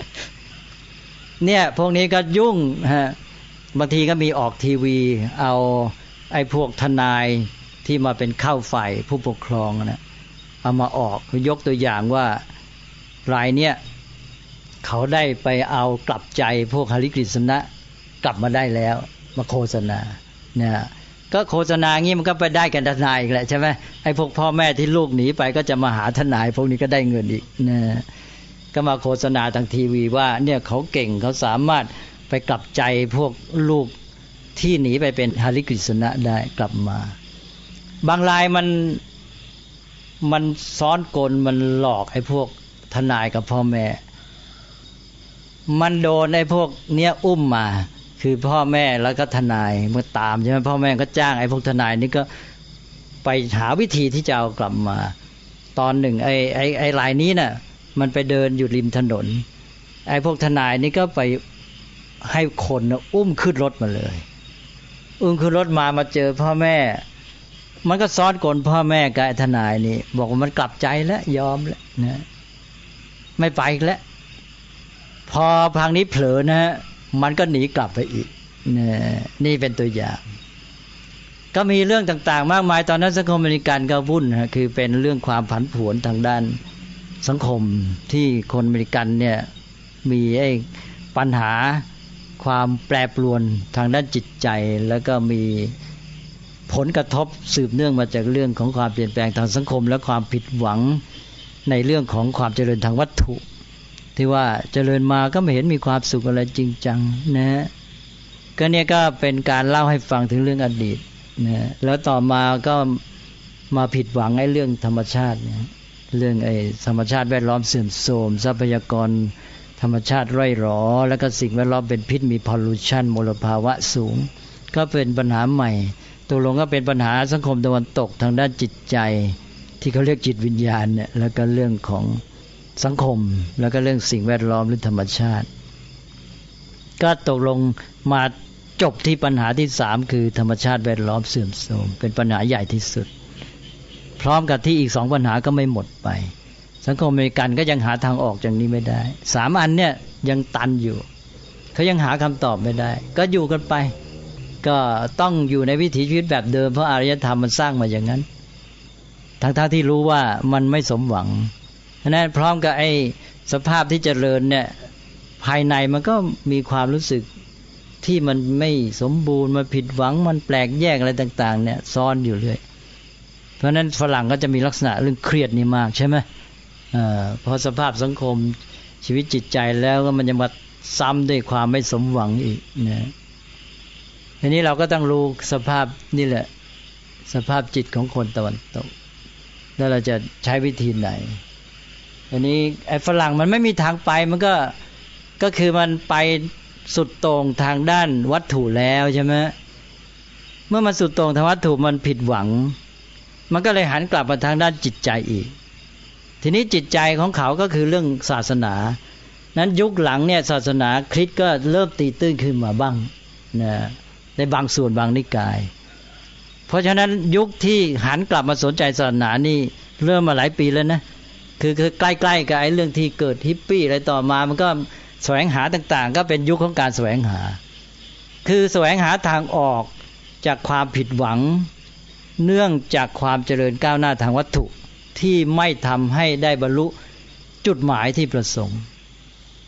เนี่ยพวกนี้ก็ยุ่งฮะบางทีก็มีออกทีวีเอาไอ้พวกทนายที่มาเป็นเข้าฝ่ายผู้ปกครองนะเอามาออกยกตัวอย่างว่ารายเนี้ยเขาได้ไปเอากลับใจพวกฮาริกฤษณะกลับมาได้แล้วมาโฆษณาเนี่ยก็โฆษณางี้มันก็ไปได้กันทนายอีกแหละใช่ไหมไอ้พวกพ่อแม่ที่ลูกหนีไปก็จะมาหาทนายพวกนี้ก็ได้เงินอีกนะก็มาโฆษณาทางทีวีว่าเนี่ยเขาเก่งเขาสามารถไปกลับใจพวกลูกที่หนีไปเป็นฮาริกฤษณะได้กลับมาบางรายมันมันซ้อนกลมันหลอกไอ้พวกทนายกับพ่อแม่มันโดนไอ้พวกเนี้ยอุ้มมาคือพ่อแม่แล้วก็ทนายมาตามใช่ไหมพ่อแม่ก็จ้างไอ้พวกทนายนี่ก็ไปหาวิธีที่จะเอากลับมาตอนหนึ่งไอ้ไอ้ไอ้รายนี้น่ะมันไปเดินอยู่ริมถนนไอ้พวกทนายนี่ก็ไปให้คนอุ้มขึ้นรถมาเลยอุ้มขึ้นรถมามาเจอพ่อแม่มันก็ซ้อนกลพ่อแม่กับไอ้ทนายนี่บอกว่ามันกลับใจแล้วยอมแล้วนะไม่ไปอีกแล้วพอพังนี้เผลอนะมันก็หนีกลับไปอีกนี่นี่เป็นตัวอย่างก็มีเรื่องต่างๆมากมายตอนนั้นสังคมอเมริกันก็วุ่นฮะคือเป็นเรื่องความผันผวนทางด้านสังคมที่คนอเมริกันเนี่ยมีไอ้ปัญหาความแปรปรวนทางด้านจิตใจแล้วก็มีผลกระทบสืบเนื่องมาจากเรื่องของความเปลี่ยนแปลงทางสังคมและความผิดหวังในเรื่องของความเจริญทางวัตถุที่ว่าเจริญมาก็ไม่เห็นมีความสุขอะไรจริงจังนะก็เนี่ยก็เป็นการเล่าให้ฟังถึงเรื่องอดีตนะแล้วต่อมาก็มาผิดหวังไอ้เรื่องธรรมชาติเนี่ยเรื่องไอ้ธรรมชาติแวดล้อมเสื่อมโทรมทรัพยากรธรรมชาติร่อยหรอแล้วก็สิ่งแวดล้อมเป็นพิษมีพอลลูชันมลภาวะสูงก็เป็นปัญหาใหม่ตกลงก็เป็นปัญหาสังคมตะวันตกทางด้านจิตใจที่เขาเรียกจิตวิญญาณเนี่ยแล้วก็เรื่องของสังคมแล้วก็เรื่องสิ่งแวดล้อมหรือธรรมชาติก็ตกลงมาจบที่ปัญหาที่สามคือธรรมชาติแวดล้อมเสื่อมโทรมเป็นปัญหาใหญ่ที่สุดพร้อมกับที่อีกสองปัญหาก็ไม่หมดไปสังคมอเมริกันก็ยังหาทางออกจากนี้ไม่ได้สามอันเนี่ยยังตันอยู่เขายังหาคำตอบไม่ได้ก็อยู่กันไปก็ต้องอยู่ในวิถีชีวิตแบบเดิมเพราะอารยธรรมมันสร้างมาอย่างนั้นทั้งๆที่รู้ว่ามันไม่สมหวังฉะนั้นพร้อมกับไอ้สภาพที่เจริญเนี่ยภายในมันก็มีความรู้สึกที่มันไม่สมบูรณ์มันผิดหวังมันแปลกแยกอะไรต่างๆเนี่ยซ้อนอยู่เรื่อยเพราะนั้นฝรั่งก็จะมีลักษณะเรื่องเครียดนี่มากใช่ไหมอ่าพอสภาพสังคมชีวิตจิตใจแล้วก็มันจะมาซ้ำด้วยความไม่สมหวังอีกนะทีนี้เราก็ต้องรู้สภาพนี่แหละสภาพจิตของคนตะวันตกแล้วเราจะใช้วิธีไหนอันนี้ไอ้ฝรั่งมันไม่มีทางไปมันก็ก็คือมันไปสุดโต่งทางด้านวัตถุแล้วใช่ไหมเมื่อมันสุดโต่งทางวัตถุมันผิดหวังมันก็เลยหันกลับมาทางด้านจิตใจอีกทีนี้จิตใจของเขาก็คือเรื่องศาสนานั้นยุคหลังเนี่ยศาสนาคริสต์ก็เริ่มตีตื้นขึ้นมาบ้างนะในบางส่วนบางนิกายเพราะฉะนั้นยุคที่หันกลับมาสนใจศาสนานี่เริ่มมาหลายปีแล้วนะคือคือใกล้ๆกับไอ้เรื่องที่เกิดฮิปปี้อะไรต่อมามันก็แสวงหาต่างๆก็เป็นยุคของการแสวงหาคือแสวงหาทางออกจากความผิดหวังเนื่องจากความเจริญก้าวหน้าทางวัตถุที่ไม่ทำให้ได้บรรลุจุดหมายที่ประสงค์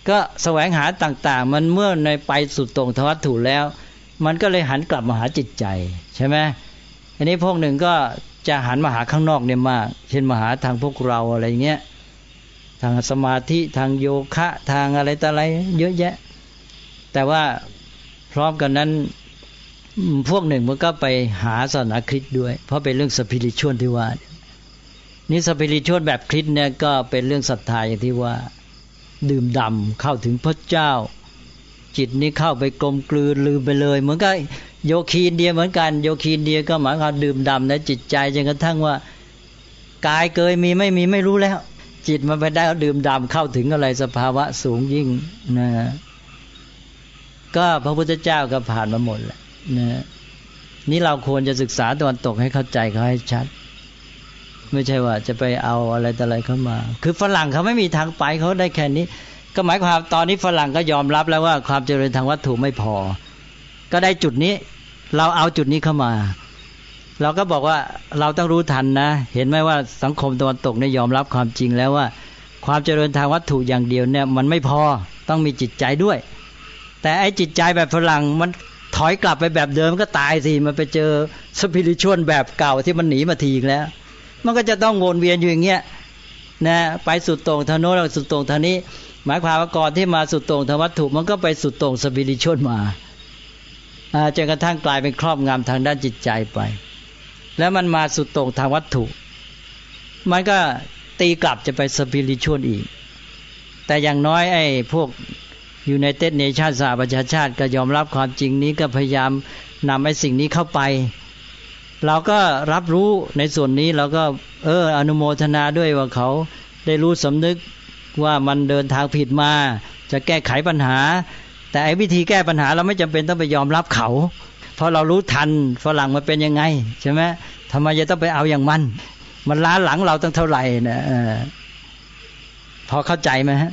ก็แสวงหาต่างๆมันเมื่อในไปสุดตรงทวัตถุแล้วมันก็เลยหันกลับมาหาจิตใจใช่ไหมอันนี้พวกหนึ่งก็จะหันมาหาข้างนอกเนี่ยมากเช่นมาหาทางพวกเราอะไรเงี้ยทางสมาธิทางโยคะทางอะไรต่ออะไรเยอะแยะแต่ว่าพร้อมกันนั้นพวกหนึ่งมันก็ไปหาศาสนาคริสต์ด้วยเพราะเป็นเรื่องสปิริตชวลที่ว่านี่สปิริตชวลแบบคริสต์เนี่ยก็เป็นเรื่องศรัทธาอย่างที่ว่าดื่มด่ำเข้าถึงพระเจ้าจิตนี้เข้าไปกลมกลืนลืมไปเลยเหมือนกับโยคีอินเดียเหมือนกันโยคีอินเดียก็หมายความดื่มด่ำในจิตใจจนกระทั่งว่ากายเกยมีไม่มีไม่รู้แล้วจิตมันไปได้ดื่มด่ำเข้าถึงอะไรสภาวะสูงยิ่งนะก็พระพุทธเจ้าก็ผ่านมาหมดแล้วนะนี่เราควรจะศึกษาตะวันตกให้เข้าใจเขาให้ชัดไม่ใช่ว่าจะไปเอาอะไรแต่อะไรเข้ามาคือฝรั่งเขาไม่มีทางไปเขาได้แค่นี้ก็หมายความตอนนี้ฝรั่งก็ยอมรับแล้วว่าความเจริญทางวัตถุไม่พอก็ได้จุดนี้เราเอาจุดนี้เข้ามาเราก็บอกว่าเราต้องรู้ทันนะเห็นไหมว่าสังคมตะวันตกเนี่ยยอมรับความจริงแล้วว่าความเจริญทางวัตถุอย่างเดียวเนี่ยมันไม่พอต้องมีจิตใจด้วยแต่ไอ้จิตใจแบบฝรั่งมันถอยกลับไปแบบเดิมก็ตายสิมันไปเจอสปิริตชวลแบบเก่าที่มันหนีมาทีอีกแล้วมันก็จะต้องวนเวียนอยู่อย่างเงี้ยนะไปสุดโต่งทางโน้นแล้วสุดโต่งทางนี้หมายความว่าก่อนที่มาสุดโต่งทางวัตถุมันก็ไปสุดโต่งสปิริตชวลมาจนกระทั่งกลายเป็นครอบงำทางด้านจิตใจไปแล้วมันมาสุดโต่งทางวัตถุมันก็ตีกลับจะไปสปิริตชวลอีกแต่อย่างน้อยไอ้พวกUnited Nations สหประชาชาติก็ยอมรับความจริงนี้ก็พยายามนำไอ้สิ่งนี้เข้าไปเราก็รับรู้ในส่วนนี้เราก็เอออนุโมทนาด้วยว่าเขาได้รู้สำนึกว่ามันเดินทางผิดมาจะแก้ไขปัญหาแต่ไอ้วิธีแก้ปัญหาเราไม่จำเป็นต้องไปยอมรับเขาเพราะเรารู้ทันฝรั่งมันเป็นยังไงใช่ไหมทำไมจะต้องไปเอาอย่างมันมันล้าหลังเราตั้งเท่าไหร่นะเออพอเข้าใจไหมฮะ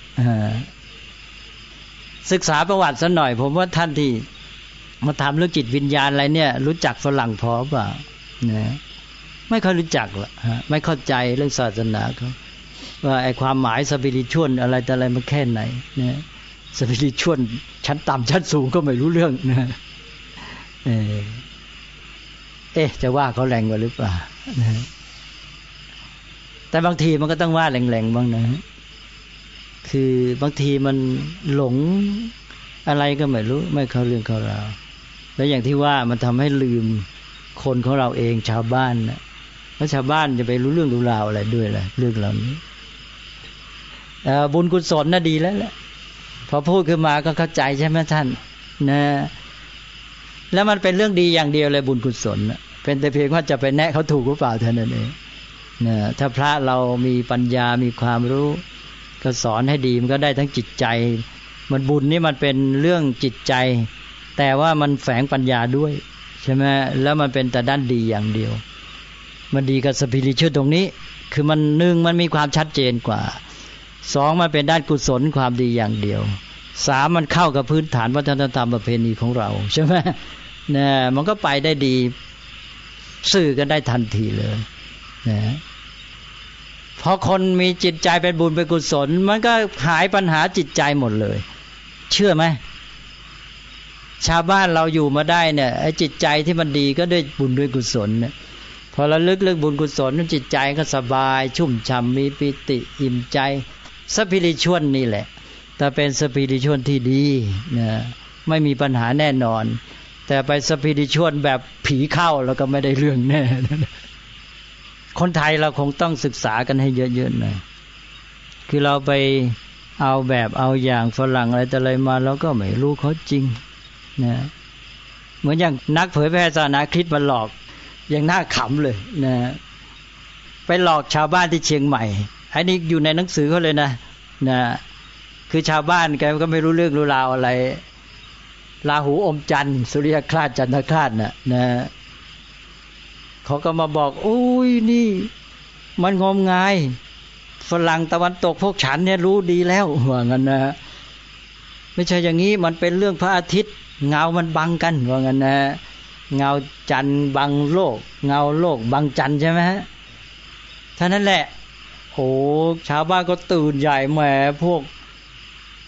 ศึกษาประวัติสักหน่อยผมว่าท่านที่มาทำเรื่องจิตวิญญาณอะไรเนี่ยรู้จักฝรั่งพอเปล่านะไม่ค่อยรู้จักหรอกฮะไม่เข้าใจเรื่องศาสนาเขาว่าไอ้ความหมายสปิริตชวลอะไรแต่อะไรมันแค่ไหนนะสปิริตชวลชั้นต่ำชั้นสูงก็ไม่รู้เรื่องนะเออเอ๊ะจะว่าเขาแรงกว่าหรือเปล่านะแต่บางทีมันก็ต้องว่าแรงๆบ้างนะคือบางทีมันหลงอะไรก็ไม่รู้ไม่เข้าเรื่องเข้าราวแล้วอย่างที่ว่ามันทำให้ลืมคนของเราเองชาวบ้านนะแล้วชาวบ้านจะไปรู้เรื่องรู้ราวอะไรด้วยล่ะเรื่องเหล่านี้บุญกุศลน่ะดีแล้วแหละพอพูดขึ้นมาก็เข้าใจใช่ไหมท่านนะแล้วมันเป็นเรื่องดีอย่างเดียวเลยบุญกุศลเป็นแต่เพียงว่าจะไปแนะเขาถูกหรือเปล่าเท่านั้นเองนะถ้าพระเรามีปัญญามีความรู้ก็สอนให้ดีมันก็ได้ทั้งจิตใจมันบุญนี่มันเป็นเรื่องจิตใจแต่ว่ามันแฝงปัญญาด้วยใช่ไหมแล้วมันเป็นแต่ด้านดีอย่างเดียวมันดีกับสปิริตชวลตรงนี้คือมันหนึ่งมันมีความชัดเจนกว่าสองมันเป็นด้านกุศลความดีอย่างเดียวสามมันเข้ากับพื้นฐานวัฒนธรรมประเพณีของเราใช่ไหมเนี่ยมันก็ไปได้ดีสื่อกันได้ทันทีเลยนะพอคนมีจิตใจเป็นบุญเป็นกุศลมันก็หายปัญหาจิตใจหมดเลยเชื่อไหมชาวบ้านเราอยู่มาได้เนี่ยไอ้จิตใจที่มันดีก็ด้วยบุญด้วยกุศลเนี่ยพอระลึกเรื่องบุญกุศลจิตใจก็สบายชุ่มฉ่ำมีปิติอิ่มใจสปิริตชวลนี่แหละแต่เป็นสปิริตชวลที่ดีนะไม่มีปัญหาแน่นอนแต่ไปสปิริตชวลแบบผีเข้าแล้วก็ไม่ได้เรื่องแน่คนไทยเราคงต้องศึกษากันให้เยอะๆหน่อยคือเราไปเอาแบบเอาอย่างฝรั่งอะไรแต่อะไรมาเราก็ไม่รู้เขาจริงนะเหมือนอย่างนักเผยแพร่ศาสนาคริสต์มาหลอกอย่างน่าขำเลยนะไปหลอกชาวบ้านที่เชียงใหม่อันนี้อยู่ในหนังสือเขาเลยนะนะคือชาวบ้านแกก็ไม่รู้เรื่องรู้ราวอะไรราหูอมจันทร์สุริยคราสจันทคราสน่ะนะเขาก็มาบอกโอ้ยนี่มันงมงายฝรั่งตะวันตกพวกฉันเนี่ยรู้ดีแล้วว่างั้นนะไม่ใช่อย่างนี้มันเป็นเรื่องพระอาทิตย์เงามันบังกันว่างั้นนะเงาจันทร์บังโลกเงาโลกบังจันทร์ใช่ไหมฮะท่านั้นแหละโหชาวบ้านก็ตื่นใหญ่แหมพวก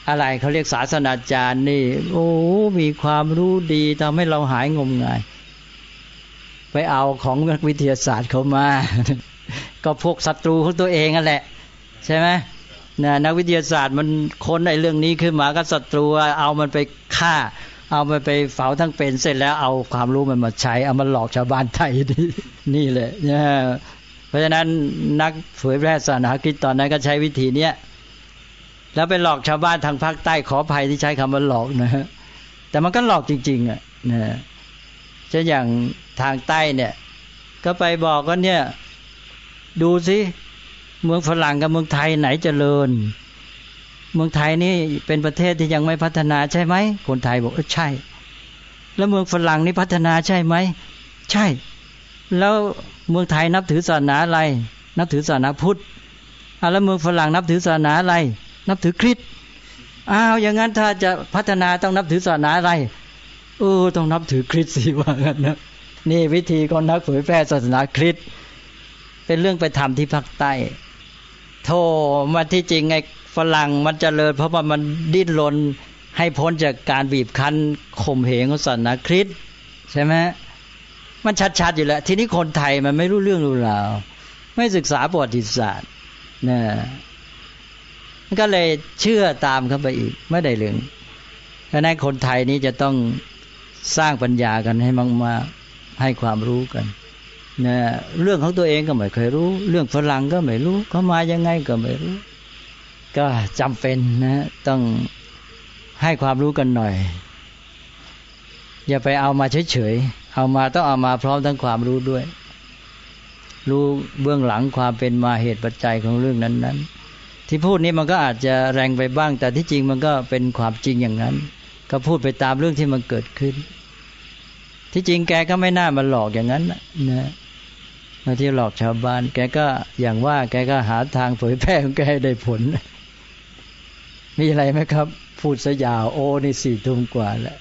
อะไรเขาเรียกศาสนาจารย์นี่โอ้มีความรู้ดีทำให้เราหายงมงายไปเอาของนักวิทยาศาสตร์เขามาก็พวกศัตรูของตัวเองนั่นแหละใช่ไหมนะนักวิทยาศาสตร์มันค้นไอ้เรื่องนี้ขึ้นมาก็ศัตรูเอามันไปฆ่าเอามันไปเผาทั้งเป็นเสร็จแล้วเอาความรู้มันมาใช้เอามันหลอกชาวบ้านไทยนี่นี่แหละนะเพราะฉะนั้นนักเผยแพร่ศาสนาคริสต์ตอนนั้นก็ใช้วิธีเนี้ยแล้วไปหลอกชาวบ้านทางภาคใต้ขออภัยที่ใช้คำว่าหลอกนะฮะแต่มันก็หลอกจริงๆอ่ะนะเช่นอย่างทางใต้เนี่ยก็ไปบอกว่าเนี่ยดูสิเมืองฝรั่งกับเมืองไทยไหนเจริญเมืองไทยนี่เป็นประเทศที่ยังไม่พัฒนาใช่ไหมคนไทยบอกเออใช่แล้วเมืองฝรั่งนี่พัฒนาใช่ไหมใช่แล้วเมืองไทยนับถือศาสนาอะไรนับถือศาสนาพุทธอ่ะแล้วเมืองฝรั่งนับถือศาสนาอะไรนับถือคริสต์อ้าวอย่างนั้นถ้าจะพัฒนาต้องนับถือศาสนาอะไรเออต้องนับถือคริสต์สิว่างั้นนะนี่วิธีของนักเผยแพร่ศาสนาคริสต์เป็นเรื่องไปทำที่ภาคใต้โธ่มาที่จริงไอ้ฝรั่งมันเจริญเพราะว่ามันดิ้นรนให้พ้นจากการบีบคั้นข่มเหงของศาสนาคริสต์ใช่ไหมมันชัดๆอยู่แล้วทีนี้คนไทยมันไม่รู้เรื่องรู้ราวไม่ศึกษาประวัติศาสตร์นะก็เลยเชื่อตามเข้าไปอีกไม่ได้เรื่องเพราะนั้นคนไทยนี้จะต้องสร้างปัญญากันให้มากๆให้ความรู้กันนะเรื่องของตัวเองก็ไม่เคยรู้เรื่องฝรั่งก็ไม่รู้เขามายังไงก็ไม่รู้ก็จำเป็นนะต้องให้ความรู้กันหน่อยอย่าไปเอามาเฉยๆเอามาต้องเอามาพร้อมทั้งความรู้ด้วยรู้เบื้องหลังความเป็นมาเหตุปัจจัยของเรื่องนั้นๆที่พูดนี้มันก็อาจจะแรงไปบ้างแต่ที่จริงมันก็เป็นความจริงอย่างนั้นก็พูดไปตามเรื่องที่มันเกิดขึ้นที่จริงแกก็ไม่น่ามาหลอกอย่างนั้นนะมาที่หลอกชาวบ้านแกก็อย่างว่าแกก็หาทางเผยแพร่ของแกให้ได้ผลมีอะไรไหมครับพูดซะยาวโอ้นี่สี่ทุ่มกว่าแล้ว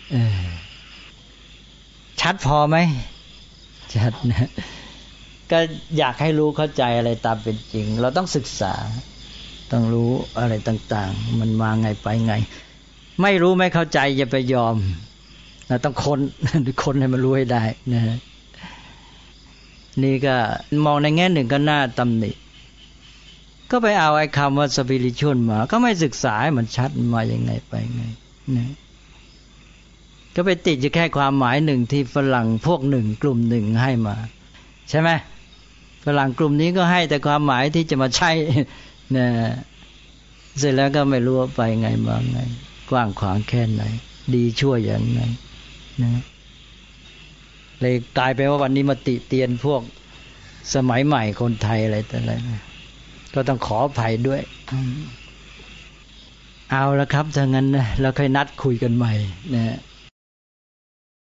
ชัดพอไหมชัดนะก็อยากให้รู้เข้าใจอะไรตามเป็นจริงเราต้องศึกษาต้องรู้อะไรต่างๆมันมาไงไปไงไม่รู้ไม่เข้าใจอย่าไปยอมเราต้องค้นค้นให้มันรู้ให้ได้นะฮะนี่ก็มองในแง่หนึ่งก็น่าตำหนิก็ไปเอาไอ้คำว่าสปิริตชวลมาก็ไม่ศึกษาให้มันชัดมาอย่างไงไปไงนะก็ไปติดอยู่แค่ความหมายหนึ่งที่ฝรั่งพวกหนึ่งกลุ่มหนึ่งให้มาใช่ไหมฝรั่งกลุ่มนี้ก็ให้แต่ความหมายที่จะมาใช้นะเสร็จแล้วก็ไม่รู้ว่าไปไงมาไงกว้างขวางแค่ไหนดีชั่วอย่างไงนะเลยกลายไปว่าวันนี้มาติเตียนพวกสมัยใหม่คนไทยอะไรแต่อะไรนะก็ต้องขออภัยด้วยเอาละครับถ้างั้นนะเราค่อยนัดคุยกันใหม่นะ